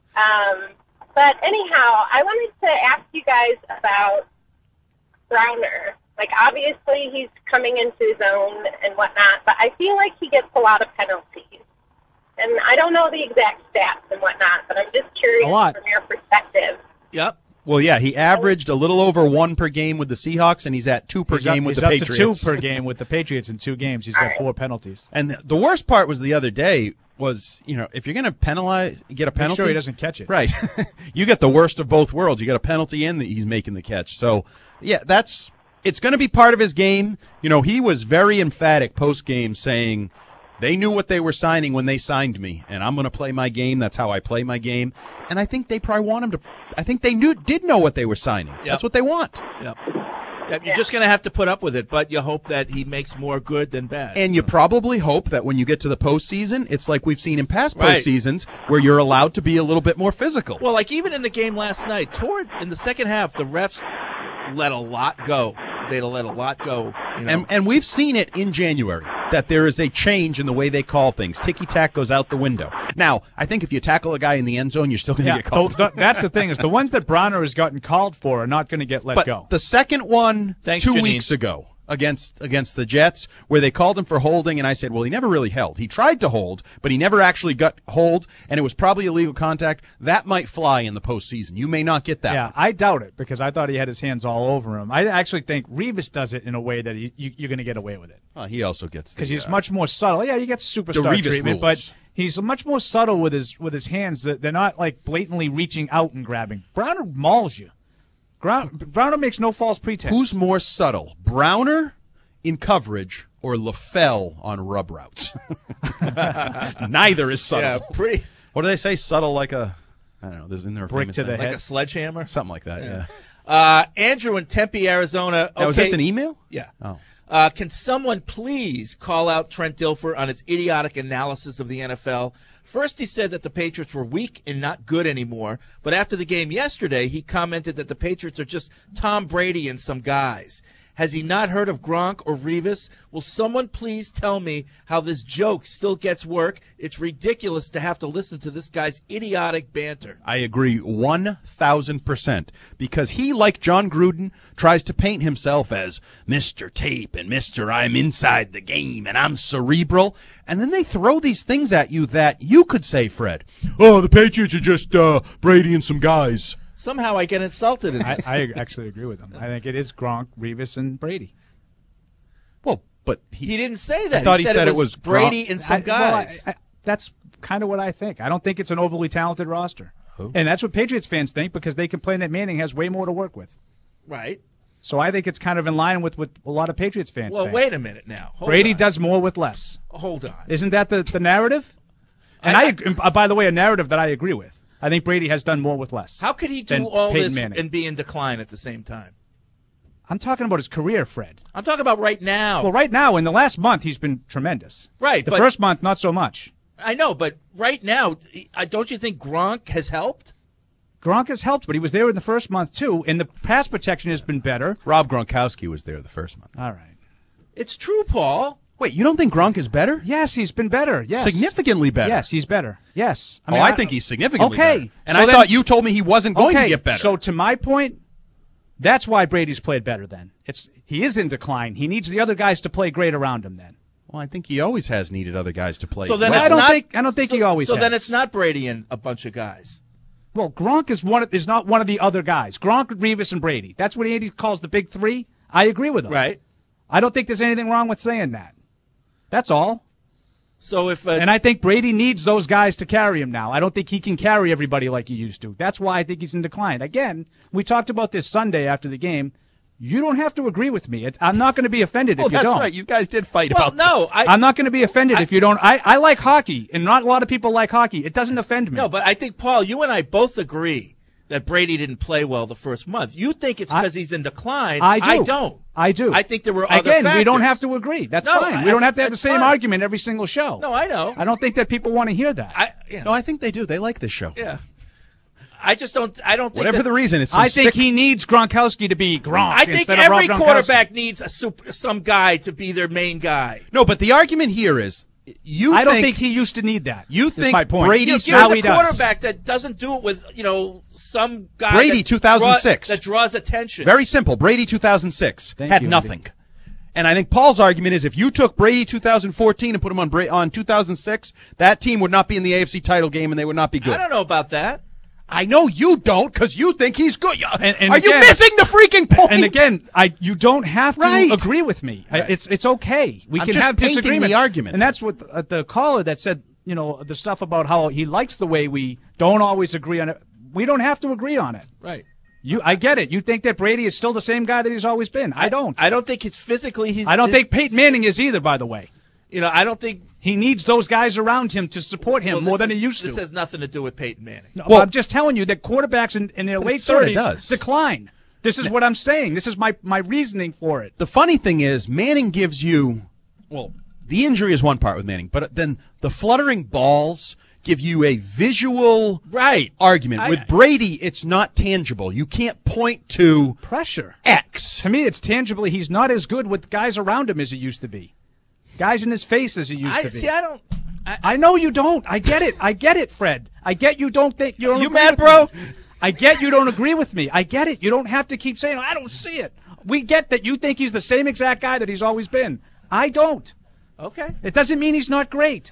But anyhow, I wanted to ask you guys about Browner. Like, obviously, he's coming into his own and whatnot, but I feel like he gets a lot of penalties. And I don't know the exact stats and whatnot, but I'm just curious A lot. from your perspective. Yep. Well, yeah, he averaged a little over 1 per game with the Seahawks, and he's at 2 per game with the he's Patriots. up to 2 per game with the Patriots in 2 games. He's got 4 penalties. And the worst part was the other day was, if you're going to get a penalty. Make sure he doesn't catch it. Right. You get the worst of both worlds. You got a penalty and he's making the catch. So, yeah, it's going to be part of his game. He was very emphatic post-game saying they knew what they were signing when they signed me, and I'm going to play my game. That's how I play my game. And I think they probably want him to – I think they did know what they were signing. Yep. That's what they want. Yep. Yep, you're just going to have to put up with it, but you hope that he makes more good than bad. And you probably hope that when you get to the postseason, it's like we've seen in past Right. postseasons where you're allowed to be a little bit more physical. Well, like even in the game last night, in the second half, the refs let a lot go. They'd let a lot go. And we've seen it in January that there is a change in the way they call things. Ticky-tack goes out the window. Now, I think if you tackle a guy in the end zone, you're still going to get called. That's the thing, is the ones that Browner has gotten called for are not going to get let But go. the second one Thanks, 2 Janine. weeks ago against the Jets, where they called him for holding, and I said, well, he never really held. He tried to hold, but he never actually got hold, and it was probably illegal contact. That might fly in the postseason. You may not get that Yeah, one. I doubt it because I thought he had his hands all over him. I actually think Revis does it in a way that you're going to get away with it. Well, he also gets because he's much more subtle. Yeah, he gets the superstar Revis treatment, rules. but he's much more subtle with his hands. They're not like blatantly reaching out and grabbing. Browner mauls you. Browner makes no false pretense. Who's more subtle, Browner in coverage or LaFell on rub routes? Neither is subtle. Yeah, pretty. What do they say? Subtle like a, I don't know, there's in there a Brick famous to the saying. head. Like a sledgehammer? Something like that, yeah. Andrew in Tempe, Arizona. Now, was this an email? Yeah. Oh. Can someone please call out Trent Dilfer on his idiotic analysis of the NFL? First, he said that the Patriots were weak and not good anymore. But after the game yesterday, he commented that the Patriots are just Tom Brady and some guys. Has he not heard of Gronk or Revis? Will someone please tell me how this joke still gets work? It's ridiculous to have to listen to this guy's idiotic banter. I agree 1,000% because he, like John Gruden, tries to paint himself as Mr. Tape and Mr. I'm inside the game and I'm cerebral. And then they throw these things at you that you could say, Fred, oh, the Patriots are just Brady and some guys. Somehow I get insulted in this. I actually agree with him. I think it is Gronk, Revis, and Brady. Well, but he didn't say that. I thought he said it was Brady Gronk. and some guys. That's kind of what I think. I don't think it's an overly talented roster. And that's what Patriots fans think because they complain that Manning has way more to work with. Right. So I think it's kind of in line with what a lot of Patriots fans Well, think. wait a minute now. Hold Brady on. does more with less. Hold on. Isn't that the narrative? And by the way, a narrative that I agree with. I think Brady has done more with less. How could he than do all Peyton this Manning. and be in decline at the same time? I'm talking about his career, Fred. I'm talking about right now. Well, right now, in the last month, he's been tremendous. Right, The but- first month, not so much. I know, but right now, don't you think Gronk has helped? Gronk has helped, but he was there in the first month, too, and the pass protection has been better. Rob Gronkowski was there the first month. All right. It's true, Paul. Wait, you don't think Gronk is better? Yes, he's been better. Yes. Significantly better. Yes, he's better. Yes. I think he's significantly okay. better. And So I then- thought you told me he wasn't going okay, to get better. So to my point, that's why Brady's played better then. He is in decline. He needs the other guys to play great around him then. Well, I think he always has needed other guys to play. So then Well, it's I don't think he always So has. then it's not Brady and a bunch of guys. Well, Gronk is not one of the other guys. Gronk, Revis, and Brady. That's what Andy calls the big three. I agree with him. Right. I don't think there's anything wrong with saying that. That's all. So if and I think Brady needs those guys to carry him now. I don't think he can carry everybody like he used to. That's why I think he's in decline. Again, we talked about this Sunday after the game. You don't have to agree with me. I'm not going to be offended if you don't. That's right. You guys did fight about this. I'm not going to be offended if you don't. I like hockey, and not a lot of people like hockey. It doesn't offend me. No, but I think, Paul, you and I both agree that Brady didn't play well the first month. You think it's because he's in decline. I don't. I do. I think there were other factors. factors. We don't have to agree. That's fine. We don't have to have the same argument every single show. No, I know. I don't think that people want to hear that. No, I think they do. They like this show. Yeah. I just don't. I don't think. Whatever the reason, it's. I think he needs Gronkowski to be Gronk. I think instead every of Rob quarterback needs some guy to be their main guy. No, but the argument here is I don't think he used to need that. You is think my point. Brady's You're the quarterback that doesn't do it with some guy. Brady 2006 that draws attention. Very simple. Brady 2006 had you, nothing. Andy. And I think Paul's argument is if you took Brady 2014 and put him on 2006, that team would not be in the AFC title game and they would not be good. I don't know about that. I know you don't because you think he's good. And Are you missing the freaking point? And again, you don't have to agree with me. Right. It's okay. We I'm can just have painting disagreements. the argument. And that's what the caller that said, the stuff about how he likes the way we don't always agree on it. We don't have to agree on it. Right. I get it. You think that Brady is still the same guy that he's always been. I don't. I don't think he's physically. I don't think Peyton Manning is either, by the way. I don't think. He needs those guys around him to support him more than he used to. This has nothing to do with Peyton Manning. No, well, I'm just telling you that quarterbacks in their late 30s decline. This is what I'm saying. This is my reasoning for it. The funny thing is, Manning gives you, the injury is one part with Manning, but then the fluttering balls give you a visual argument. With Brady, it's not tangible. You can't point to pressure. X. To me, it's tangibly he's not as good with guys around him as he used to be. Guys in his face as he used to be. See, I don't. I know you don't. I get it, Fred. I get you don't think you don't. You mad, bro? I get you don't agree with me. I get it. You don't have to keep saying I don't see it. We get that you think he's the same exact guy that he's always been. I don't. Okay. It doesn't mean he's not great.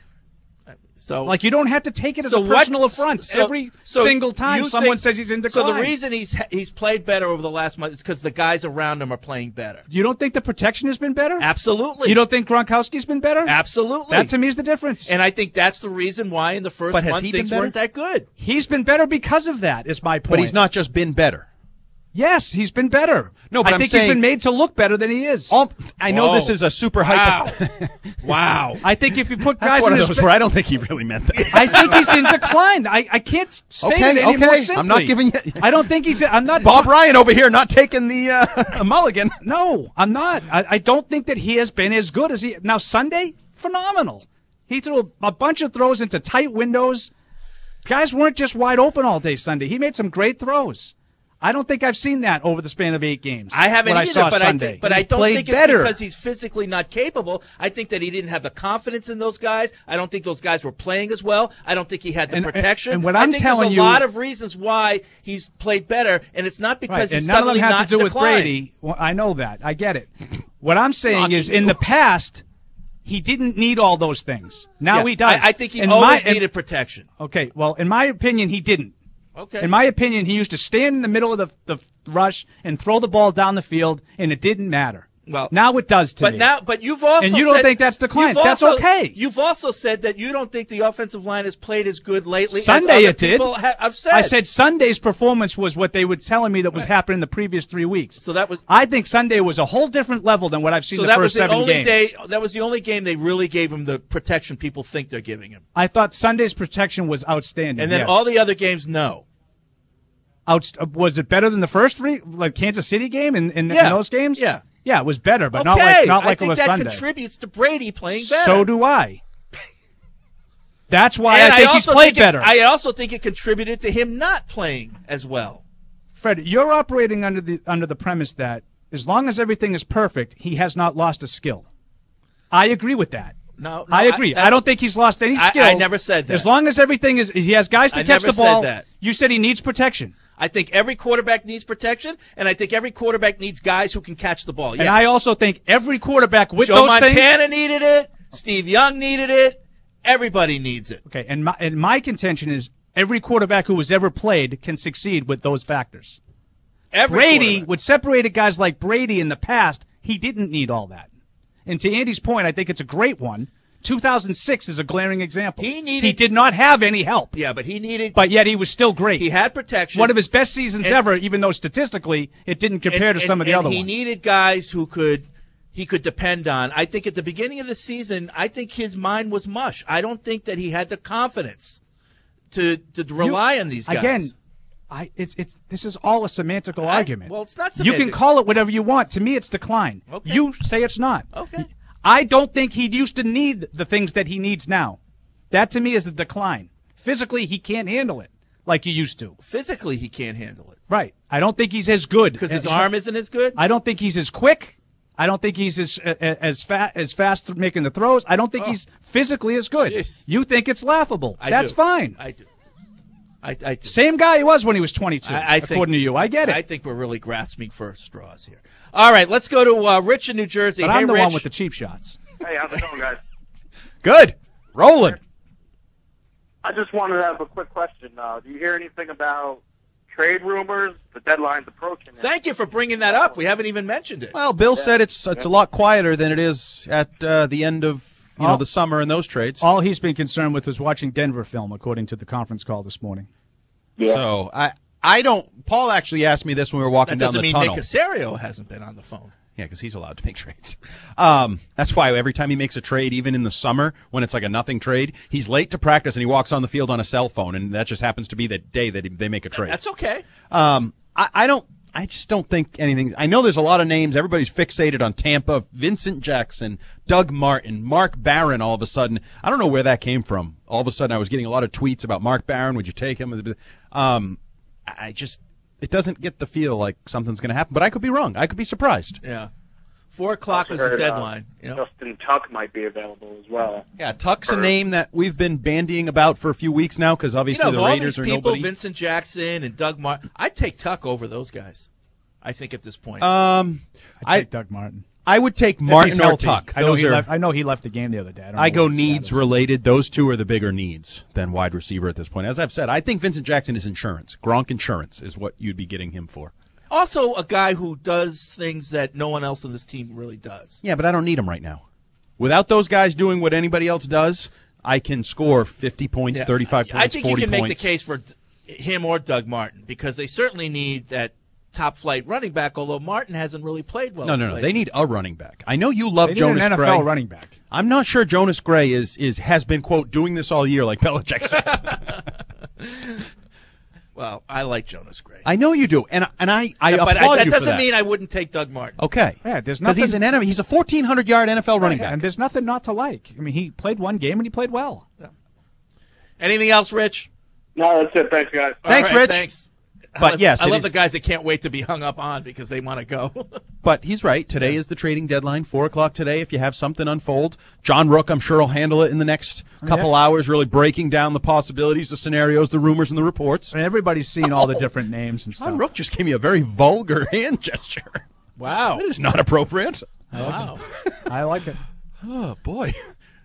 So, you don't have to take it as a personal affront every single time someone says he's in decline. So the reason he's played better over the last month is because the guys around him are playing better. You don't think the protection has been better? Absolutely. You don't think Gronkowski's been better? Absolutely. That to me is the difference. And I think that's the reason why in the first month things weren't that good. He's been better because of that, is my point. But he's not just been better. Yes, he's been better. No, but I think he's been made to look better than he is. I know this is a super hyper. Wow. I think if you put guys That's one in of those where I don't think he really meant that. I think he's in decline. I can't state it any more simply. I'm not giving you. I don't think he's. I'm not. Bob Ryan over here not taking the mulligan. No, I'm not. I don't think that he has been as good as he. Now Sunday, phenomenal. He threw a bunch of throws into tight windows. Guys weren't just wide open all day Sunday. He made some great throws. I don't think I've seen that over the span of 8 games. I haven't either, but I don't think it's better. because he's physically not capable. I think that he didn't have the confidence in those guys. I don't think those guys were playing as well. I don't think he had the protection. And what I'm telling you, there's a lot of reasons why he's played better, and it's not because he's none suddenly of them have not to do declined. with Brady. Well, I know that. I get it. What I'm saying is, in the past, he didn't need all those things. Now he does. I think he always needed protection. Okay, well, in my opinion, he didn't. Okay. In my opinion, he used to stand in the middle of the rush and throw the ball down the field, and it didn't matter. Well, now it does to me. But you've also and you don't think that's decline. That's okay. You've also said that you don't think the offensive line has played as good lately. Sunday as it did. I've said. I said Sunday's performance was what they were telling me that was happening the previous 3 weeks. So that was. I think Sunday was a whole different level than what I've seen the first 7 games. That was the only game they really gave him the protection people think they're giving him. I thought Sunday's protection was outstanding. And then all the other games, no. Was it better than the first 3, like Kansas City game in those games? Yeah. Yeah, it was better, but okay. not like it was Sunday. I think that contributes to Brady playing better. So do I. That's why I think he's played better. I also think it contributed to him not playing as well. Fred, you're operating under the premise that as long as everything is perfect, he has not lost a skill. I agree with that. No, I agree. I don't think he's lost any skill. I never said that. As long as everything is, he has guys to catch the ball. Said that. You said he needs protection. I think every quarterback needs protection, and I think every quarterback needs guys who can catch the ball. Yes. And I also think every quarterback with Joe those things. Montana needed it. Steve Young needed it. Everybody needs it. Okay, and my contention is every quarterback who has ever played can succeed with those factors. Brady, with separated guys like Brady in the past, he didn't need all that. And to Andy's point, I think it's a great one 2006 is a glaring example. He did not have any help. Yeah, but he needed. But yet he was still great. He had protection. One of his best seasons ever, even though statistically it didn't compare to some of the other he ones. He needed guys who he could depend on. I think at the beginning of the season, I think his mind was mush. I don't think that he had the confidence to rely on these guys. Again, this is all a semantical argument. Well, it's not You semantic. can call it whatever you want. To me, it's decline. Okay. You say it's not. Okay. I don't think he used to need the things that he needs now. That to me is a decline. Physically, he can't handle it like he used to. Physically, he can't handle it. Right. I don't think he's as good. Because his arm isn't as good? I don't think he's as quick. I don't think he's as fast making the throws. I don't think he's physically as good. Jeez. You think it's laughable. That's do. fine. I do. I do. Same guy he was when he was 22, according to you. I get it. I think we're really grasping for straws here. All right, let's go to Rich in New Jersey. But hey, I'm the Rich. one with the cheap shots. Hey, how's it going, guys? Good. Rolling. I just wanted to have a quick question. Do you hear anything about trade rumors? The deadline's approaching. Thank you for bringing that up. We haven't even mentioned it. Well, Bill said it's a lot quieter than it is at the end of the summer in those trades. All he's been concerned with is watching Denver film, according to the conference call this morning. Yeah. So I don't. Paul actually asked me this when we were walking That down doesn't the mean tunnel. Nick Casario hasn't been on the phone. Yeah, because he's allowed to make trades. That's why every time he makes a trade, even in the summer, when it's like a nothing trade, he's late to practice and he walks on the field on a cell phone, and that just happens to be the day that they make a trade. That's okay. I just don't think anything. I know there's a lot of names. Everybody's fixated on Tampa. Vincent Jackson, Doug Martin, Mark Barron. All of a sudden, I don't know where that came from. All of a sudden, I was getting a lot of tweets about Mark Barron. Would you take him? It doesn't get the feel like something's going to happen. But I could be wrong. I could be surprised. Yeah. 4 o'clock is the deadline. Justin Tuck might be available as well. Yeah, Tuck's a name that we've been bandying about for a few weeks now because obviously the Raiders all these are people, nobody. Vincent Jackson and Doug Martin. I'd take Tuck over those guys. I think at this point. I'd take Doug Martin. I would take If he's Martin or healthy. Tuck. I know he left the game the other day. I go needs related. Those two are the bigger needs than wide receiver at this point. As I've said, I think Vincent Jackson is insurance. Gronk insurance is what you'd be getting him for. Also, a guy who does things that no one else on this team really does. Yeah, but I don't need him right now. Without those guys doing what anybody else does, I can score 50 points, 35 points, 40 points. I think you can make the case for him or Doug Martin because they certainly need that top-flight running back, although Martin hasn't really played well. No. They need a running back. I know you love Jonas an Gray. NFL running back. I'm not sure Jonas Gray has been, quote, doing this all year like Belichick said. Well, I like Jonas Gray. I know you do, and I but applaud you that for doesn't that. mean I wouldn't take Doug Martin. Okay. Yeah, there's because nothing. He's a 1,400-yard NFL running back. And there's nothing not to like. I mean, he played one game and he played well. Yeah. Anything else, Rich? No, that's it. Thanks, guys. Thanks, All right, Rich. Thanks. But yes, I it love is- the guys that can't wait to be hung up on because they want to go. But he's right. Today is the trading deadline, 4 o'clock today. If you have something unfold, John Rook, I'm sure, will handle it in the next couple hours, really breaking down the possibilities, the scenarios, the rumors, and the reports. And everybody's seen all the different names and stuff. John Rook just gave me a very vulgar hand gesture. Wow. That is not appropriate. Wow. I like it. Oh, boy.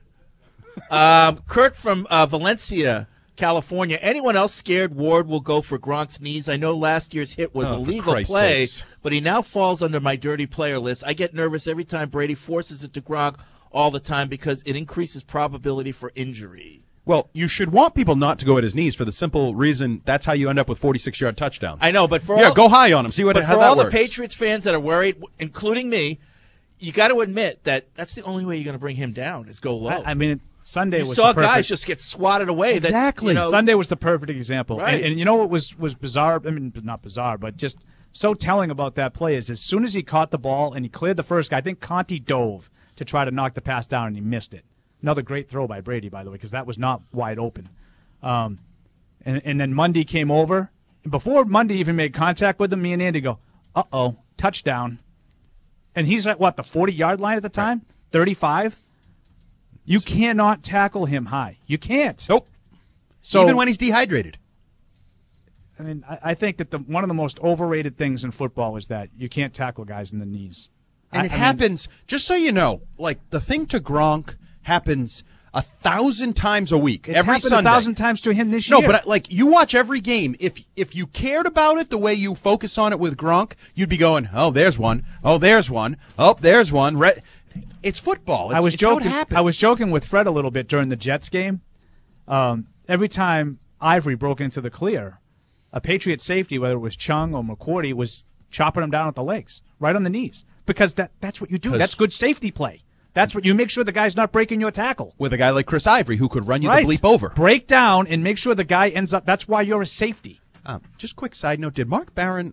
Kurt from Valencia, California. Anyone else scared Ward will go for Gronk's knees? I know last year's hit was a for legal Christ's play, sakes. but he now falls under my dirty player list. I get nervous every time Brady forces it to Gronk all the time because it increases probability for injury. Well, you should want people not to go at his knees for the simple reason that's how you end up with 46-yard touchdowns. I know, but for Yeah, all, go high on him. See but how for that all works. the Patriots fans that are worried, including me, you got to admit that that's the only way you're going to bring him down is go low. I mean, Sunday you was saw the perfect, guys just get swatted away. Exactly. That, Sunday was the perfect example. Right. And you know what was bizarre? I mean, not bizarre, but just so telling about that play is as soon as he caught the ball and he cleared the first guy, I think Conti dove to try to knock the pass down and he missed it. Another great throw by Brady, by the way, because that was not wide open. And then Mundy came over. Before Mundy even made contact with him, me and Andy go, uh-oh, touchdown. And he's at, what, the 40-yard line at the time? 35? You cannot tackle him high. You can't. Nope. So, even when he's dehydrated. I mean, I think that one of the most overrated things in football is that you can't tackle guys in the knees. And it happens, just so you know, like the thing to Gronk happens 1,000 times a week, It's every happened Sunday. 1,000 times to him this No, year. but like you watch every game. If you cared about it the way you focus on it with Gronk, you'd be going, oh, there's one. Oh, there's one. Oh, there's one. it's football. I was it's how it joking. happens. I was joking with Fred a little bit during the Jets game. Every time Ivory broke into the clear, a Patriot safety, whether it was Chung or McCourty, was chopping him down at the legs, right on the knees, because that's what you do. That's good safety play. That's what you make sure the guy's not breaking your tackle. With a guy like Chris Ivory who could run you Right. the bleep over. Break down and make sure the guy ends up. That's why you're a safety. Just quick side note: did Mark Barron?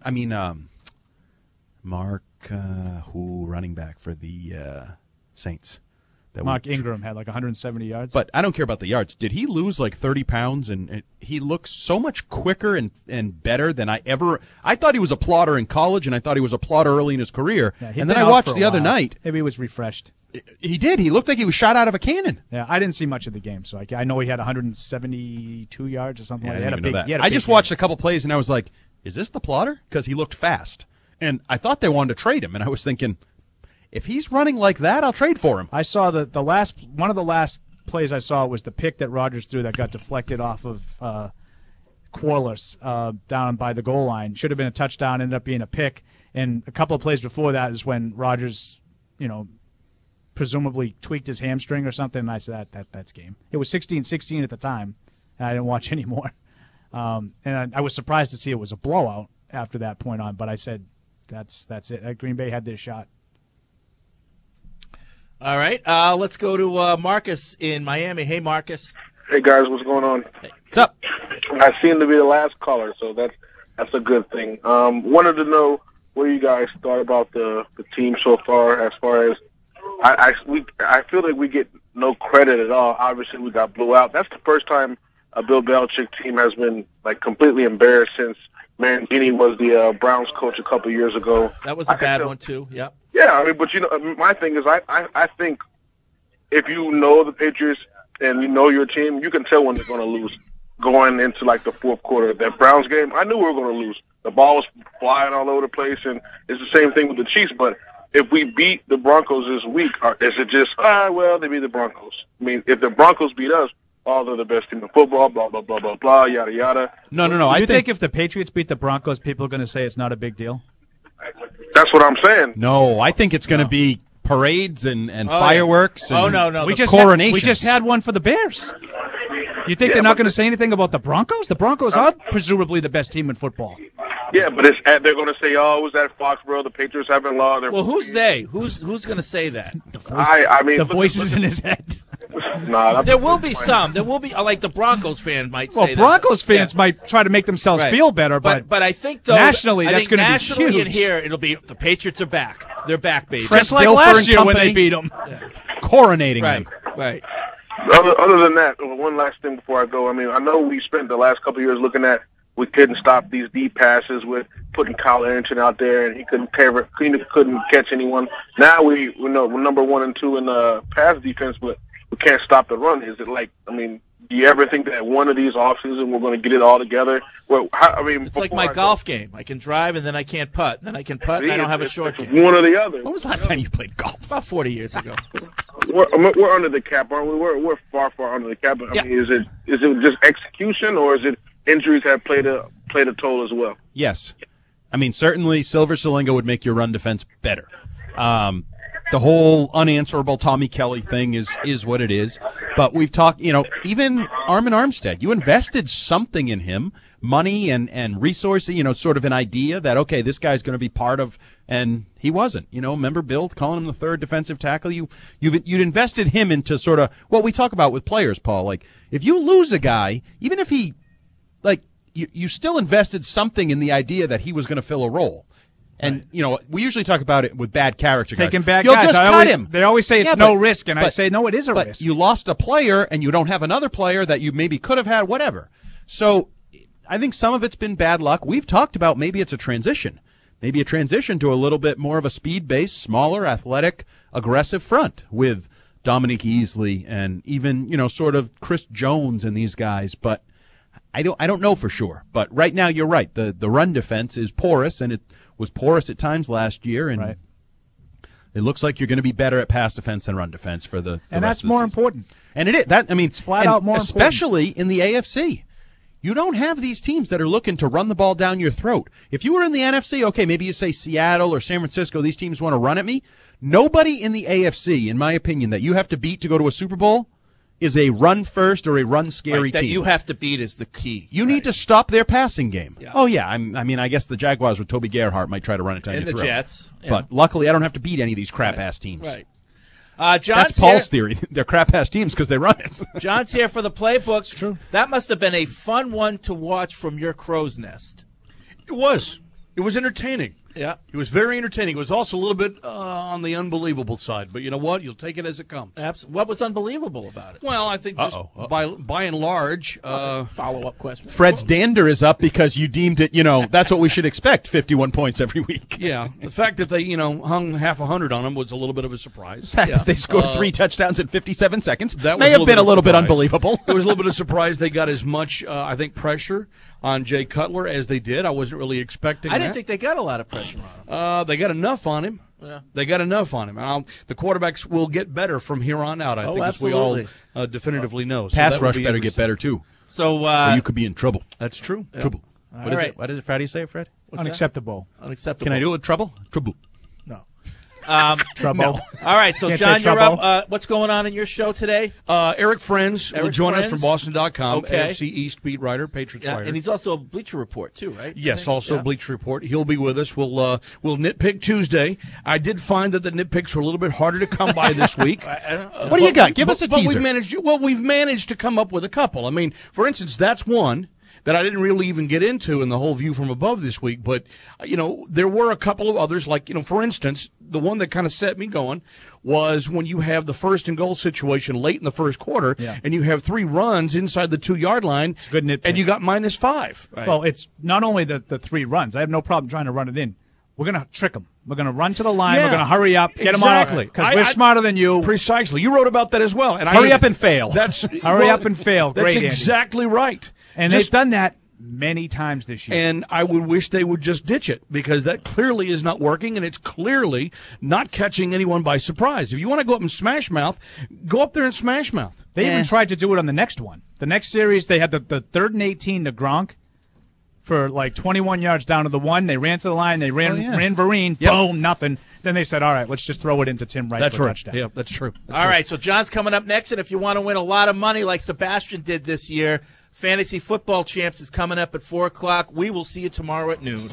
Who running back for the Saints? Mark Ingram had like 170 yards. But I don't care about the yards. Did he lose like 30 pounds? And he looks so much quicker and better than I thought he was a plotter in college, and I thought he was a plotter early in his career. Yeah, and then I watched the other night. Maybe he was refreshed. He did. He looked like he was shot out of a cannon. Yeah, I didn't see much of the game, so I know he had 172 yards or something like that. I didn't even know that. I I just watched a couple plays, and I was like, is this the plotter? Because he looked fast. And I thought they wanted to trade him, and I was thinking, if he's running like that, I'll trade for him. I saw one of the last plays I saw was the pick that Rodgers threw that got deflected off of Quarles down by the goal line. Should have been a touchdown, ended up being a pick. And a couple of plays before that is when Rodgers, presumably tweaked his hamstring or something. And I said, that's game. It was 16-16 at the time, and I didn't watch anymore. And I was surprised to see it was a blowout after that point on. But I said, that's it. Green Bay had their shot. All right, let's go to Marcus in Miami. Hey, Marcus. Hey guys, what's going on? What's up? I seem to be the last caller, so that's a good thing. Wanted to know what you guys thought about the team so far. As far as I feel like we get no credit at all. Obviously, we got blew out. That's the first time a Bill Belichick team has been like completely embarrassed since Mangini was the Browns coach a couple years ago. That was a bad one too. Yep. Yeah, but my thing is, I think if you know the Patriots and you know your team, you can tell when they're going to lose going into like the fourth quarter. That Browns game, I knew we were going to lose. The ball was flying all over the place, and it's the same thing with the Chiefs. But if we beat the Broncos this week, is it just they beat the Broncos? I mean, if the Broncos beat us, they're the best team in football. Blah blah blah blah blah. Yada yada. No. Do you think if the Patriots beat the Broncos, people are going to say it's not a big deal? That's what I'm saying. No, I think it's going to be parades and fireworks. Yeah. And no. We just coronations. had one for the Bears. You think they're not going to say anything about the Broncos? The Broncos are presumably the best team in football. Yeah, but they're going to say, it was at Foxborough. The Patriots haven't lost. Well, who's they? Who's going to say that? The voices in his head. There will be some. There will be, like the Broncos fan might say that. Broncos fans might try to make themselves feel better, but I think though nationally that's going to be huge. Nationally in here, it'll be the Patriots are back. They're back, baby. Just like last year when they beat them. Coronating them. Right. Other than that, one last thing before I go. I mean, I know we spent the last couple of years looking at we couldn't stop these deep passes with putting Kyle Arrington out there, and he couldn't catch anyone. Now we know we're number 1 and 2 in the pass defense, but we can't stop the run. Is it do you ever think that one of these offseason we're going to get it all together? Well, it's like my golf game. I can drive and then I can't putt. Then I can putt and I don't have a short game. One or the other. When was the last time you played golf? About 40 years ago. We're under the cap, aren't we? We're far under the cap. I mean, is it just execution, or is it injuries have played a toll as well? Yes. I mean, certainly Silver Salingo would make your run defense better. The whole unanswerable Tommy Kelly thing is what it is. But we've talked, even Armin Armstead, you invested something in him, money and resources, sort of an idea that, okay, this guy's going to be part of, and he wasn't. Remember Bill calling him the third defensive tackle? You'd invested him into sort of what we talk about with players, Paul. Like, if you lose a guy, even if he, you still invested something in the idea that he was going to fill a role. And, we usually talk about it with bad character guys. Taking bad You'll guys. just cut him. They always say it's no risk, and I say, no, it is a risk. But you lost a player, and you don't have another player that you maybe could have had, whatever. So I think some of it's been bad luck. We've talked about maybe it's a transition. Maybe a transition to a little bit more of a speed-based, smaller, athletic, aggressive front with Dominique Easley and even, sort of Chris Jones and these guys. But I don't know for sure. But right now, you're right. The run defense is porous, and it was porous at times last year, and it looks like you're going to be better at pass defense than run defense for the and rest that's of the more season. important. And it is. That, I mean, it's flat out more especially in the AFC. You don't have these teams that are looking to run the ball down your throat. If you were in the NFC, okay, maybe you say Seattle or San Francisco, these teams want to run at me. Nobody in the AFC, in my opinion, that you have to beat to go to a Super Bowl is a run-first or a run-scary that team. you have to beat is the key. You need to stop their passing game. Yeah. Oh, yeah. I mean, I guess the Jaguars with Toby Gerhart might try to run it down your throat. And the Jets. Yeah. But luckily, I don't have to beat any of these crap-ass teams. Right. That's Paul's theory. They're crap-ass teams because they run it. John's here for the playbooks. True. That must have been a fun one to watch from your crow's nest. It was. It was entertaining. Yeah. It was very entertaining. It was also a little bit on the unbelievable side. But you know what? You'll take it as it comes. What was unbelievable about it? Well, I think just by and large. Follow-up question. Fred's dander is up because you deemed it, that's what we should expect, 51 points every week. Yeah. The fact that they, hung half 100 on them was a little bit of a surprise. They scored 3 touchdowns in 57 seconds. That may have been a little bit unbelievable. It was a little bit of surprise they got as much, I think, pressure on Jay Cutler as they did. I wasn't really expecting I didn't think they got a lot of pressure on him. They got enough on him. Yeah. They got enough on him. The quarterbacks will get better from here on out, I think, absolutely. as we all definitively know. So Pass rush better get better, too. So or you could be in trouble. That's true. Yeah. Trouble. What is it, Freddie say, Fred? Unacceptable. Unacceptable. Can I do it? Trouble? Trouble. No. Trouble. No. All right, so Can't John, say you're trouble. up. What's going on in your show today? Eric Friends will join us from Friends? Boston.com, Okay. AFC East beat writer, Patriots writer. And he's also a Bleacher Report, too, right? Yes, also Bleacher Report. He'll be with us. We'll nitpick Tuesday. I did find that the nitpicks were a little bit harder to come by this week. What do you got? Give us a teaser. We've managed to come up with a couple. I mean, for instance, that's one that I didn't really even get into in the whole View from Above this week. But, there were a couple of others, like, for instance, the one that kind of set me going was when you have the first and goal situation late in the first quarter and you have 3 runs inside the 2-yard line Good nitpick. and you got -5. Right. Well, it's not only the 3 runs. I have no problem trying to run it in. We're going to trick them. We're going to run to the line. Yeah. We're going to hurry up. Get them Exactly. on. Because we're smarter than you. Precisely. You wrote about that as well. And Hurry up and fail. Hurry up and fail. That's Great, Andy. exactly right. And they've done that many times this year. And I would wish they would just ditch it because that clearly is not working and it's clearly not catching anyone by surprise. If you want to go up and smash mouth, go up there and smash mouth. They even tried to do it on the next one. The next series, they had the 3rd and 18 to Gronk for like 21 yards down to the 1. They ran to the line. They ran Vereen. Yep. Boom, nothing. Then they said, all right, let's just throw it into Tim Wright That's for a right. touchdown. Yeah, that's true. All right, so John's coming up next, and if you want to win a lot of money like Sebastian did this year, Fantasy Football Champs is coming up at 4 o'clock. We will see you tomorrow at noon.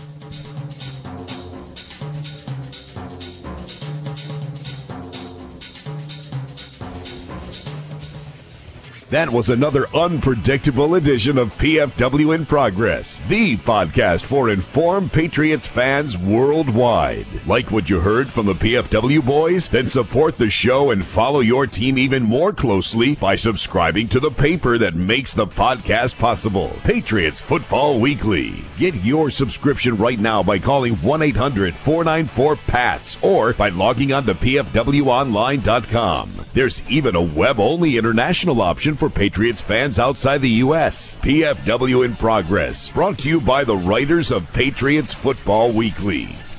That was another unpredictable edition of PFW in Progress, the podcast for informed Patriots fans worldwide. Like what you heard from the PFW boys? Then support the show and follow your team even more closely by subscribing to the paper that makes the podcast possible, Patriots Football Weekly. Get your subscription right now by calling 1-800-494-PATS or by logging on to pfwonline.com. There's even a web-only international option for Patriots fans outside the U.S. PFW in Progress, brought to you by the writers of Patriots Football Weekly.